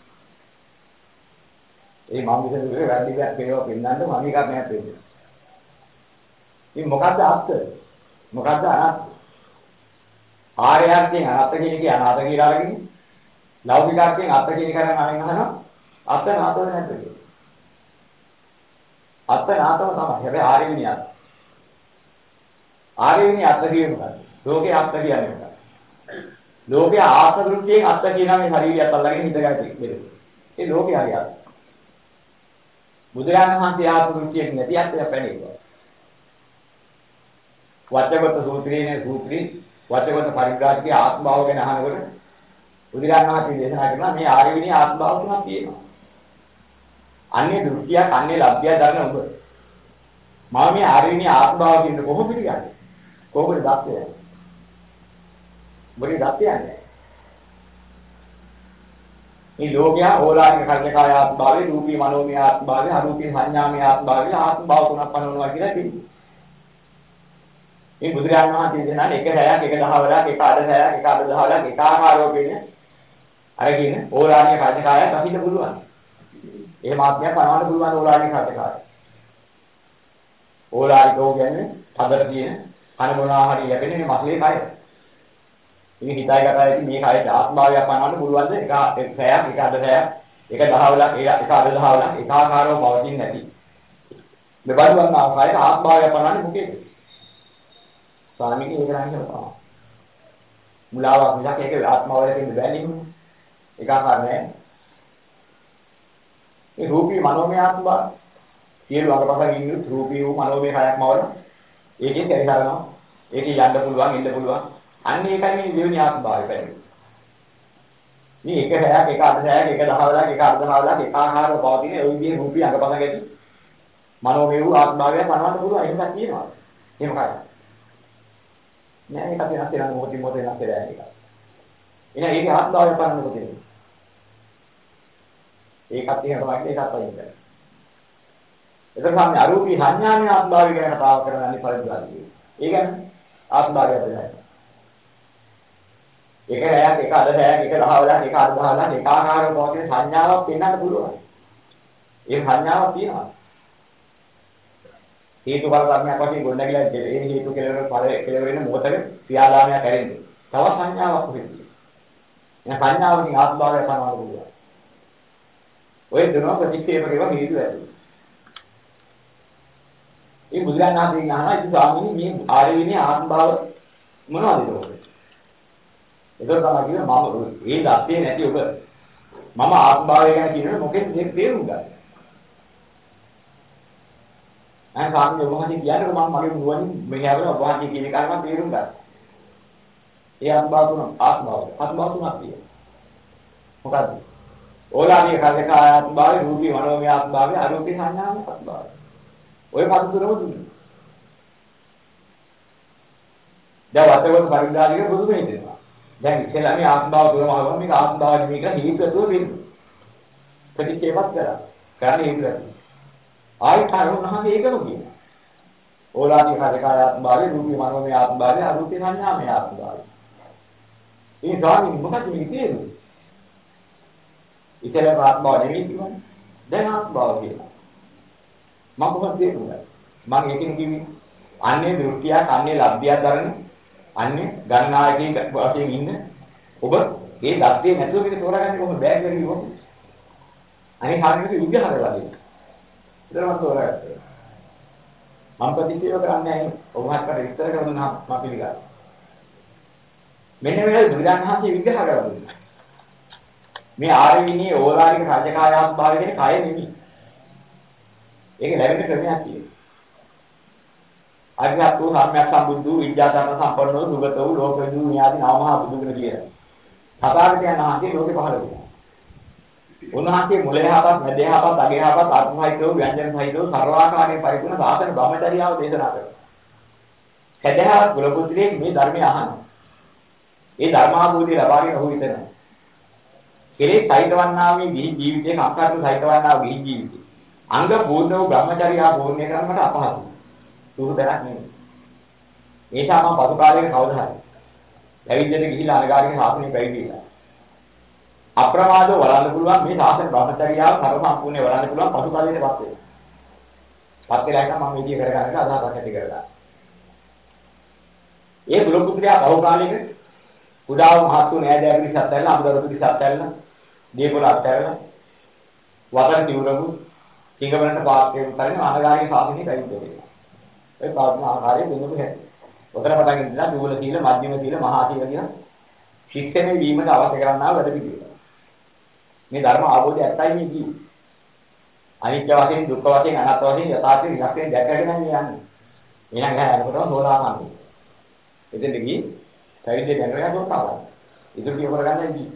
Speaker 1: ඒ මම විසඳුවේ වැඩි දෙයක් පේනවා පෙන්නන්න සමීකරණයක් වෙන්නේ. ඉතින් මොකද්ද අත්ත? මොකද්ද අනාත්ත? ආර්යයන්ගෙන් අනාත්ත කියන එක අනාත්ත කියලා අරගෙන ලෞකිකාර්ථයෙන් අත්ත කියන එක අරන් අහනවා අත්ත නාතව නැද්ද කියලා. අත්ත නාතව තමයි. හැබැයි ආර්ය විනය අත්ත. ආර්ය විනය අත්ත කියන්නේ මොකක්ද? ලෝකේ අත්ත කියන්නේ මොකක්ද? ලෝකේ ආත්ම දෘෂ්ටියෙන් අත්ත කියනවා මේ ශරීරයත් අල්ලගෙන හිතගන්න බැහැ. ඒ ලෝකේ හරි අත්ත. බුදුරජාණන් වහන්සේ ආත්ම දෘෂ්ටියක් නැති අත්යක් පැනෙන්නේ. වචගත සූත්‍රයේ සූත්‍රී වචගත පරිග්‍රාහකේ ආත්ම භාව ගැන අහනකොට බුදුරජාණන් වහන්සේ දේශනා කරනවා මේ ආර්ය විනය ආත්ම භාව තුනක් තියෙනවා. අන්නේ දෘෂ්ටියක් අන්නේ ලබ්ධිය දරන ඔබ. මම මේ ආර්ය විනය ආත්ම භාව කියන කොහොමද පිළිගන්නේ? කොහොමද දක්ෂය? මොකද දක්ෂයන්නේ? මේ ලෝකයා ඕලාරික කර්ණකාය ආත්ම භාවයේ රූපී මනෝමය ආත්ම භාවයේ අරූපී සංඥාමය ආත්ම භාවයේ ආත්ම භාව තුනක් පනවනවා කියලා කියනවා. මේ බුදුරජාණන් වහන්සේ දේශනාවේ එක හැයක් එක දහවලක් එක අඩ හැයක් එක අඩ දහවලක් එක ආකාරව කියන්නේ අරගෙන ඕලාරික කර්ණකාය අපිට පුළුවන්. එහෙම ආත්මයක් පනවන්න පුළුවන් ඕලාරික කර්ණකාය. ඕලාරිකෝ කියන්නේ හදට තියෙන කන මොනවා හරි යැපෙන්නේ මේ මස්ලේ කය. ඉතින් හිතයි කතාවේදී මේ කයට ආත්මාවයක් පනවන්න පුළුවන්ද? එක හැයක් එක අඩ හැයක් එක දහවලක් එක අඩ දහවලක් එක ආකාරව පවතින්නේ නැති. මෙබඳු වන්න ආකාරයට ආත්මාවයක් පනවන්නේ මොකේද? ස්වාමීන් වහන්සේ කරන්නේ මුලාවක් මිසක් ඒක ආත්මාවයක් දෙන්න බෑ නේ. ඒක ආකාර නෑ. මේ රූපී මනෝමය ආත්ම සියලු අංගපසන් ඉන්න රූපී වූ මනෝමය කයක්ම වල ඒකෙන් පරිහරනවා. ඒකේ යන්න පුළුවන් ඉන්න පුළුවන්. අන්න ඒකයි මේ දෙවෙනි ආත්ම භාවය පැහැදිලි. මේ එක හැයක් එක අඩ හැයක් එක දහවලක් එක අඩ දහවලක් එක ආකාරව පවතින ওই විදිහේ රූපී අංගපසන් ඇති මනෝමය වූ ආත්ම භාවය පනවන්න පුළුවන්. එහෙම කියනවා. එහෙම කරා. නෑ ඒක අපි නැත්නම් මොකද මොකද නැත්නම් ඒක. එහෙනම් ඒක ආත්ම භාවය පනවන්න කොතේ? ඒකත් එහෙම තමයි ඒකත් අයින්. එතකොට අපි අරූපී සංඥාමය ආත්ම භාවය ගැන කතා කරන්නේ පරිද්දාදී. ඒ කියන්නේ ආත්ම භාවය දෙන්නයි. එක හැයක් එක අඩ හැයක් එක දහවලක් එක අඩ දහවලක් එක ආකාරව පවතින සංඥාවක් පෙන්වන්න පුළුවන්. ඒ සංඥාවක් තියෙනවා. හේතු බල ධර්මයක් වශයෙන් ගොඩනැගිලා ඒ හේතු කෙලවර ඵල කෙලවර වෙන මොහතක ක්‍රියාදාමයක් ඇරෙන්නේ. තව සංඥාවක් වෙන්නේ. එන සංඥාවකින් ආත්ම භාවය පනවන්න පුළුවන්. ඔය දෙනවා ප්‍රතික්‍රියාව කරේවා හේතු ඇති. මේ බුදුරජාණන් වහන්සේ අහනවා ඉතින් ස්වාමීනි මේ ආර්ය විනය ආත්ම භාව මොනවද ඒක? ඒක තමයි කියන්නේ මම ඒ දත්තේ නැති ඔබ මම ආත්ම භාවය ගැන කියනකොට මොකෙද මේක තේරුම් ගන්න. අය ස්වාමීනි ඔබ මහදී කියන්නේ මම මගේ නුවණින් මෙහෙවල ඔබ වහන්සේ කියන කාරණා මම තේරුම් ගන්න. ඒ ආත්ම භාව තුන ආත්ම භාව තුනක් තියෙනවා. මොකද්ද? ඕලාරික කර්ණකාය ආත්ම භාවය රූපී මනෝමය ආත්ම භාවය අරූපී සංඥාමය ආත්ම භාවය. ඔය පද තුනම දුන්නා. දැන් වතවල පරිග්‍රහණයක බුදු මේ දෙනවා. දැන් ඉතලා මේ ආත්ම භාව තුනම අහගම මේක ආත්ම භාව නෙමෙයි කියලා හේතුව වෙන්නේ. ප්‍රතික්‍රියාවක් කරා. කරන්නේ ඒක. ආයි කරුණහම ඒකම කියනවා. ඕලාරික කර්ණකාය ආත්ම භාවය රූපී මනෝමය ආත්ම භාවය අරූපී සංඥාමය ආත්ම භාවය. මේ ස්වාමීන් මොකක්ද මේ කියන්නේ? ඉතල ආත්ම භාව නෙමෙයි කියන්නේ. දැන් ආත්ම භාව කියනවා. මම කොහොමද තේරුණා? මම ඒකෙන් කිව්වේ අන්නේ දෘෂ්ටියක් අන්නේ ලබ්ධියක් දරන අන්නේ ගණනායකී වශයෙන් ඉන්න ඔබ ඒ දත්තේ නැතුව මේක තෝරාගන්නේ කොහොමද බෑ කියලා කිව්වොත් අනේ හරියට විග්‍රහ කරලා දෙන්න. ඒතර මම තෝරාගත්තා. මම ප්‍රතික්‍රියාව කරන්නේ නැහැ. ඔබ මාකට විස්තර කරලා දුන්නා මම පිළිගන්නවා. මෙන්න මේ බුදුරජාණන් විග්‍රහ කරලා දුන්නා. මේ ආර්ය විනී ඕලාරික රාජකායාත් භාවය කියන්නේ කය නෙමෙයි. ඒක ලැබෙන ක්‍රමයක් තියෙනවා. අරිහත්තු සම්‍යක් සම්බුද්ධ විද්‍යාධර්ම සම්පන්නව සුගතව ලෝකවිදු න්‍යාති නාමහා බුදුගුණ කියලා. තථාගතයන් වහන්සේ ලෝකේ පහළ වුණා. උන්වහන්සේ මුලයහපත් මැදයහපත් අගයහපත් අර්ථහිතව ව්‍යංජන සහිතව සර්වාකාරයෙන් පරිපූර්ණ සාසන බ්‍රහ්මචර්යාව දේශනා කළා. සදහවත් කුලපුත්‍රයෙක් මේ ධර්මය අහනවා. ඒ ධර්මාභූතිය ලබාගෙන ඔහු හිතනවා. කෙලෙස් සහිතවන්නා මේ ගිහි ජීවිතේ සංස්කාරතු සහිතවන්නා ගිහි ජීවිතේ. අංග පූර්ණ වූ බ්‍රහ්මචර්යය පූර්ණ කරන්නට අපහසුයි. සුහුදයක් නෙමෙයි. ඒක මම පසු කාලයක කවදා හරි. පැවිද්දට ගිහිලා අනගාരിക ශාසනය පැවිදිලා. අප්‍රමාදව වළඳ පුළුවන් මේ ශාසන බ්‍රහ්මචර්යාව සර්ව සම්පූර්ණේ වළඳ පුළුවන් පසු කාලයකපත් වෙනවා. පත් වෙලා එක මම විදිය කරගන්න අදහසක් ඇති කරගන්න. ඒ බුලුපුත්‍රයා බහු කාලයක උදාව මහත්තු නෑදෑ පිරිසත් ඇල්ල අමුදරු පිරිසත් ඇල්ල දීපොළ අත්හැරලා වතර දිවුරමු සිංගවලට පාත්කේ කරගෙන අනගාരിക ශාසනය පැවිදිලා. ඒ පාත්ම ආකාරයේ දෙන්නු හැටි. උතර පටන් ඉඳලා දුවල සීල මධ්‍යම සීල මහා සීල කියන ශික්ෂණය වීමට අවශ්‍ය කරන්නා වැඩ පිළිවෙල. මේ ධර්ම අවබෝධය ඇත්තයි මේ කියන්නේ. අනිත්‍ය වශයෙන් දුක්ඛ වශයෙන් අනාත්ම වශයෙන් යථාර්ථ විලක්ෂණ දැකගෙන යන්නේ. එහෙනම් එහා යනකොටම සෝලාපන්නේ. එතෙන්ද ගිහින් පැවිදි දැනගෙන සෝතාපන්න. ඉදිරි කිය කරගන්නයි ගියේ.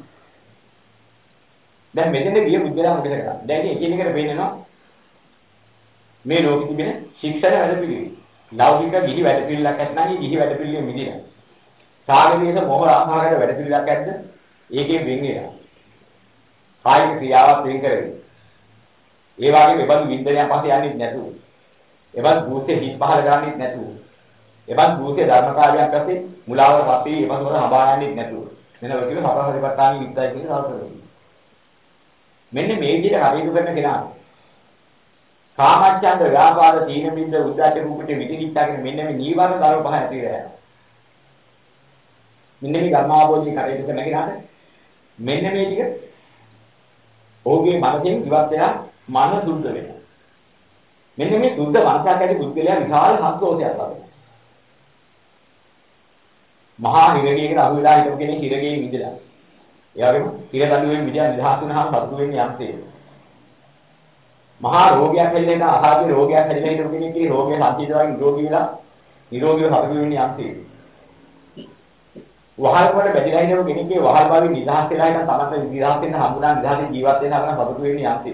Speaker 1: දැන් මෙතෙන්ද ගිය බුද්ධලා මොකද කරන්නේ? දැන් ඉතින් එකිනෙකට පේනවා මේ ලෝකෙ තිබෙන ශික්ෂණ වැඩ පිළිවෙල. ලෞකික ගිහි වැඩ පිළිලක් නැත්නම් ගිහි වැඩ පිළිවෙල මිදිලා. සාගරයේස මොහ ආහාරයට වැඩ පිළිලක් ඇද්ද? ඒකේ වෙන්නේ. කායික ක්‍රියාවක් වෙන් කරගෙන. ඒ වගේම එබඳු වින්දනයක් පස්සේ යන්නේ නැතුව. එබඳු භූතේ හිත් පහල ගන්නෙත් නැතුව. එබඳු භූතේ ධර්මකාරයක් පස්සේ මුලාවටපත් වී එබඳු වල හඹා යන්නේ නැතුව. මෙන්න ඔය කියන සතරපරිපත්තානි විද්‍යාව කියන සාසනය. මෙන්න මේ විදිහට කටයුතු කරන කෙනා කාමච්ඡන්ද ව්‍යාපාද තීන මිද්ද උද්ධච්ච කුපිට විදිහිච්ඡාගෙන මෙන්න මේ නීවරණ ධර්ම පහ ඇති වෙලා යනවා. මෙන්න මේ ධර්මාභෝධී කටයුතු කරන කෙනාට මෙන්න මේ ටික ඔහුගේ මනසෙන් ඉවත් වෙලා මන සුද්ධ වෙනවා. මෙන්න මේ සුද්ධ මනසක් ඇති පුද්ගලයා විශාල සන්තෝෂයක් ලබනවා. මහා හිරගේකට අහු වෙලා හිටපු කෙනෙක් හිරගේ මිදලා. ඒ වගේම හිරදඬුවෙන් මිදලා නිදහස් වුණාම සතුටු වෙන්නේ යම්සේ. මහා රෝගයක් හැදෙලා අහාගේ රෝගයක් හැදෙලා හිටපු කෙනෙක්ගේ රෝගය සංසිඳවගෙන නිරෝගී වෙලා නිරෝගීව සතුටු වෙන්නේ යම්සේ. වහල් වල බැඳලා ඉන්න කෙනෙක්ගේ වහල් භාවයෙන් නිදහස් වෙලා ඉන්න තමන්ට නිදහස් වෙන්න හම්බුනා නිදහසේ ජීවත් වෙන්න අපන සතුටු වෙන්නේ යම්සේ.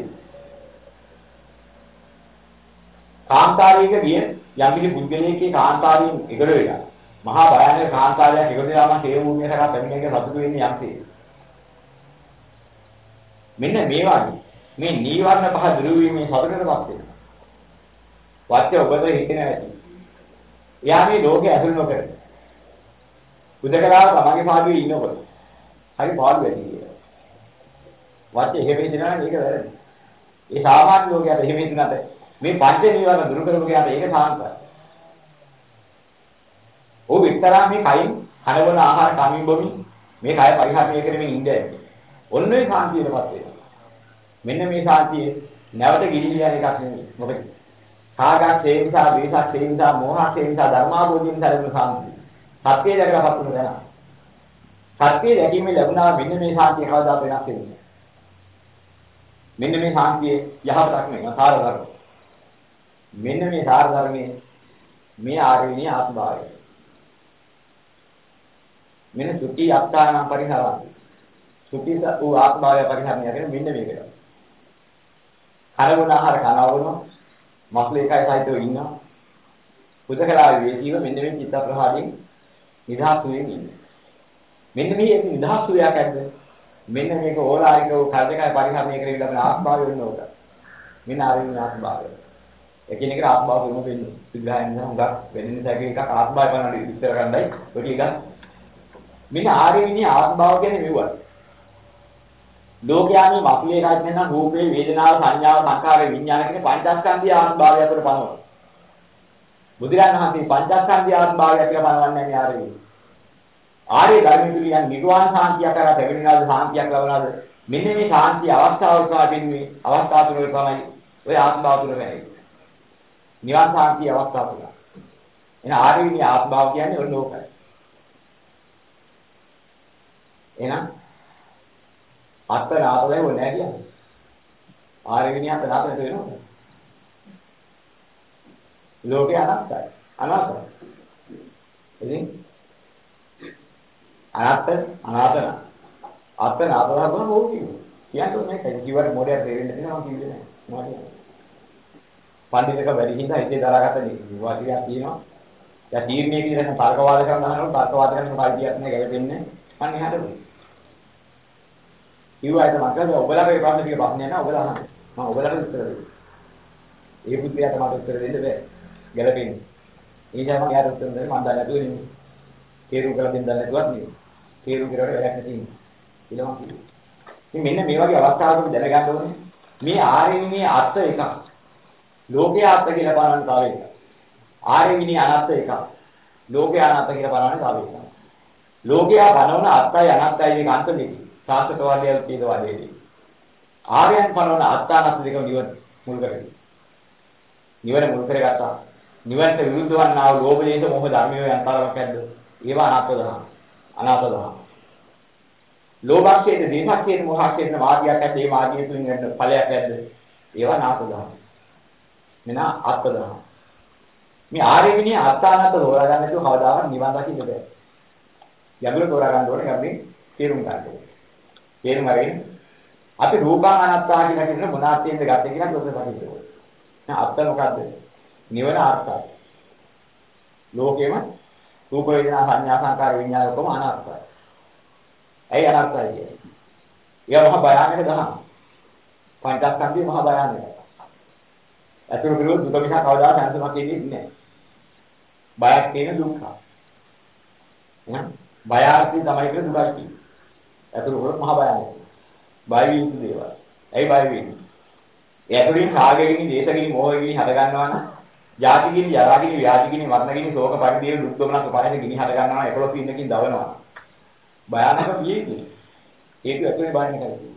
Speaker 1: කාන්තාරයක ගිය යම් කිසි පුද්ගලයෙක්ගේ කාන්තාරයෙන් එගොඩ වෙලා මහා භයානක කාන්තාරයක් එගොඩ වෙලාම තේ භූමිය කරා පැමිණෙන්නේ සතුටු වෙන්නේ යම්සේ. මෙන්න මේ වගේ මේ නීවරණ පහ දුරු වීමේ සතුටටපත් වෙනවා. වාක්‍ය ඔබට හිතෙන ඇති. එයා මේ ලෝකේ ඇසුරු නොකර උදකලාව තමගේ පාඩුවේ ඉන්නකොට හරි පාඩු වැඩි කියලා. වාක්‍ය එහෙම හිතනවා නම් ඒක වැරදි. ඒ සාමාන්‍ය ලෝකයට එහෙම හිතනට මේ පංච නීවරණ දුරු කරපු කෙනාට ඒක සාන්තයි. ඔව් එක්තරා මේ කයින් කනවන ආහාර කමින් බොමින් මේ කය පරිහරණය කරමින් ඉඳන්නේ. ඔන්න ඒ සාන්තියටපත් වෙනවා. මෙන්න මේ සාන්තිය නැවත ගිලිහිලා යන එකක් නෙමෙයි. මොකද කාගත් ඒ නිසා, වේසත් ඒ නිසා, මෝහත් ඒ නිසා ධර්මාභෝධයෙන් ලැබෙන සාන්තිය. සත්‍ය දැකලාපත් වෙන දැන. සත්‍ය දැකීමේ ලැබුණා මෙන්න මේ සාන්තිය කවදාවත් වෙනස් වෙන්නේ නැහැ. මෙන්න මේ සාන්තිය යහපතක් නෙමෙයි, සාර ධර්ම. මෙන්න මේ සාර ධර්මයේ මේ ආර්යණීය ආත්මභාවය. මෙන්න සුඛී අත්තාන පරිහරණය. සුඛී වූ ආත්මභාවය පරිහරණය කරන මෙන්න මේකට. කනවන ආහාර කනවනවා, මස්ල එකයි සහිතව ඉන්නවා. පුදකලාවේ වේදීව මෙන්න මේ චිත්ත ප්‍රහාදයෙන් නිදහස් වෙමින් ඉන්නේ. මෙන්න මේ නිදහස් වූයක් ඇද්ද? මෙන්න මේක ඕලාරිකව කර්ජකය පරිහරණය කරගෙන ලබන ආත්මභාවය වෙන්න ඕක. මෙන්න ආර්යණීය ආත්මභාවය. එකිනෙකට ආත්මභාව වුණ වෙන්නේ. විග්‍රහයෙන් හුඟක් වෙන්නේ නැහැ එකක් ආත්මභාවය බලන්න විස්තර කරන්නයි. ඔය ටික මෙන්න ආර්යණීය ආත්මභාව කියන්නේ මෙවුවා. ලෝකයාගේ මතුවේ රාජ්‍යන රූපේ වේදනාව සංඥාව සංකාර විඥාන කියන පංචස්කන්ධය ආත්මභාවය අපට පනවනවා. බුදුරජාණන් වහන්සේ පංචස්කන්ධය ආත්මභාවය කියලා පනවන්නේ මේ ආර්යය. ආර්ය ධර්ම පිළියන් නිර්වාණ සාන්තිය කරා දෙවෙනිනාද සාන්තියක් ලබනවාද මෙන්න මේ සාන්තිය අවස්ථාවක තියෙන්නේ අවස්ථාව තුනක තමයි ඔය ආත්මභාව තුන වෙන්නේ. නිවන් සාන්තිය අවස්ථාව තුන. එන ආර්යවිනී ආත්මභාව කියන්නේ ඔන්න ඕකයි. එහෙනම් අත්තරාතලේ ඕනේ නැහැ කියන්නේ. ආර්යවිනී අත්තරාතලේ වෙනවද? ලෝකේ අනාත්මයි. අනාත්මයි. ඉතින් අනාත්ම අනාතන අත්තරාතලම ඕක කියන්නේ මේක කිව්වට මොඩයක් දෙවෙන්නේ නැහැ මම කිව්වේ නැහැ. මොඩයක්. පඬිතුක වැඩි හින්දා ඉතේ දරාගත්ත වාසියක් තියෙනවා. දැන් තීරණය කියන තර්කවාද කරන තර්කවාද කරන කාර්යයක් නෑ ගැලපෙන්නේ. අන්න එහාට කිව්වා ඒක මම කියලා ඔබලාගේ ප්‍රශ්න ටික ප්‍රශ්නයක් නෑ ඔබලා අහන්න. මම ඔබලාට උත්තර දෙන්න. ඒ පුත්‍රයාට මට උත්තර දෙන්න බෑ. ගැලපෙන්නේ. ඒ නිසා මම යාට උත්තර දෙන්න මම දන්නේ නැතුව නෙමෙයි. තේරුම් කරලා දෙන්න දන්නේ නැතුවත් නෙමෙයි. තේරුම් කරලා වැඩක් නැති නේ. කියලා මම කිව්වා. ඉතින් මෙන්න මේ වගේ අවස්ථාවක දැනගන්න ඕනේ. මේ ආර්යවිනී අර්ථ එකක්. ලෝකයේ අර්ථ කියලා බලන්න තව එකක්. ආර්යවිනී අනර්ථ එකක්. ලෝකයේ අනර්ථ කියලා බලන්න තව එකක්. ලෝකයා බලන අර්ථය අනර්ථය දෙක අන්ත දෙකයි. සාස්ත්‍රවාදයේ උත්තේජවාදයේදී. ආර්යයන් බලන අර්ථ අනර්ථ දෙක නිවන මුල් කරගෙන. නිවන මුල් කරගත්තා. නිවනට විරුද්ධ වන්නා වූ ලෝභ දේශ මොහ ධර්මයේ අන්තරයක් ඇද්ද? ඒවා අනාත්ම දහම්. අනාත්ම දහම්. ලෝභක්ෂේත දේශක්ෂේත මොහක්ෂේත මාර්ගයක් ඇද්ද? මේ මාර්ගය තුලින් යන ඵලයක් ඇද්ද? ඒවා අනාත්ම දහම්. මෙන්න අර්ථ දහම්. මේ ආර්යවිනී අර්ථානත තෝරා ගන්න නැතුව කවදාවත් නිවන් දකින්න බෑ. යඟුල තෝරා ගන්න ඕනේ අපි තේරුම් ගන්න ඕනේ. තේරුම් අරගෙන අපි රූපං අනාත්තා කියන කෙන මොනාත්යෙන්ද ගත්තේ කියලා ප්‍රශ්න පහකට ඕනේ. දැන් අර්ථ මොකද්ද? නිවන අර්ථය. ලෝකෙම රූප වේදනා සංඥා සංකාර විඤ්ඤාණ ඔක්කොම අනාත්මයි. ඇයි අනාත්මයි කියන්නේ? ඒවා මහා භයානක දහම්. පංචස්කන්ධය මහා භයානකයි. අතුරු පිළිවෙල දුක නිසා කවදාවත් සංසමක් එන්නේ නැහැ. බයක් තියෙන දුක්ඛ. එහෙනම් බයාර්ථය තමයි කියලා දුකයි කියන්නේ. අතුරු වල මහා භයානකයි. බය වීතු දේවල්. ඇයි බය වෙන්නේ? ඒ අතුරින් කාගෙකින් දේශකින් මොහොකින් හද ගන්නවා නම් ජාතිකින් ජරාකින් ව්‍යාධිකින් මරණකින් ශෝක පරිදේව දුක් දුමනස් උපායන ගිනි හද ගන්නවා 11 ඉන්නකින් දවනවා. භයානක පියේකි. ඒක අතුරේ භයානකයි.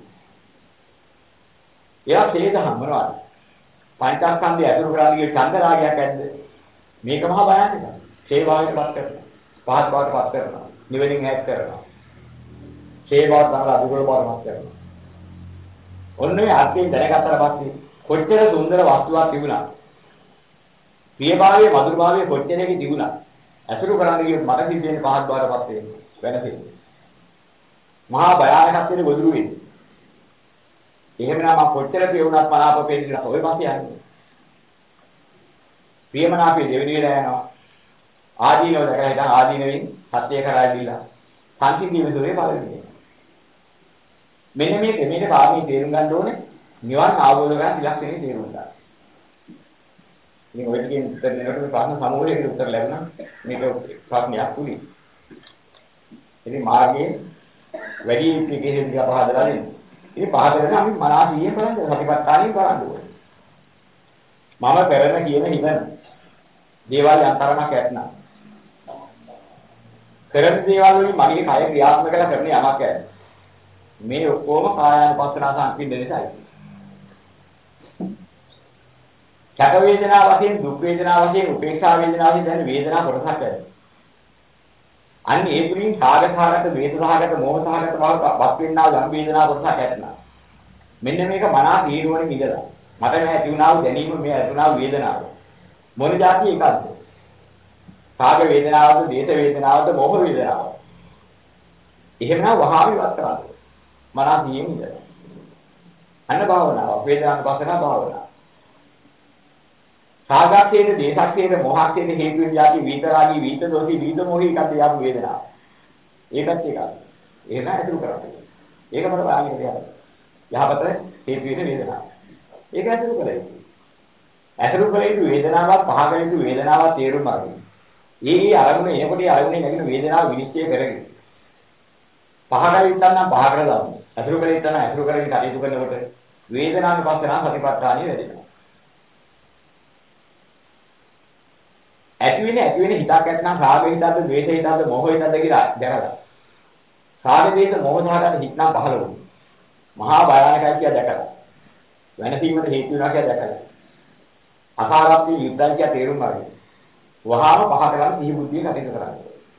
Speaker 1: එයා තේදහම් මොනවද? පංචස්කන්ධය අතුරු කරන්නේ ඡන්ද රාගයක් ඇද්ද? මේක මහා භයානකයි. සේවාවටපත් කරනවා. පහත් බවටපත් කරනවා. නිවෙනින් ඈත් කරනවා. සේවාව තමයි අදුගල බවටපත් කරනවා. ඔන්න මේ අර්ථයෙන් දැනගත්තාට පස්සේ කොච්චර සුන්දර වස්තුවක් තිබුණා. ප්‍රියභාවයේ මధుරභාවයේ කොච්චරක තිබුණා. අසුරු කරන්නේ කියොත් මට සිද්ධ වෙන්නේ පහත් බවටපත් වෙනසෙ. මහා භයානකත්වයේ ගොදුරු වෙන්නේ. එහෙමනම් කොච්චර පියුණත් මනාප පෙන්නන ඔය පස්සේ යන්නේ. ප්‍රියමනාපයේ දෙවෙනි වෙලා යනවා. ආදීනව දැකලා ඉතින් ආදීනවෙන් සත්‍ය කරා දීලා සංකීර්ණ විදුවේ පරිදි. මෙන්න මේක පාරමී තේරුම් ගන්න ඕනේ. නිවන් ආවෝද ගන්න ඉලක්කනේ තේරුම් ගන්න. ඉතින් ඔය ටිකෙන් උත්තර දෙනකොට මේ ප්‍රශ්න සමූහයකට උත්තර ලැබුණා. මේක ප්‍රශ්නයක් පුලි. ඉතින් මාර්ගයේ වැඩි ඉපිකේෂන් ටික පහදලා දෙන්න. ඉතින් පහදගෙන අපි මනස ඊයේ කරන්නේ සතිපට්ඨානිය කරන්න ඕනේ. මම කරන කියන හිතන දේවල් යන්තරමක් ඇත්නම් කරන දේවල් වලින් මගේ කය ක්‍රියාත්මක කරලා කරන යමක් ඇත. මේ ඔක්කොම කායානුපස්සනා සංකීර්ණ නිසායි. චක වේදනා වශයෙන් දුක් වේදනා වශයෙන් උපේක්ෂා වේදනා වශයෙන් දැන වේදනා කොටසක් ඇත. අන්න ඒ තුලින් සාගසහගත වේදනාගත මෝහසහගත බවක් වෙන්නා යම් වේදනා කොටසක් ඇතනා. මෙන්න මේක මනස දීනුවනේ ඉඳලා. මට මේ ඇති වුණා වූ දැනීම මේ ඇති වුණා වූ වේදනාව. මොන જાති එකක්ද? සාග වේදනාවද, දේශ වේදනාවද, මෝහ වේදනාවද? එහෙමනම් වහාම ඉවත් කරන්න. මනස දීෙම ඉඳලා. අන්න භාවනාව වේදනානුපස්සනා භාවනාව. සාගාක්ෂේන දේශක්ෂේන මොහක්ෂේන හේතු වෙන જાති විතරාගී විත දෝෂී විත මොහි එකක්ද යම් වේදනාව. ඒකත් එකක්. එහෙම ඇතුළු කරන්නේ. ඒක මට බාහිර දෙයක්. යහපත හේතු වෙන වේදනාව. ඒක ඇතුළු කරේ. ඇතුළු කරේ වේදනාවක් පහකල යුතු වේදනාවක් තේරුම් ගන්න. ඒ අරමුණ එනකොට අරමුණේ නැගින වේදනාව විනිශ්චය කරගෙන. පහකල යුත්තන් නම් පහ කරලා දාන්න. ඇතුළු කරේ යුත්තන් ඇතුළු කරගෙන කටයුතු කරනකොට වේදනානුපස්සනා සතිපට්ඨානිය වැඩිනවා. ඇති වෙන හිතක් ඇත්නම් රාග හිතක්ද, ද්වේෂ හිතක්ද, මෝහ හිතක්ද කියලා දැනගන්න. රාග දේශ මෝහ සහගත හිත නම් පහළ වුණා. මහා භයානකයි කියලා දැකලා. වෙනසීමට හේතු වෙනවා කියලා දැකලා. අසාරප්පී යුද්ධය කියලා තේරුම් ගන්න. වහාම පහ කරලා සිහි බුද්ධිය කටයුතු කරන්න.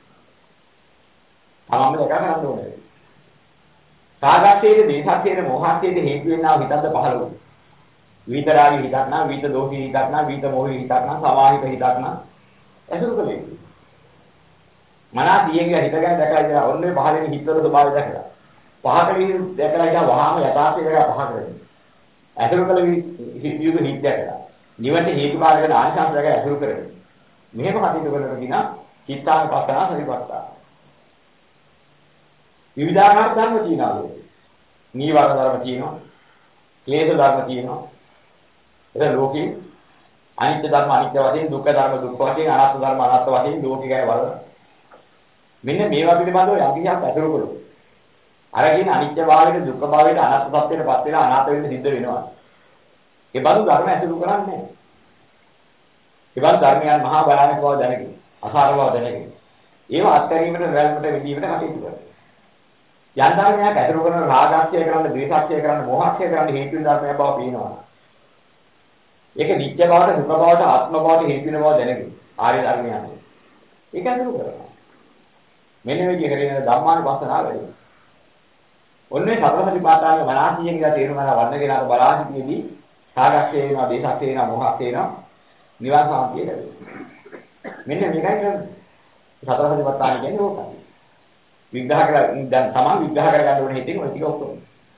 Speaker 1: තමන්ම දැක ගන්න ඕනේ. රාගක්ෂේද, දේශක්ෂේද, මෝහක්ෂේද හේතු වෙනා හිතක්ද පහළ වුණා. විතරාගී හිතක් නම්, විත දෝෂී හිතක් නම්, විත මොහි හිතක් නම්, සමාහිත හිතක් නම් ඇසුරු කළේ. මනස දියෙන් හිත ගැන දැකලා ඉතින් ඔන්නේ පහලෙන් හිතවල ස්වභාවය දැකලා. පහකලින් දැකලා ඉතින් වහාම යථාර්ථය දැකලා පහ කරගෙන. ඇසුරු කළ යුතු හිත දැකලා. නිවන හේතුකාරක ආනිසංස දැකලා ඇසුරු කරගෙන. මෙහෙම කටයුතු කරනකොට කියන චිත්තානුපස්සනා සතිපට්ඨාන. විවිධාකාර ධර්ම තියෙනවා. නීවරණ ධර්ම තියෙනවා. ක්ලේශ ධර්ම තියෙනවා. ඒක ලෝකේ අනිත්‍ය ධර්ම අනිත්‍ය වශයෙන්, දුක්ඛ ධර්ම දුක්ඛ වශයෙන්, අනාත්ම ධර්ම අනාත්ම වශයෙන් ලෝකේ ගැන බලන. මෙන්න මේවා පිළිබඳව යම් කිසියක් අතුරු කළොත් අර කියන අනිත්‍ය භාවයට, දුක්ඛ භාවයට, අනාත්ම සත්‍යයටපත් වෙලා අනාත්ම වෙන්න සිද්ධ වෙනවා. ඒ බඳු ධර්ම අතුරු කරන්නේ නැහැ. ඒ බඳු ධර්මයන් මහා භයානක බව දැනගෙන, අසාර බව දැනගෙන, ඒව අත්හැරීමට, වැළැල්මට, විදීමට කටයුතු කරනවා. යම් ධර්මයක් අතුරු කරන රාගාක්ෂය කරන්න, ද්වේෂාක්ෂය කරන්න, මෝහාක්ෂය කරන්න හේතු වෙන ධර්මයක් බව පේනවා. ඒක නිත්‍ය බවට, සුඛ බවට, ආත්ම බවට හේතු වෙන බව දැනගෙන ආර්ය ධර්මයන්. ඒක අතුරු කරනවා. මෙන්න මේ විදිහට ධම්මානුපස්සනාව වැඩි. ඔන්නේ සතරපටිපාඨාංග මනසිය කියලා තේරුම් ගන්න වන්නගෙන අර බලාහිතියේදී රාගක්ෂය වෙනවා, දේශක්ෂය වෙනවා, මොහක්ෂය වෙනවා, නිවන් සාන්තිය ලැබෙනවා. මෙන්න මේකයි කරන්නේ. සතරපටිපාඨාංග කියන්නේ ඕකයි. විග්‍රහ කරලා දැන් තමන් විග්‍රහ කරගන්න ඕනේ හිතින් ඔය ටික ඔක්කොම.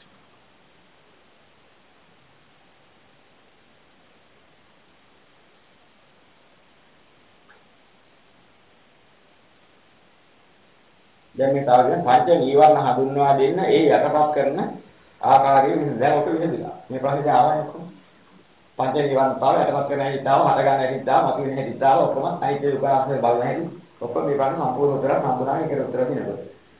Speaker 1: දැන් මේ තාවගෙන පංච නීවරණ හඳුන්වා දෙන්න ඒ යටපත් කරන ආකාරයේ දැන් ඔක විසඳිලා. මේ ප්‍රශ්නේ ආවනේ කොහොමද? පංච නීවරණ තාව යටපත් කරන හිතාව, හට ගන්න හිතාව, මතු වෙන හිතාව ඔක්කොම අනිත්‍ය දුක්ඛ අනාත්ම බලන හැටි ඔක්කොම මේ ප්‍රශ්න සම්පූර්ණ උත්තර හඳුනාගෙන ඒකට උත්තර දෙනවා.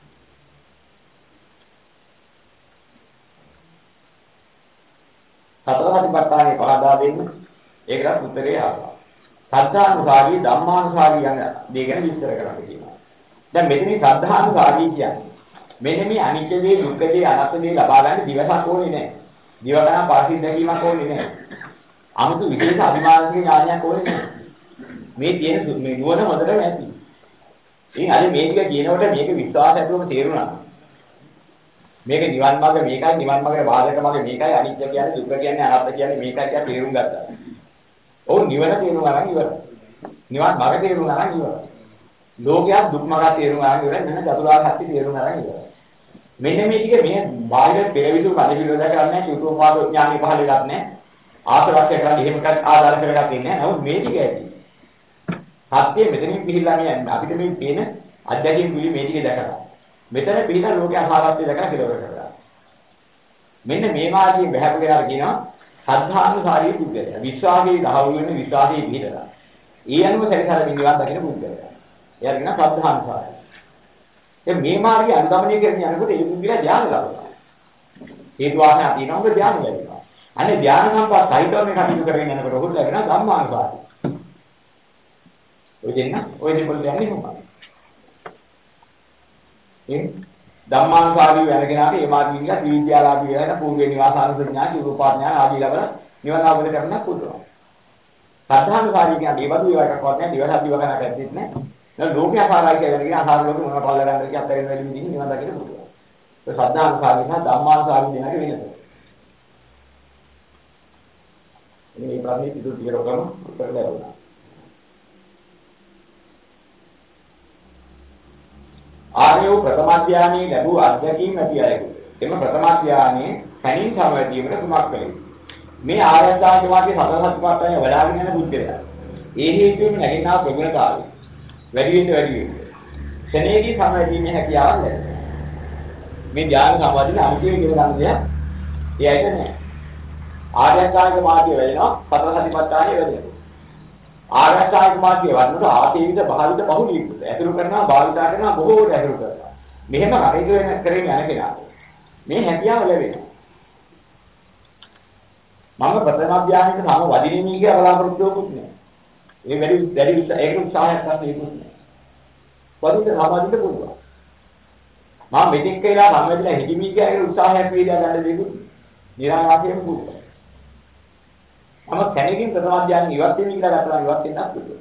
Speaker 1: සතරපටිපට්ඨානේ පහදා දෙන්න ඒකට උත්තරේ ආවා. සද්ධානුසාරී ධම්මානුසාරී යන දේ ගැන විස්තර කරන්න කියනවා. දැන් මෙතන ශ්‍රද්ධානුසාරී කියන්නේ මෙන්න මේ අනිත්‍ය දේ, දුක්ඛ දේ, අනාත්ම දේ ලබා ගන්න දිවසක් ඕනේ නැහැ. දිවකන පාරිශුද්ධ දැකීමක් ඕනේ නැහැ. 아무තු විශේෂ අභිමානසික ඥානයක් ඕනේ නැහැ. මේ තියෙන මේ නුවණ හොඳටම ඇති. ඉතින් අර මේ ටික කියනකොට මේක විශ්වාස ඇතුවම තේරුණා. මේක නිවන් මාර්ග මේකයි, නිවන් මාර්ගයේ බාධක මාර්ග මේකයි, අනිත්‍ය කියන්නේ, දුක්ඛ කියන්නේ, අනාත්ම කියන්නේ මේකයි කියලා තේරුම් ගත්තා. ඔව් නිවන තේරුම් ගන්න ඉවරයි. නිවන් මාර්ග තේරුම් ගන්න ඉවරයි. ලෝකයක් දුක් මාර්ග තේරුම් ගන්න ඉවරයි. මෙන්න චතුරාර්ය සත්‍ය තේරුම් ගන්න ඉවරයි. මෙන්න මේ ටික මේ බාහිර පෙරවිදු කඩවිලෝද කරන්නේ චතුෝපාද ඥානෙ පහල එකක් නෑ. ආශ්‍රවක්ෂය කරන්නේ එහෙම එකක් ආධාර කරගන්න ඉන්නේ නෑ. නමුත් මේ ටික ඇති. සත්‍ය මෙතනින් පිළිලා මේ අපිට මේ පේන අධ්‍යයනයේ පිළි මේ ටික දැකලා. මෙතන පිළිලා ලෝකයේ අසාරත්වය දැකලා කෙලවර කරලා. මෙන්න මේ වාදී බහැපු කෙනාට කියනවා සද්ධානුසාරී පුද්ගලයා. විශ්වාසයේ දහවු වෙන විශ්වාසයේ පිළිදලා. ඒ අනුව සැරිසර නිවන් දකින පුද්ගලයා. එයාට කියනවා සද්ධානුසාරී. දැන් මේ මාර්ගය අනුගමනය කරගෙන යනකොට ඒ පුද්ගලයා ධ්‍යාන ලබනවා. හේතු වාසනා තියෙනවා උඹ ධ්‍යාන ලැබෙනවා. අනේ ධ්‍යාන සම්පත් සහිතව මේ කටයුතු කරගෙන යනකොට ඔහුට ලැබෙනවා ධම්මානුසාරී. ඔය දෙපොළ යන්නේ කොහොමද? ධම්මානුසාරී වෙනගෙනාට මේ මාර්ගය කියලා ත්‍රිවිද්‍යාලාභී වෙන පූර්ව නිවාසානුසඥා, රූපාඥා ආදී ලබන නිවන අවබෝධ කරගන්න පුළුවන්. සද්ධානුසාරී කියන්නේ මේ වගේ එකක්වත් නැහැ, දිවස දිව කරන පැත්තෙත් නැහැ. නේද ලෝකේ අසාරයි කියන අසාර ලෝකෙ මොනවද පල්ල ගන්න කියලා අත්හැරෙන්න බැරි විදිහින් නිවන් දකින්න පුළුවන්. ඒ සද්ධානුසාරී සහ ධම්මානුසාරී දෙනක වෙනස. මේ ප්‍රශ්නේ පිටු ටික රොකම උත්තර ලැබුණා. ආර්යෝ ප්‍රථම ධානයේ ලැබූ අධ්‍යක්ීම් ඇති අයෙකුට එම ප්‍රථම ධානයේ කණින් සමවැදීමට කුමක් කළේ? මේ ආර්යසාංග වාක්‍ය සතර සතිපට්ඨානය වඩාගෙන යන බුද්ධයා. ඒ හේතුවෙන් නැගෙනා ප්‍රගුණතාවය වැඩි වෙන්න. ශනේදී සමවැදීමේ හැකියාව ලැබෙනවා. මේ ධානය සම්බන්ධව අමුතුවෙන් කියවන දෙයක් එයයිද නැහැ. ආර්යසාංග වාක්‍ය වෙනවා සතර සතිපට්ඨානය වැඩෙනවා. ආරක්ෂායක මාර්ගයේ වන්නට ආතීවිද භාවිත බහුලීකృత ඇතුළු කරනවා භාවිතා කරනවා බොහෝ ඇතුළු කරනවා මෙහෙම කටයුතු වෙන කරගෙන යන කෙනා මේ හැකියාව ලැබෙනවා මම ප්‍රථම අධ්‍යානෙට සම වදිනේ කියලා බලාපොරොත්තුකුත් නෑ ඒ වැඩි ඒක උත්සාහයක් ගන්න ඒකුත් නෑ වදින්න සමාධියට පුළුවන් මම මෙතෙක් කියලා සම්මෙදලා හිටිමි කියලා උත්සාහයක් වේදා ගන්න දෙකුත් නිරායාසයෙන් පුළුවන් මම කැණකින් ප්‍රථම අධ්‍යාන ඉවත් වෙන්න කියලා ගත්තා ඉවත් වෙන්නත් පුළුවන්.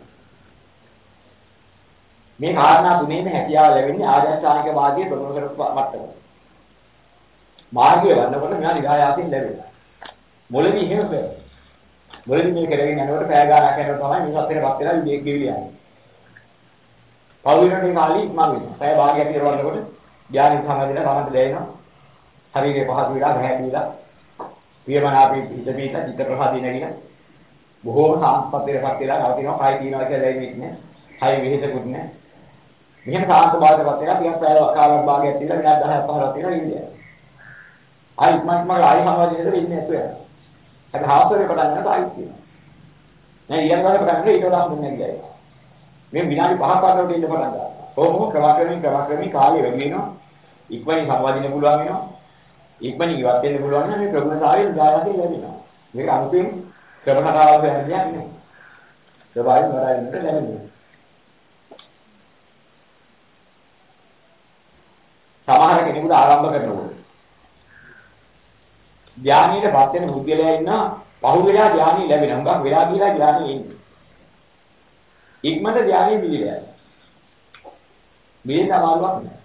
Speaker 1: මේ කාරණා තුනේම හැකියාව ලැබෙන්නේ ආර්යචාරික වාදයේ ප්‍රගුණ කරපු මට්ටම. මාර්ගය වන්නකොට මෙයා නිරායාසයෙන් ලැබෙනවා. මුලදී එහෙම බෑ. මුලදී මේ කරගෙන යනකොට පෑ ගානක් යනකොට තමයි මේ සත්‍යයටපත් වෙලා විදේක ගෙවිලි යන්නේ. පෞවිරණේ කාලී ඉක්මන් වෙනවා. පෑ භාගයක් ඉරවන්නකොට ධානය සමාධියලා සමන්ත දැනෙනවා. ශරීරේ පහසු වෙලා හැදීලා වියමනාපී හිතපීත චිත්ත ප්‍රසාදී නැගිලා බොහෝම සාන්තපත්යටපත් වෙලා නවතිනවා කය තියනවා කියලා දැනෙන්නේ නැහැ. කය විහෙතකුත් නැහැ. මෙහෙම සාන්ත භාවයටපත් වෙලා ටිකක් කාලයක් භාගයක් තියලා විනාඩි 10ක් 15ක් තියලා ඉන්නේ. ආයි ඉක්මනට ආයි සමාධියේද ඉන්නේ නැතුව යනවා. ඒක හාස්වරේ පටන් ගන්නත් ආයිත් තියෙනවා. නෑ ඊළඟ වල පටන් ගන්න ඊට වඩා හොඳ නැහැ. මේ විනාඩි 5ක් වගේ ඉන්න පටන් ගන්නවා. කොහොම ක්‍රමක්‍රමයෙන් කාලය වැඩි වෙනවා. ඉක්මනින් සමාධියන පුළුවන් වෙනවා. ඉක්මනින් ඉවත් වෙන්න පුළුවන් නම් මේ ප්‍රගුණතාවයෙන් ජායතිය ලැබෙනවා. මේක අනුපින් ක්‍රමකතාවල යන්නේ නැහැ. ස්වභාවයෙන් වරයින්ට ලැබෙනවා. සමහර කෙනෙකුට ආරම්භ කරනකොට ධානීයට පත් වෙන බුද්ධිලයා ඉන්න පහුවෙලා ධානී ලැබෙනවා. හුඟක් වෙලා ගිහලා ධානී එන්නේ. ඉක්මනට ධානී මිලිලා. මේ සමානවක් නෑ.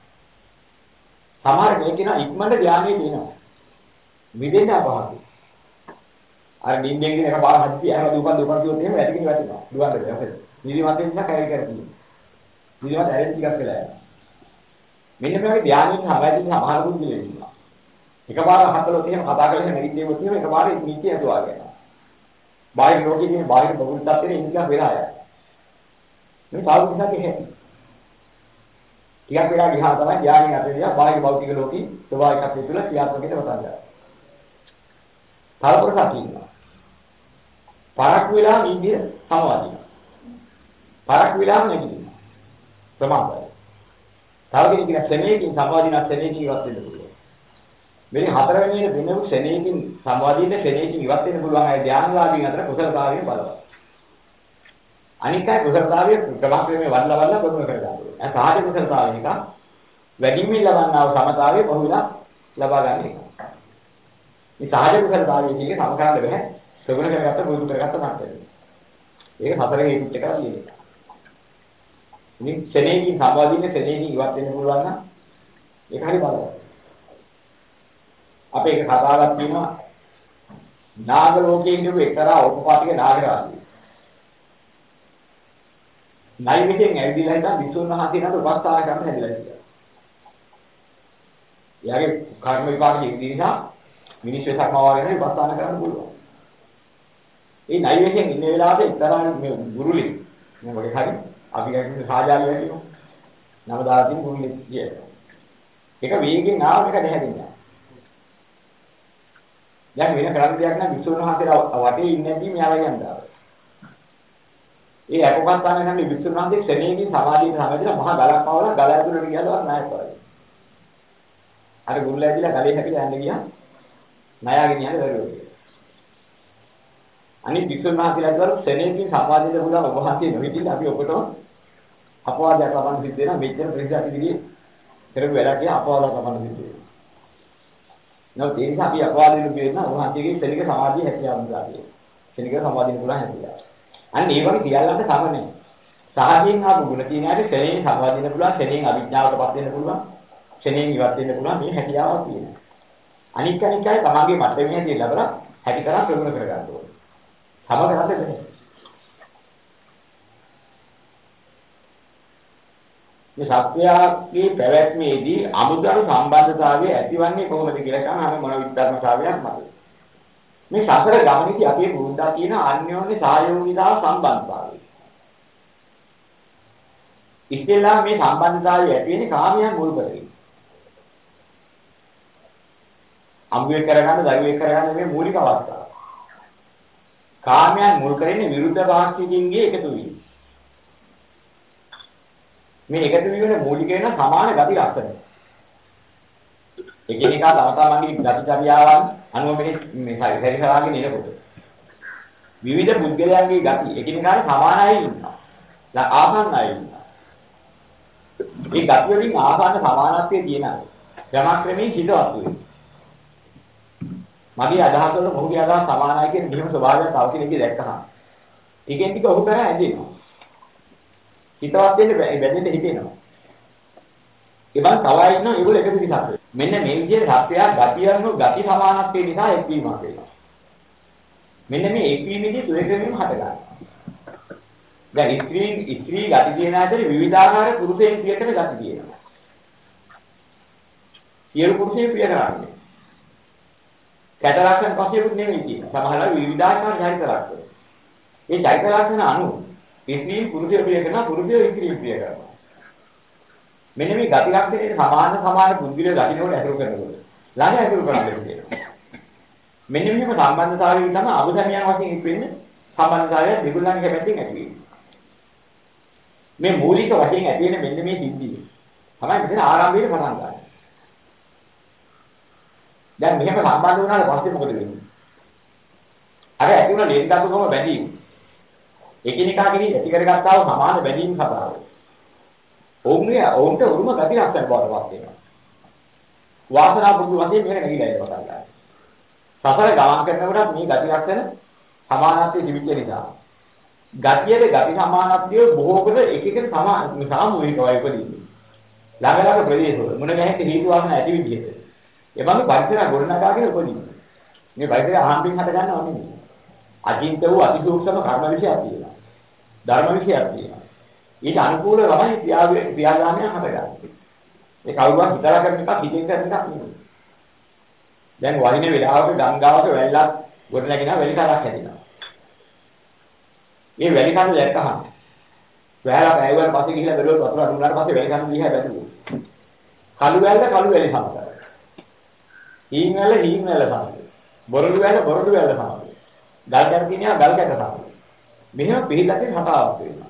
Speaker 1: සමහර කෙනෙක් කියනවා ඉක්මනට ධානී දෙනවා. මිදෙන්න අපහසුයි. අර නිින්දෙන් කියන එක පාර හදිසි අර දුපන් කියොත් එහෙම වැටෙන්නේ වැටෙනවා. දුවන්න බෑ. නිදිමත නිසා කැරි කරන්නේ. නිදිමත ඇරෙන්න ටිකක් වෙලා යනවා. මෙන්න මේ වගේ ධානයෙන් හරයිදී සමහර බුද්ධිල වෙනවා. එකපාර හතලොත් එහෙම කතා කරලා නැගිටිනකොට එහෙම එකපාර නිත්‍ය ඇතුවා ගන්නවා. බාහිර ලෝකයේ තියෙන බාහිර බබුල් තත්ත්වෙට ඉන්දියා වෙලා යනවා. මේ සාධු නිසා කියන්නේ. ටිකක් වෙලා ගියා තමයි ධානයෙන් අතරිය බාහිර භෞතික ලෝකී ස්වභාවිකත්වය තුළ ක්‍රියාත්මකව වතන්දා. තවපරසක් ඉන්නවා. පරක් වෙලා නිදිය සමවදිනවා. පරක් වෙලා නැගිටිනවා. ප්‍රමාදයි. තව කෙනෙක් කියන ශ්‍රේණියකින් සමවදිනා ශ්‍රේණියකින් ඉවත් වෙන්න පුළුවන්. මේ හතරවෙනි එක දෙනු ශ්‍රේණියකින් සමවදින්න ශ්‍රේණියකින් ඉවත් වෙන්න පුළුවන් අය ධානලාභීන් අතර කුසලතාවයෙන් බලවත්. අනික අය කුසලතාවයේ ක්‍රමක්‍රමයේ වඩලා ප්‍රගුණ කරගන්නවා. ඒ සාහජ කුසලතාවය එක වැඩිමින් ලබන්නා වූ සමතාවයේ බහුවිලා ලබා ගන්න එක. මේ සාහජ කුසලතාවයේ කියන්නේ සම කරන්න බෑ. ප්‍රගුණ කරගත්ත පුරුදු කරගත්ත මට්ටමේ. ඒක හතරේ හේතුත් එක තියෙනවා. ඉතින් ශරණේකින් සම්බන්ධින්න ශරණේකින් ඉවත් වෙන්න පුළුවන් නම් ඒක හරි බලවත්. අපේ එක කතාවක් තියෙනවා නාග ලෝකයේ ඉඳපු එක්තරා උපපාතික නාගරාජයෙක්. නයිමිතෙන් ඇවිදලා ඉඳන් විසුණු මහසීනට උපස්ථාන කරන්න හැදිලා ඉන්නවා. එයාගේ කර්ම විපාකයේ ඉඳි නිසා මිනිස් වෙසක් මවාගෙන උපස්ථාන කරන්න පුළුවන්. ඒ නයිමිතෙන් ඉන්න වෙලාවට එක්තරා මේ ගුරුලි මේ වගේ හරි අපි කියන්නේ සාජාලිය කියනවා. නම දාලා තියෙන ගුරුලි කියනවා. ඒක වේගෙන් ආව එක නැහැදිනවා. දැන් වෙන කරන්න දෙයක් නැහැ විසුණු මහසීලා වටේ ඉන්නේ නැති මෙයාලා යනවා. ඒ අපකස්ථාන කරන්නේ විසුණු මහසී ක්ෂණයකින් සමාධියට සමවැදලා මහා ගලක් පවලා ගල ඇතුළට ගියලවත් නැහැ කරන්නේ. අර ගුරුලා ඇවිල්ලා ගලේ හැපිලා යන්න ගියා. ණයාගෙන යන්නේ දරුවෝ. අනිත් විසුණු මහසීලා දවල් ක්ෂණයකින් සමාධියට පුළුවන් ඔබ වහන්සේ නොහිටින්න අපි ඔබටම අපවාදයක් ලබන්න සිද්ධ වෙනවා. මෙච්චර ප්‍රතිශතකදී කරපු වැඩක් කිය අපවාදයක් ලබන්න සිද්ධ වෙනවා. නමුත් ඒ නිසා අපි අපවාදෙලු කියනවා ඔබ වහන්සේගේ ක්ෂණික සමාධිය හැකියාව නිසා කියන්නේ. ක්ෂණික සමාධිය පුළුවන් හැකියාව. අන්න ඒ වගේ සියල්ලන්ට සමනේ. සාහයෙන් ආපු ගුණ තියෙන ඇයි ශරණයෙන් සම්බන්ධ වෙන්න පුළුවන්, ශරණයෙන් අවිඥාවටපත් වෙන්න පුළුවන්, ශරණයෙන් ඉවත් වෙන්න පුළුවන් මේ හැකියාවක් තියෙනවා. අනික් අය තමන්ගේ මට්ටමේදී ලැබලා හැටි කරා ප්‍රගුණ කර ගන්න ඕනේ. සමග හදන්නේ. මේ සත්‍යයේ පැවැත්මේදී අමුදරු සම්බන්ධතාවය ඇතිවන්නේ කොහොමද කියලා කියනවා මොන විද්‍යාත්මකතාවයක් මතයි. මේ සතර ගමනේදී අපේ බුද්ධා කියන අන්‍යෝන්‍ය සහයෝගීතාව සම්බන්ධතාවය. ඉතින්ලා මේ සම්බන්ධතාවය ඇති වෙන්නේ කාමයන් මුල් කරගෙන. අමුවේ කරගන්න, දරුවේ කරගන්න මේ මූලික අවස්ථාව. කාමයන් මුල් කරන්නේ විරුද්ධ වාක්‍යකින්ගේ එකතු වීම. මේ එකතු වීමේ මූලික වෙන සමාන ගති ලක්ෂණ. එකිනෙකා තමන්ගේ ගතිචර්යාවන් අනුව මේ පරිසරාගෙන ඉනකොට විවිධ පුද්ගලයන්ගේ ගති එකිනෙකාට සමානයි ඉන්නවා. ආසන්නයි ඉන්නවා. මේ ගති වලින් ආසන්න සමානත්වයේ තියෙනවා. ක්‍රමක්‍රමයෙන් හිතවත් වෙනවා. මගේ අදහස වල මොහුගේ අදහස සමානයි කියන මෙහෙම ස්වභාවයක් තව කෙනෙක්ගේ දැක්කහම ටිකෙන් ටික ඔහු කරා ඇදෙනවා. හිතවත් වෙන්න බැඳෙන්න හිතෙනවා. ඒ බං තවයි ඉන්නවා ඒගොල්ලෝ එක පිළිසක්. මෙන්න මේ විදිහට සත්‍යය ගතියන්ව ගති සමානත්වයේ නිසා එක්වීමක් වෙනවා. මෙන්න මේ එක්වීමේදී තුරේකමින් හට ගන්නවා. දැන් ස්ත්‍රී ගති කියන ආකාරයේ විවිධාකාර පුරුෂයන් පියකට ගති තියෙනවා. සියලු පුරුෂයන් පිය කරන්නේ. කැට ලක්ෂණ පස්සේ නෙමෙයි කියන්නේ. සමහරවල් විවිධාකාර චරිත ලක්ෂණ. මේ චරිත ලක්ෂණ අනුව ස්ත්‍රී පුරුෂය ප්‍රිය කරනවා පුරුෂය ස්ත්‍රී ප්‍රිය කරනවා. මෙන්න මේ ගති ලක්ෂණේ සමාන පුද්ගලයෝ දකින්නකොට ඇතුළු කරනකොට ළඟ ඇතුළු කරන්න කියනවා. මෙන්න මෙහෙම සම්බන්ධතාවයෙන් තමයි අභිධර්මයන් වශයෙන් ඉපෙන්නේ සම්බන්ධතාවය දෙගොල්ලන්ගේ කැමැත්තෙන් ඇති වෙන්නේ. මේ මූලික වශයෙන් ඇති වෙන මෙන්න මේ සිද්ධිය තමයි මෙතන ආරම්භයේ පටන් ගන්න. දැන් මෙහෙම සම්බන්ධ වුණාට පස්සේ මොකද වෙන්නේ? අර ඇති වුණ ලේන්දතුකම බැඳීම. එකිනෙකා කෙරෙහි ඇති කරගත්තා වූ සමාන බැඳීම් සතරව. ඔවුන්ට උරුම ගති ලක්ෂණ බවට පත් වෙනවා. වාසනා බුදු වශයෙන් මේක නැగిලා ඉන්න පටන් ගන්නවා. සසර ගමන් කරනකොට මේ ගති ලක්ෂණ සමානත්වයේ තිබෙච්ච නිසා. ගතියේ ගති සමානත්වය බොහෝ කොට එක සාමූහිකවයි උපදින්නේ. ළඟ ළඟ ප්‍රදේශවල මොන ගැහෙත් හේතු වාසන ඇති විදිහට. ඒ වගේ පරිසර ගොඩනගාගෙන උපදින්නේ. මේ පරිසරය අහම්බෙන් හට ගන්නව නෙමෙයි. අචින්ත වූ අතිසූක්ෂම කර්ම විශයක් තියෙනවා. ධර්ම විශයක් තියෙනවා. ඊට අනුකූලව තමයි ක්‍රියාදාමයන් හටගන්නේ. ඒ කවුරුවත් හිතලා කරන එක හිතෙන් කරන එකක් නෙමෙයි. දැන් වහින වෙලාවක ගංගාවක වැල්ලක් ගොඩ නැගිනවා වැලි කඩක් හැදෙනවා. මේ වැලි කඩ දැක්කහම වැහලා බෑවුවට පස්සේ ගිහිල්ලා බැලුවොත් වතුර අඳුනාට පස්සේ වැලි කඩ දිහා බැලුවොත් කළු වැල්ල සමතයි. හීන් වැල්ල සමතයි. බොරළු වැල්ල සමතයි. ගල් කැට තියෙනවා ගල් කැට සමතයි. මෙහෙම පිළිලා තියෙන හතාවක් වෙනවා.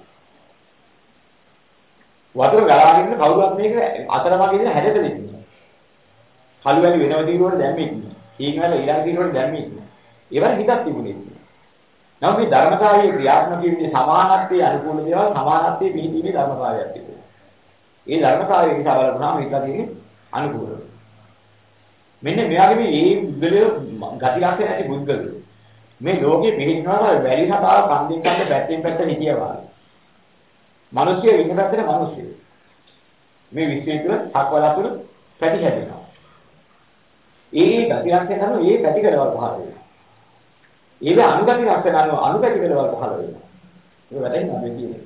Speaker 1: වතුර ගලාගෙන ඉන්න කවුරුත් මේක අතරමඟ ඉඳලා හැදෙන්න දෙන්නේ. කළු වැලි වෙනව දිරුවට දැම්මේ ඉන්නේ. හීන් වැල්ල ඊළඟ දිරුවට දැම්මේ ඉන්නේ. ඒවල හිතක් තිබුණේ නැහැ. නමුත් මේ ධර්මතාවයේ ක්‍රියාත්මක වීමේ සමානත්වයේ අනුකූල දේවල් සමානත්වයේ පිළිදීමේ ධර්මතාවයක් තිබෙනවා. ඒ ධර්මතාවය නිසා බලපුවාම ඒක තියෙන්නේ අනුකූලව. මෙන්න මෙයාගේ මේ බුද්ධලේ ගති ලක්ෂණ ඇති බුද්ධලේ. මේ ලෝකේ පිළිගන්නවා වැලි හතාව කන්දෙන් කන්ද පැත්තෙන් පැත්ත හිටියවා. මිනිස්සු ඉන්න පැත්තේ මිනිස්සු. මේ විශ්වය තුළ සක්වලතුළු පැටි හැදෙනවා. ඒ ගති ලක්ෂණ අනුව ඒ පැටි කරවල් පහළ වෙනවා. ඒක අනුගති ලක්ෂණ අනුව අනුගති කරවල් පහළ වෙනවා. ඒක වැටෙන්නේ අපි කියන්නේ.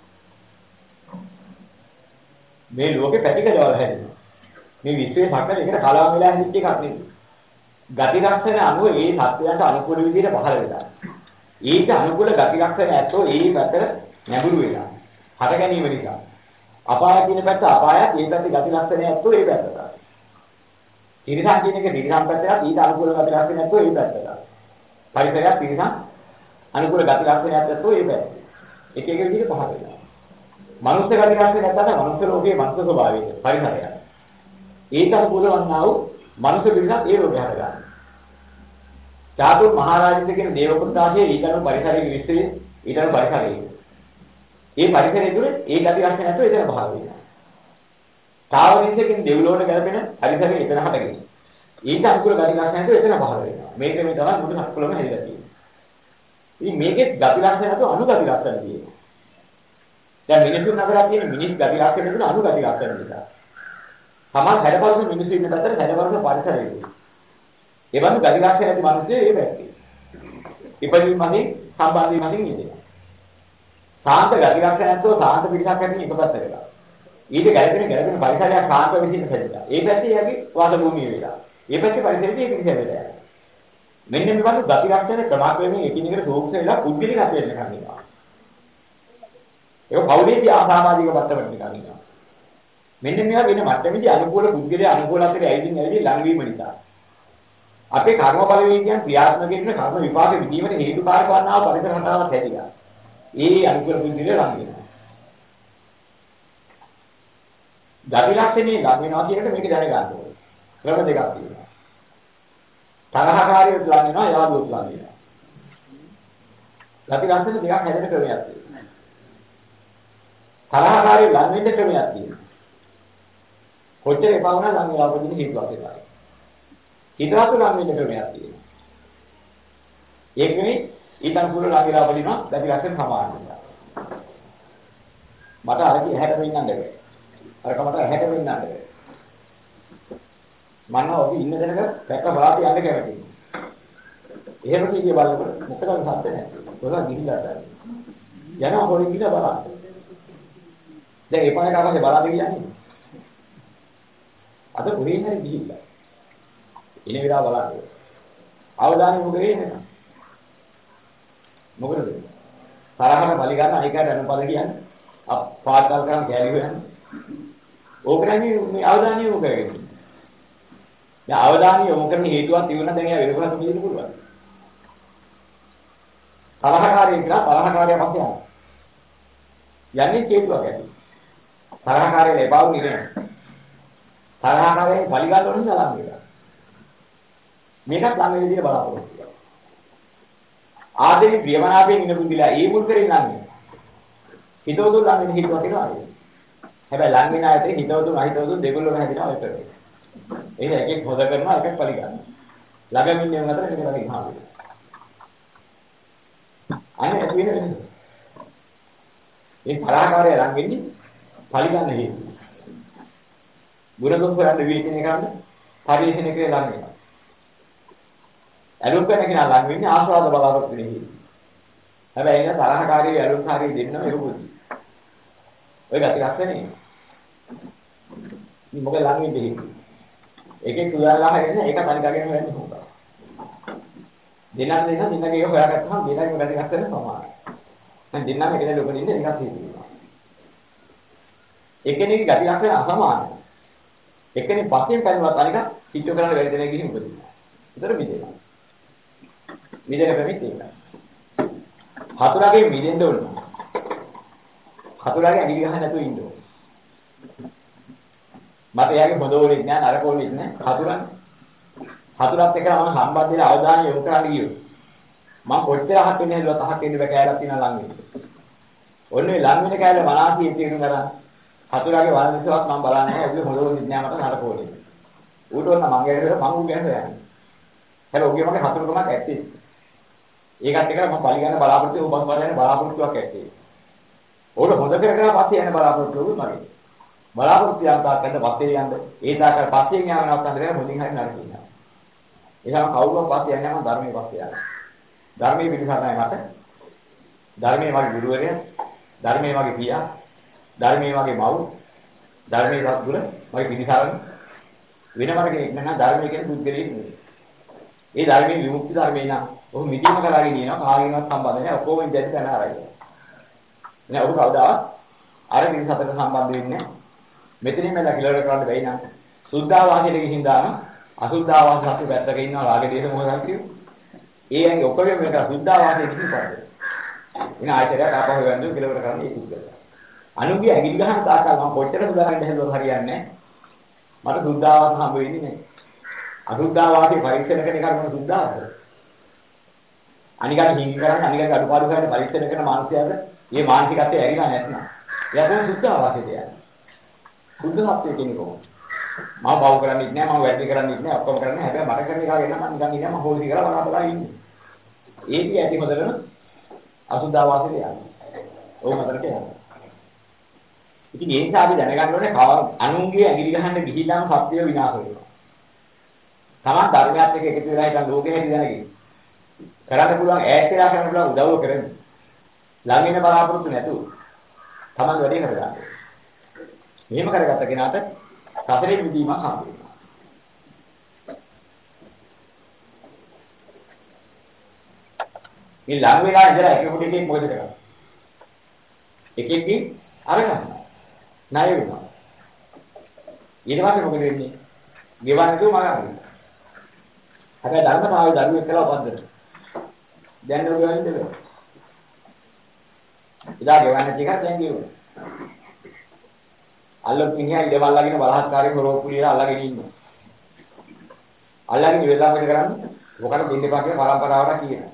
Speaker 1: මේ ලෝකේ පැටි කරවල් හැදෙනවා. මේ විශ්වයේ සක්වල එකට කලාව වෙලා හිටිච්ච එකක් නෙවෙයි. ගති ලක්ෂණ අනුව ඒ සත්‍යයන්ට අනුකූල විදිහට පහළ වෙනවා. ඊට අනුකූල ගති ලක්ෂණ ඇත්තෝ ඒ පැත්තට නැඹුරු වෙනවා. හට ගැනීම නිසා. අපාය කියන පැත්ත අපායත් ඒ පැත්තේ ගති ලක්ෂණ ඇත්තෝ ඒ පැත්තට. තිරිසන් කියන එක තිරිසන් පැත්තට ඊට අනුකූල ගති ලක්ෂණ ඇත්තෝ ඒ පැත්තට. පරිසරයක් තිරිසන් අනුකූල ගති ලක්ෂණ ඇත්තෝ ඒ පැත්තට. එක එක විදිහට පහළ වෙනවා. මනුස්ස ගති ලක්ෂණ නැත්නම් මනුස්ස ලෝකයේ මනුස්ස ස්වභාවය පරිසරයක්. ඒක අනුකූල වන්නා වූ මනුස්ස පිරිසක් ඒ ලෝකේ හට ගන්නවා. චාතුර් මහරජිත කියන දේව පුත්‍රාගේ ඊටම පරිසරයේ විශ්වයේ ඊටම පරිසරයේ. ඒ පරිසරය තුළ ඒ ගති ලක්ෂණ නැතුව එතන පහළ වෙනවා. තාවරින්දකින් දෙව්ලොවට ගැලපෙන පරිසරයේ එතන හටගෙන. ඊට අනුකූල ගති ලක්ෂණ නැතුව එතන පහළ වෙනවා. මේක මේ තමයි මුළු සක්වලම හැදලා තියෙන්නේ. ඉතින් මේකේ ගති ලක්ෂණ නැතුව අනුගති ලක්ෂණ තියෙනවා. දැන් මිනිසුන් අතරක් තියෙන මිනිස් ගති ලක්ෂණ නෙවෙයි අනුගති ලක්ෂණ නිසා. සමාන හැඩපරුස මිනිස්සු ඉන්න පැත්තට හැඩපරුස පරිසරයයි. ඒ වගේ ගති ලක්ෂණ ඇති මිනිස්සු ඒ පැත්තේ. ඉපදීම මතින් සම්බන්ධී මතින් ඉඳිනවා. සාන්ත ගති ලක්ෂණ නැත්නම් සාන්ත පිටසක් ඇතින් එක පැත්තකට. ඊට ගැළපෙන පරිසරයක් සාන්ත වෙදින්න හැදෙලා. ඒ පැත්තේ යකි වාස භූමිය වෙලා. ඒ පැත්තේ පරිසරයේ ඒක දිහා මෙන්න මේ වගේ ගති ලක්ෂණ ක්‍රමාක්‍රමයෙන් එකිනෙකට සූක්ෂම වෙලා පුද්ගලික හතෙන්න ගන්නවා. ඒක පෞද්ගලික ආසාමාජික මට්ටමකට ගන්නවා. මෙන්න මේවා වෙන මට්ටමේදී අනුකූල පුද්ගලයා අනුකූල අතරේ ඇවිදින් ළඟ වීම නිසා. අපේ කර්ම බලවේගයන් ක්‍රියාත්මක වෙන කර්ම විපාක විදීමේ හේතුකාරක වන්නා වූ පරිසර හටාවක් හැදිලා. ඒ අනුකූල පුද්ගලයා ළඟ වෙනවා. ගති ලක්ෂණේ ළඟ වෙනවා කියන එක මේක දැනගන්න ඕනේ. ක්‍රම දෙකක් තියෙනවා. තරහකාරියොත් ළඟ වෙනවා යාළුවොත් ළඟ වෙනවා. ගති ලක්ෂණ දෙකක් හැදෙන ක්‍රමයක් තියෙනවා. තරහකාරිය ළඟ වෙන්න ක්‍රමයක් තියෙනවා. කොච්චර එපා වුණා ළඟ වෙලා උපදින හේතුවක් ඒකයි. හිතවත් ළඟ වෙන්න ක්‍රමයක් තියෙනවා. ඒක නෙවෙයි ඊට අනුකූල ළඟ වෙලා උපදිනවා ගති ලක්ෂණ සමාන වෙනවා. මට අරකි ඇහැට වෙන්නන්න බෑ. අරක මට ඇහැට වෙන්නන්න බෑ. මම ඔබ ඉන්න දෙනක පැක බලාපි යන්න කැමතියි. එහෙම කීයේ බලනකොට මොකද සද්ද නැහැ. කොහොමද ගිහිල්ලා ගන්නේ? යනවා හොරි ගිහිල්ලා බලන්න. දැන් ඒ පාරේ කාමසේ බලන්න කියන්නේ. අද කොහෙන් හරි ගිහිල්ලා. ඉන විලා බලන්න. අවදානෙ මොකද වෙන්නේ? මොකද වෙන්නේ? තරහට බලි ගන්න අනිකට අනුපද කියන්නේ. පාඩකල් කරන් කැලි හොයන්නේ. ඕකනේ මේ අවදානිය මොකද වෙන්නේ? දැන් අවධානය යොමු කරන හේතුවක් තිබුණා දැන් එයා වෙනකොට මෙන්න පුළුවන්. තරහකාරී කියලා තරහකාරය පස්සේ යනවා. යන්නේ හේතුවක් ඇති. තරහකාරය ලැබාවු නෙවෙයි. තරහකාරයෙන් පරිගන්න ඕනේ නලම් වෙලා. මේකත් ළඟ විදියට බලාපොරොත්තු වෙනවා. ආදෙනි ප්‍රියමනාපයෙන් ඉන්න පුදුලා ඒ මුල් කරේ ඉන්නේ. හිතවතු ළඟ වෙන හිතුවක් වෙනවා. හැබැයි ළඟ වෙන ආයතේ හිතවතු නැහිතවතු දෙගොල්ලෝම හැදිනවා ඔය කරේ. ඒක එකෙක් හොද කරනවා එකෙක් පරිගන්නවා. ළඟම ඉන්නේ උන් අතර මේක ළඟ ඉන්නවා. අනේ ඇති වෙන වෙනස. මේ තරහකාරය ළඟ වෙන්නේ පරිගන්න හේතුව. ගුණදුන් හොයන්න විචිනේ කරන්න පරිශීලනය කියලා ළඟ වෙනවා. ඇලුම් කරන කෙනා ළඟ වෙන්නේ ආස්වාද බලාපොරොත්තු වෙන හේතුව. හැබැයි ඒක තරහකාරී ඇලුම්කාරී දෙන්නම එක පොඩි. ඔය ගැටි ලක්ෂණේ. මේ මොකද ළඟ වෙන්නේ හේතුව. එකෙක් උදාලා හරින්නේ ඒක තනිකරගෙන වෙන්නේ මොකක්ද? දෙන්නත් දෙන්නගේ හොයාගත්තාම දෙන්නගේ ගැටි ලක්ෂණ සමානයි. දැන් දෙන්නම එකනේ ලොකදින්නේ එකක් තියෙනවා. එක්කෙනෙක්ගේ ගැටි ලක්ෂණ අසමානයි. එක්කෙනෙක් පස්සෙන් පැනලා තනික පිටු කරන්න බැරි දෙනෙක් ගිහින් උපදිනවා. ඒතර මිදෙනවා. මිදෙන ක්‍රමෙත් ඒකයි. හතුරාගේ මිදෙන්න ඕන. හතුරාගේ අඩි ගහන්න නැතුව ඉන්න ඕන. මට එයාගේ හොඳ ඕනෙත් නෑ නරක ඕනෙත් නෑ හතුරන්නේ. හතුරත් එක්ක මම සම්බන්ධ වෙලා අවධානය යොමු කරන්න ගියොත් මම කොච්චර අහක් වෙන්නේ නැද්ද අහක් වෙන්න බෑ කෑල්ලක් තියෙනවා ළඟ වෙන්න. ඔන්නේ ළඟ වෙන කෑල්ල මනසී තේරුම් ගන්න. හතුරාගේ වල්විසවත් මම බලන්නේ නැහැ. ඔබේ හොඳ ඕනෙත් නෑ මට නරක ඕනෙත්. ඌට ඕන මං ගැහුවා මං ඌ ගැහුවා යන්නේ. හැබැයි ඔගේ මගේ හතුරුකමක් ඇත්තේ. ඒකත් එක්ක මම පරිගන්න බලාපොරොත්තු වෙන ඔබ බලන්නේ බලාපොරොත්තුවක් ඇත්තේ. ඕක හොඳ කරගෙන පස්සේ යන බලාපොරොත්තු වෙන්නේ මගේ. බලාපොරොත්තු යන තාක්කද පස්සේ යන්න ඒ තාක්කල් පස්සේ යනවත් අnder මොදින් හරි නරකිනවා. ඒකම කවුරුම පස්සේ යන්නේ මම ධර්මයේ පස්සේ යනවා. ධර්මයේ පිළිසරණයි මට. ධර්මයේ මගේ ගුරුවරයා, ධර්මයේ මගේ පියා, ධර්මයේ මගේ මව්, ධර්මයේ සත්ගුණ මගේ පිළිසරණ වෙනමර කෙනෙක් නෑ ධර්මයේ කියන පුද්ගලයෙක් නෙවෙයි. ඒ ධර්මයේ විමුක්ති ධර්මේ නම් ඔහු මිදීම කරාගෙන යනවා කාගෙන්වත් සම්බන්ධ නැහැ ඔක්කොම ඉඳන් යන ආරයි. නේ ඔහු කවදාවත් අර පිළිසතට සම්බන්ධ වෙන්නේ නැහැ. මෙතනින් මම කිලවර කරන්න බැයි නම් සුද්ධාවාසයට ගිහින් දාන අසුද්ධාවාස අපි පැත්තක ඉන්නවා රාග දේශ මොහොතක් කියු. ඒ ඇඟ ඔක්කොම මේක සුද්ධාවාසයේ කිසි පාඩේ. ඉන ආයතනයක් ආපහු වෙනදු කිලවර කරන්න ඒක උත්තර. අනුගේ ඇඟිලි ගහන තාක්කල් මම කොච්චර සුදාගන්න හැදුවත් හරියන්නේ නැහැ. මට සුද්ධාවාස හම්බ වෙන්නේ නැහැ. අසුද්ධාවාසයේ පරීක්ෂණ කරන එක මොන සුද්ධාවාසද? අනිකට හිඟි කරන්නේ අනිකට අඩුපාඩු කරන පරීක්ෂණ කරන මානසිකයද මේ මානසිකත්වය ඇරිලා නැත්නම් එයා කොහොමද සුද්ධාවාසයට යන්නේ? සුද්ධාවාසයේ කියන්නේ කොහොමද? මම බව කරන්නේ නැහැ මම වැඩි කරන්නේ නැහැ ඔක්කොම කරන්නේ හැබැයි මට කරන එක ගෙන මම නිකන් ඉන්නේ මම හොල්ටි කරලා බලා ඉන්නේ. ඒකයි ඇති හොදගෙන අසුද්ධාවාසයට යන්නේ. ඕක මතරට යනවා. ඉතින් ඒ නිසා අපි දැනගන්න ඕනේ අනුන්ගේ ඇඟිලි ගහන්න ගිහිල්ලාම සත්‍ය විනාශ වෙනවා. තමන් ධර්මයත් එක්ක එකතු වෙලා හිටන් ලෝකෙ හැටි දැනගෙන කරන්න පුළුවන් ඈත් වෙලා කරන්න පුළුවන් උදව්ව කරන්නේ. ළඟ ඉන්න බලාපොරොත්තු නැතුව තමන් වැඩේ කරගන්න. මෙහෙම කරගත්ත කෙනාට සතරේ විදීමක් හම්බ වෙනවා. මේ ළඟ වෙලා ඉඳලා එකෙකුට එකෙක් මොකද කරන්නේ? එකෙක්ගේ අරගන්න. ණය වෙනවා. ඊට පස්සේ මොකද වෙන්නේ? ගෙවන්න කිව්ව මගහරින්න. හැබැයි ධර්මතාවයේ දරුවෙක් කියලා උපද්දන. දැන් නෝ ගෙවන්නේ දෙන්න. ඉදා ගෙවන්න ටිකක් දැන් ගෙවුවා. අල්ලපු මිනිහා ඉඩවල් ලාගෙන බලහත්කාරයෙන් හොරෝපුලියලා අල්ලගෙන ඉන්නවා. අල්ලගෙන ඉවරලා මොකද කරන්නේ? මොකට දෙන්න එපා කියලා පරම්පරාවට කියනවා.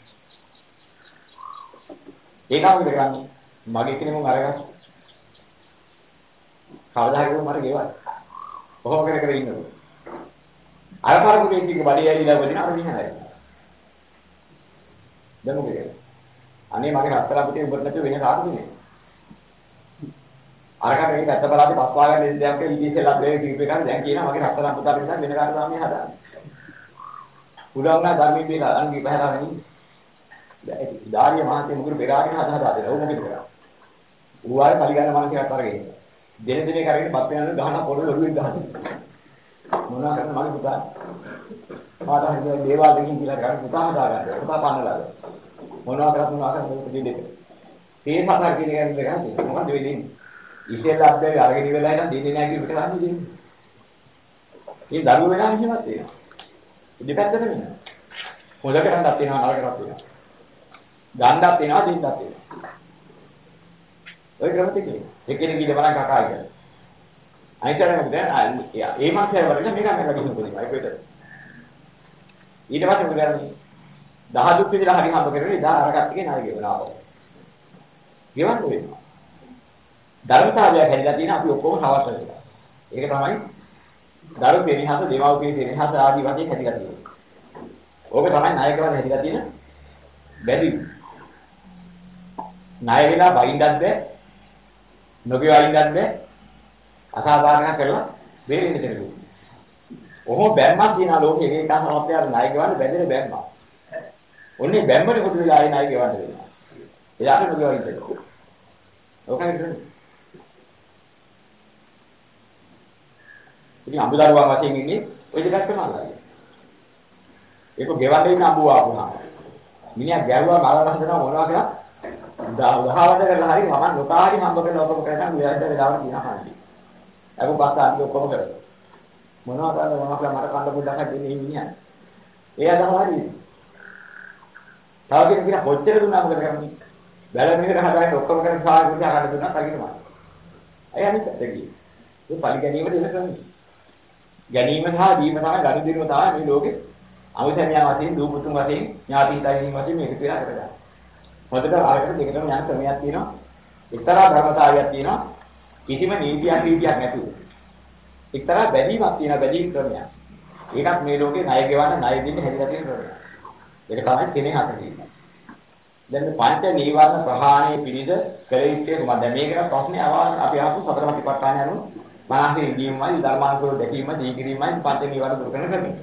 Speaker 1: ඒක මොකද කරන්නේ? මගේ කෙනෙකුන් අරගන්න. කවදා හරි මට ගෙවන්න. කොහොම කර ඉන්නවද? අර පාරකුලේ ඉන්න බඩේ ඇවිල්ලා වදින අර මිනිහා. දැන් මොකද? අනේ මගේ රත්තරන් පුතේ උඹට නැතුව වෙන කාටද නේ? අරකට මේ පැත්ත බලද්දි පස් වාගන්න දෙන්න දෙයක් විදේශේ ලබ්බේ කීප එකක් දැන් කියනවා මගේ රත්තරන් පුතාට නිසා වෙන කාටද මේ හදාන්නේ. උදාහරණ ධර්මයේ මේ අන්ගේ පහරාගෙන ඉන්නේ. දැන් ඉදාරිය මහත්තයා මුගුරු පෙරාගෙන හදා දෙනවා. ਉਹ මොකද කරන්නේ? ඌ ආයේ පරිගන්න මානසිකයක් අරගෙන. දින දිනේ කරගෙන පත් වෙනවලු ගහන පොළොව ඔළුවෙන් ගහනවා. මොනවා කරන්නේ මගේ පුතා? මාත හිතේ දේවල් දෙකින් කියලා ගන්න පුතා හදාගන්න. පුතා පන්නලා. මොනවා කරත් මොනවා කරත් දෙන්න. මේ සතර කියන එක නේද? මොකද වෙන්නේ? ඉතින් අබ්බේ අරගෙන ඉවරලා ඉතින් දෙන්නේ නැහැ කියලා පිට ගන්න දෙන්නේ. මේ දරුවෝ වෙනා මෙහෙමත් වෙනවා. දෙපැත්තට වෙනවා. හොඳ කරන්නත් වෙනවා නරකටත් වෙනවා. ගන්නත් වෙනවා දෙන්නත් වෙනවා. ඔය ක්‍රම දෙකේ. එක්කෙනෙක් ඊට බලන් කකා කියලා. අනිතරම දැන් ඒ මාසය වලට මේක මම වැඩි හිතුවා. ඒක විතර. ඊට පස්සේ මොකද කරන්නේ? 10 දුක් විඳලා හරි හම්බ කරගෙන ඉදා අරකට එකේ ණය ගෙවනවා. ගෙවන්න වෙනවා. ධර්මතාවය හැදලා තියෙන අපි ඔක්කොම හවස් වෙනවා. ඒක තමයි දරු පෙරහස, දේවෝපේ පෙරහස ආදී වශයෙන් හැදලා තියෙන්නේ. ඕක තමයි ණය ගෙවන්න හැදලා තියෙන බැරි. ණය වෙලා බයින්දත් බෑ. නොගෙවයින්දත් බෑ. අසාධාරණ කරලා බේරෙන්න දෙන්නේ. ඔහොම බැම්මක් දිනා ලෝකේ එක එක සමස්තයන් ණය ගෙවන්න බැඳෙන බැම්මක්. ඔන්නේ බැම්මනේ කොට වෙලා ආයේ ණය ගෙවන්න වෙනවා. එයාට නොගෙවයින් දෙනවා. ඕකයි කියන්නේ. ඉතින් අඹදරුවා වශයෙන් ඉන්නේ ওই දෙකක් තමයි. ඒක ගෙවන්න ඉන්න අඹුව ආපුණා. මිනිහා ගැව්වා මාළවස් දෙනවා මොනවා කියලා. දහවද කරලා හරි මම නොකාරි හම්බ කරලා ඔක්කොම කරලා විලාසයට දාලා කියනවා. අර බස් ආදී ඔක්කොම කරලා. මොනවා කරලා මට කන්න පොඩ්ඩක් දෙන්නේ මිනිහා. ඒ අදහස හරි. තව කෙනෙක් කොච්චර දුන්නා මොකද කරන්නේ? බැලන් එකට හදාගෙන ඔක්කොම කරලා සාහි පුතා ගන්න දුන්නා තකිනවා. අය අනිත් දෙකේ. ඒ පලි ගැනීමට ඉන්න ක්‍රමයි. ගැනීම සහ දීම තමයි ගනුදෙනුව තමයි මේ ලෝකේ අවශ්‍යඥා වශයෙන් දූ පුතුන් වශයෙන් ඥාති හිතයින් වශයෙන් මේක කියලා කරගන්න. මොකද ආයතන දෙකටම යන ක්‍රමයක් තියෙනවා. එක්තරා ධර්මතාවයක් තියෙනවා. කිසිම නීතියක් නැතුව. එක්තරා බැඳීමක් තියෙන බැඳීම් ක්‍රමයක්. ඒකත් මේ ලෝකේ ණය ගෙවන්න ණය දෙන්න හැදිලා තියෙන ක්‍රමයක්. ඒක තමයි කෙනෙක් අත තියෙන්නේ. දැන් මේ පංච නීවරණ ප්‍රහාණය පිළිද කළ යුත්තේ කොහොමද? මේකට ප්‍රශ්නේ අපි ආපු සතර මතිපට්ඨාන යනු මනසේ ඉදීමයි ධර්මානුකූල දැකීම දීකිරීමයි පංච නීවරණ දුරු කරන ක්‍රමය.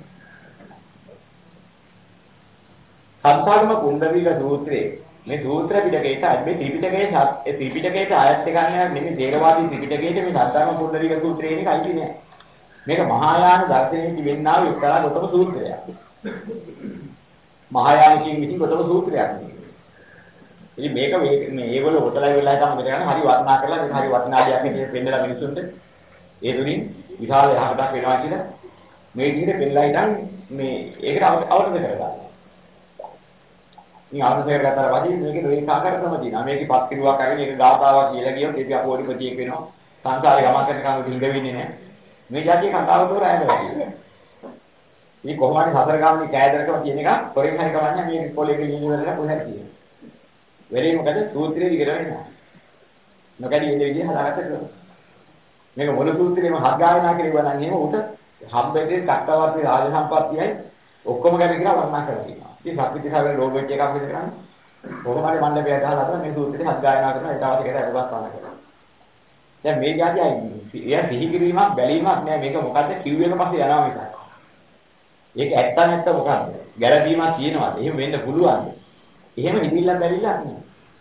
Speaker 1: සම්පාදම කුණ්ඩවික සූත්‍රයේ මේ සූත්‍ර පිටකේට මේ ත්‍රිපිටකයේ ආයත් ගන්න නෙමෙයි දේරවාදී ත්‍රිපිටකයේ මේ සද්ධර්ම කුණ්ඩවික සූත්‍රයේ එකයි කියන්නේ. මේක මහායාන දර්ශනයේ තිබෙනා වූ එක්තරා ගොතම සූත්‍රයක්. මහායානිකින් විසින් ගොතම සූත්‍රයක්. ඉතින් මේක මේ ඒගොල්ලෝ හොතලයි වෙලා තමයි කරන්නේ හරි වර්ණනා කරලා මේක හරි වටිනා දෙයක් විදිහට පෙන්නලා මිනිසුන්ට ඒ දුරින් විශාල යහපතක් වෙනවා කියලා මේ විදිහට පෙන්නලා ඉතින් මේ ඒකට අවබෝධ කරගන්නවා. මේ අවබෝධ කරගත්තාට පස්සේ මේකේ දෙක ආකාරකම තියෙනවා. මේකේ පත් කිරුවා කරගෙන ඒක ගාථාවක් කියලා කියොත් ඒක අපෝඩිපතියෙක් වෙනවා. සංසාරේ ගමන් කරන කම දින්ද වෙන්නේ නැහැ. මේ જાතිය කතාව තෝරායනවා. මේ කොහොමද සතර ගාමනේ කෑදරකම කියන එක පොරෙන් හරි කවන්නේ මේ පොලේ ගිහින් ඉවරලා කොහොමද කියන්නේ. වෙලේ මොකද සූත්‍රයේ විතර වෙනවා. නොකඩි ඉන්නේ විදිහ හදාගත්ත ක්‍රම. මේක මොන සූත්‍රයේම හත් ගායනා කෙරුවා නම් එහෙම උට හම්බෙන්නේ චක්කවර්ති රාජ සම්පත්තියයි ඔක්කොම ගැන කියලා වර්ණනා කරලා තියෙනවා. ඉතින් සත්‍විතිසාවේ රෝගෙට් එකක් විතර කරන්නේ. කොහොමද මණ්ඩපය ගහලා හදලා මේ සූත්‍රයේ හත් ගායනා කරනවා ඊට අවශ්‍ය කරලා අරවත් පාන කරනවා. දැන් මේ જાතියයි එයා සිහි කිරීමක් බැලීමක් නෑ මේක මොකද්ද කිව්වෙක පස්සේ යනවා මේක. ඒක ඇත්ත නැත්ත මොකද්ද? ගැළපීමක් තියෙනවද? එහෙම වෙන්න පුළුවන්ද? එහෙම හිතිල්ලක් බැරිලක් නෑ.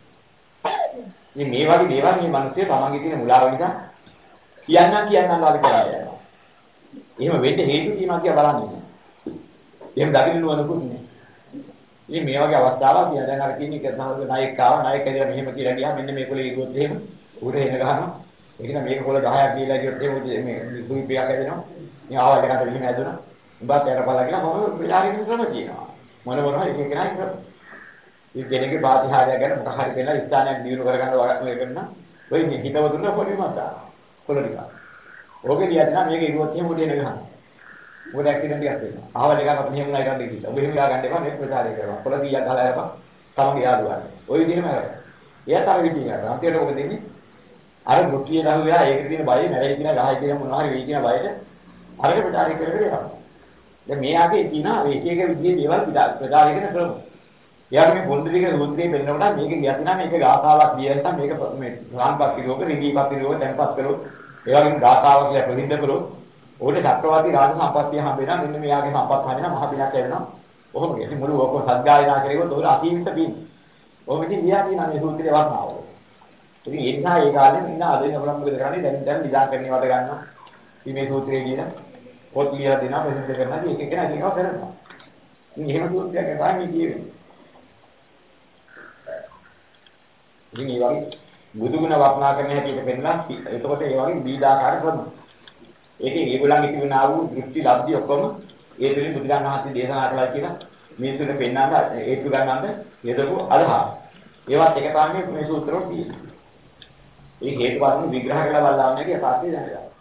Speaker 1: මේ වගේ දේවල් මේ මිනිස්සේ තමන්ගේ තියෙන මුලාව නිසා කියන්නම් වගේ කරලා යනවා. එහෙම වෙන්න හේතු තියෙනවා කියලා බලන්නේ. එහෙම දකින්න නුවණකුත් නෑ. ඉතින් මේ වගේ අවස්ථාවක් කියන දැන් අර කින් එක සමහර නායක ආව නායක කියලා මෙහෙම කියලා ගියා මෙන්න මේ කොලේ ගියොත් එහෙම උඩ එන ගහනවා. ඒක නම් මේක කොල 10ක් කියලා ගියොත් එහෙම මේ රුපියක් හැදෙනවා. මේ ආවල් එකට මෙහෙම හැදුණා. උඹත් යරපලා කියලා මොන විලාරින් ක්‍රම කියනවා. මොනවා එක එක නයි ක්‍රම. මේ කෙනෙක්ගේ පාතිහාරය ගැන මොකක් හරි කියලා ස්ථානයක් දිනු කරගන්න වගක් කරන ඔය හිතවතුන පොඩිමත් දානවා. කොළ ටික. ඕකේ කියනවා මේක ඉරුවත් එහෙම උඩ එන ගහනවා. මොකද ඇක්සිඩන්ට් එකක් වෙනවා. ආවල් එකක් අපි මෙහෙම නයි කරන්නේ කියලා. ඔබ එහෙම ගා ගන්න එපා මේ ප්‍රචාරය කරනවා. කොළ 100ක් ගහලා යපන්. තමන්ගේ යාළුවාට. ওই විදිහම කරනවා. එයාත් අර විදිහ කරනවා. අන්තිමට මොකද දෙන්නේ? අර මුට්ටිය දහුවා ඒකේ තියෙන බය නැරෙයි කියන ගහයි කියන මොනවා හරි වෙයි කියන බයට අරක ප්‍රචාරය කරගෙන යනවා. දැන් මේ ආගේ තියෙනවා එක එක විදිහේ දේවල් ප්‍රචාරය කරන ක්‍රම. එයාට මේ පොන්දරික රූත්‍රයේ වෙන්නකොට මේක කියනවා මේක ගාථාවක් කියනවා මේක මේ සාන්පත්ති රෝග රිදීපත්ති රෝග දැන්පත් කරොත් ඒ වගේම ගාථාවක් කියලා ප්‍රසිද්ධ කරොත් ඕකට චක්‍රවර්ති රාජ සම්පත්තිය හම්බ වෙනවා මෙන්න මෙයාගේ සම්පත් හරිනවා මහ පිනක් ලැබෙනවා. ඔහොම කියන්නේ මුළු ඔක්කොම සත්ගායනා කරේකොත් ඔය අසීමිත පින්. ඔහොම ඉතින් ගියා තියෙනවා මේ සූත්‍රයේ වර්ණාව. ඉතින් ඒ නිසා ඒ කාලේ ඉන්න අද ඉන්න අපලම් මොකද කරන්නේ දැන් නිදාකරණේ වද ගන්නවා. ඉතින් මේ සූත්‍රයේ කියන පොත් ලියලා දෙනවා ප්‍රසිද්ධ කරනවා එක එක කෙනා එකව කරනවා. ඉතින් එහෙම සූත්‍රයක් තමයි මේ කියන්නේ. ඉතින් ඒ වගේ බුදුගුණ වර්ණනා කරන හැටි එක පෙන්නලා එතකොට ඒ වගේ බීජාකාර ක්‍රම. ඒකේ ඒගොල්ලන්ගේ තිබුණා වූ දෘෂ්ටි ලබ්ධි ඔක්කොම ඒ තුලින් බුදුරජාණන් වහන්සේ දේශනා කළා කියලා මිනිසුන්ට පෙන්වන්න ඒතු ගන්නන්න යදපු අදහස්. ඒවත් එක තමයි මේ සූත්‍රවල තියෙන්නේ. ඒ හේතු වලින් විග්‍රහ කළා බලන්න යථාර්ථය දැනගන්න.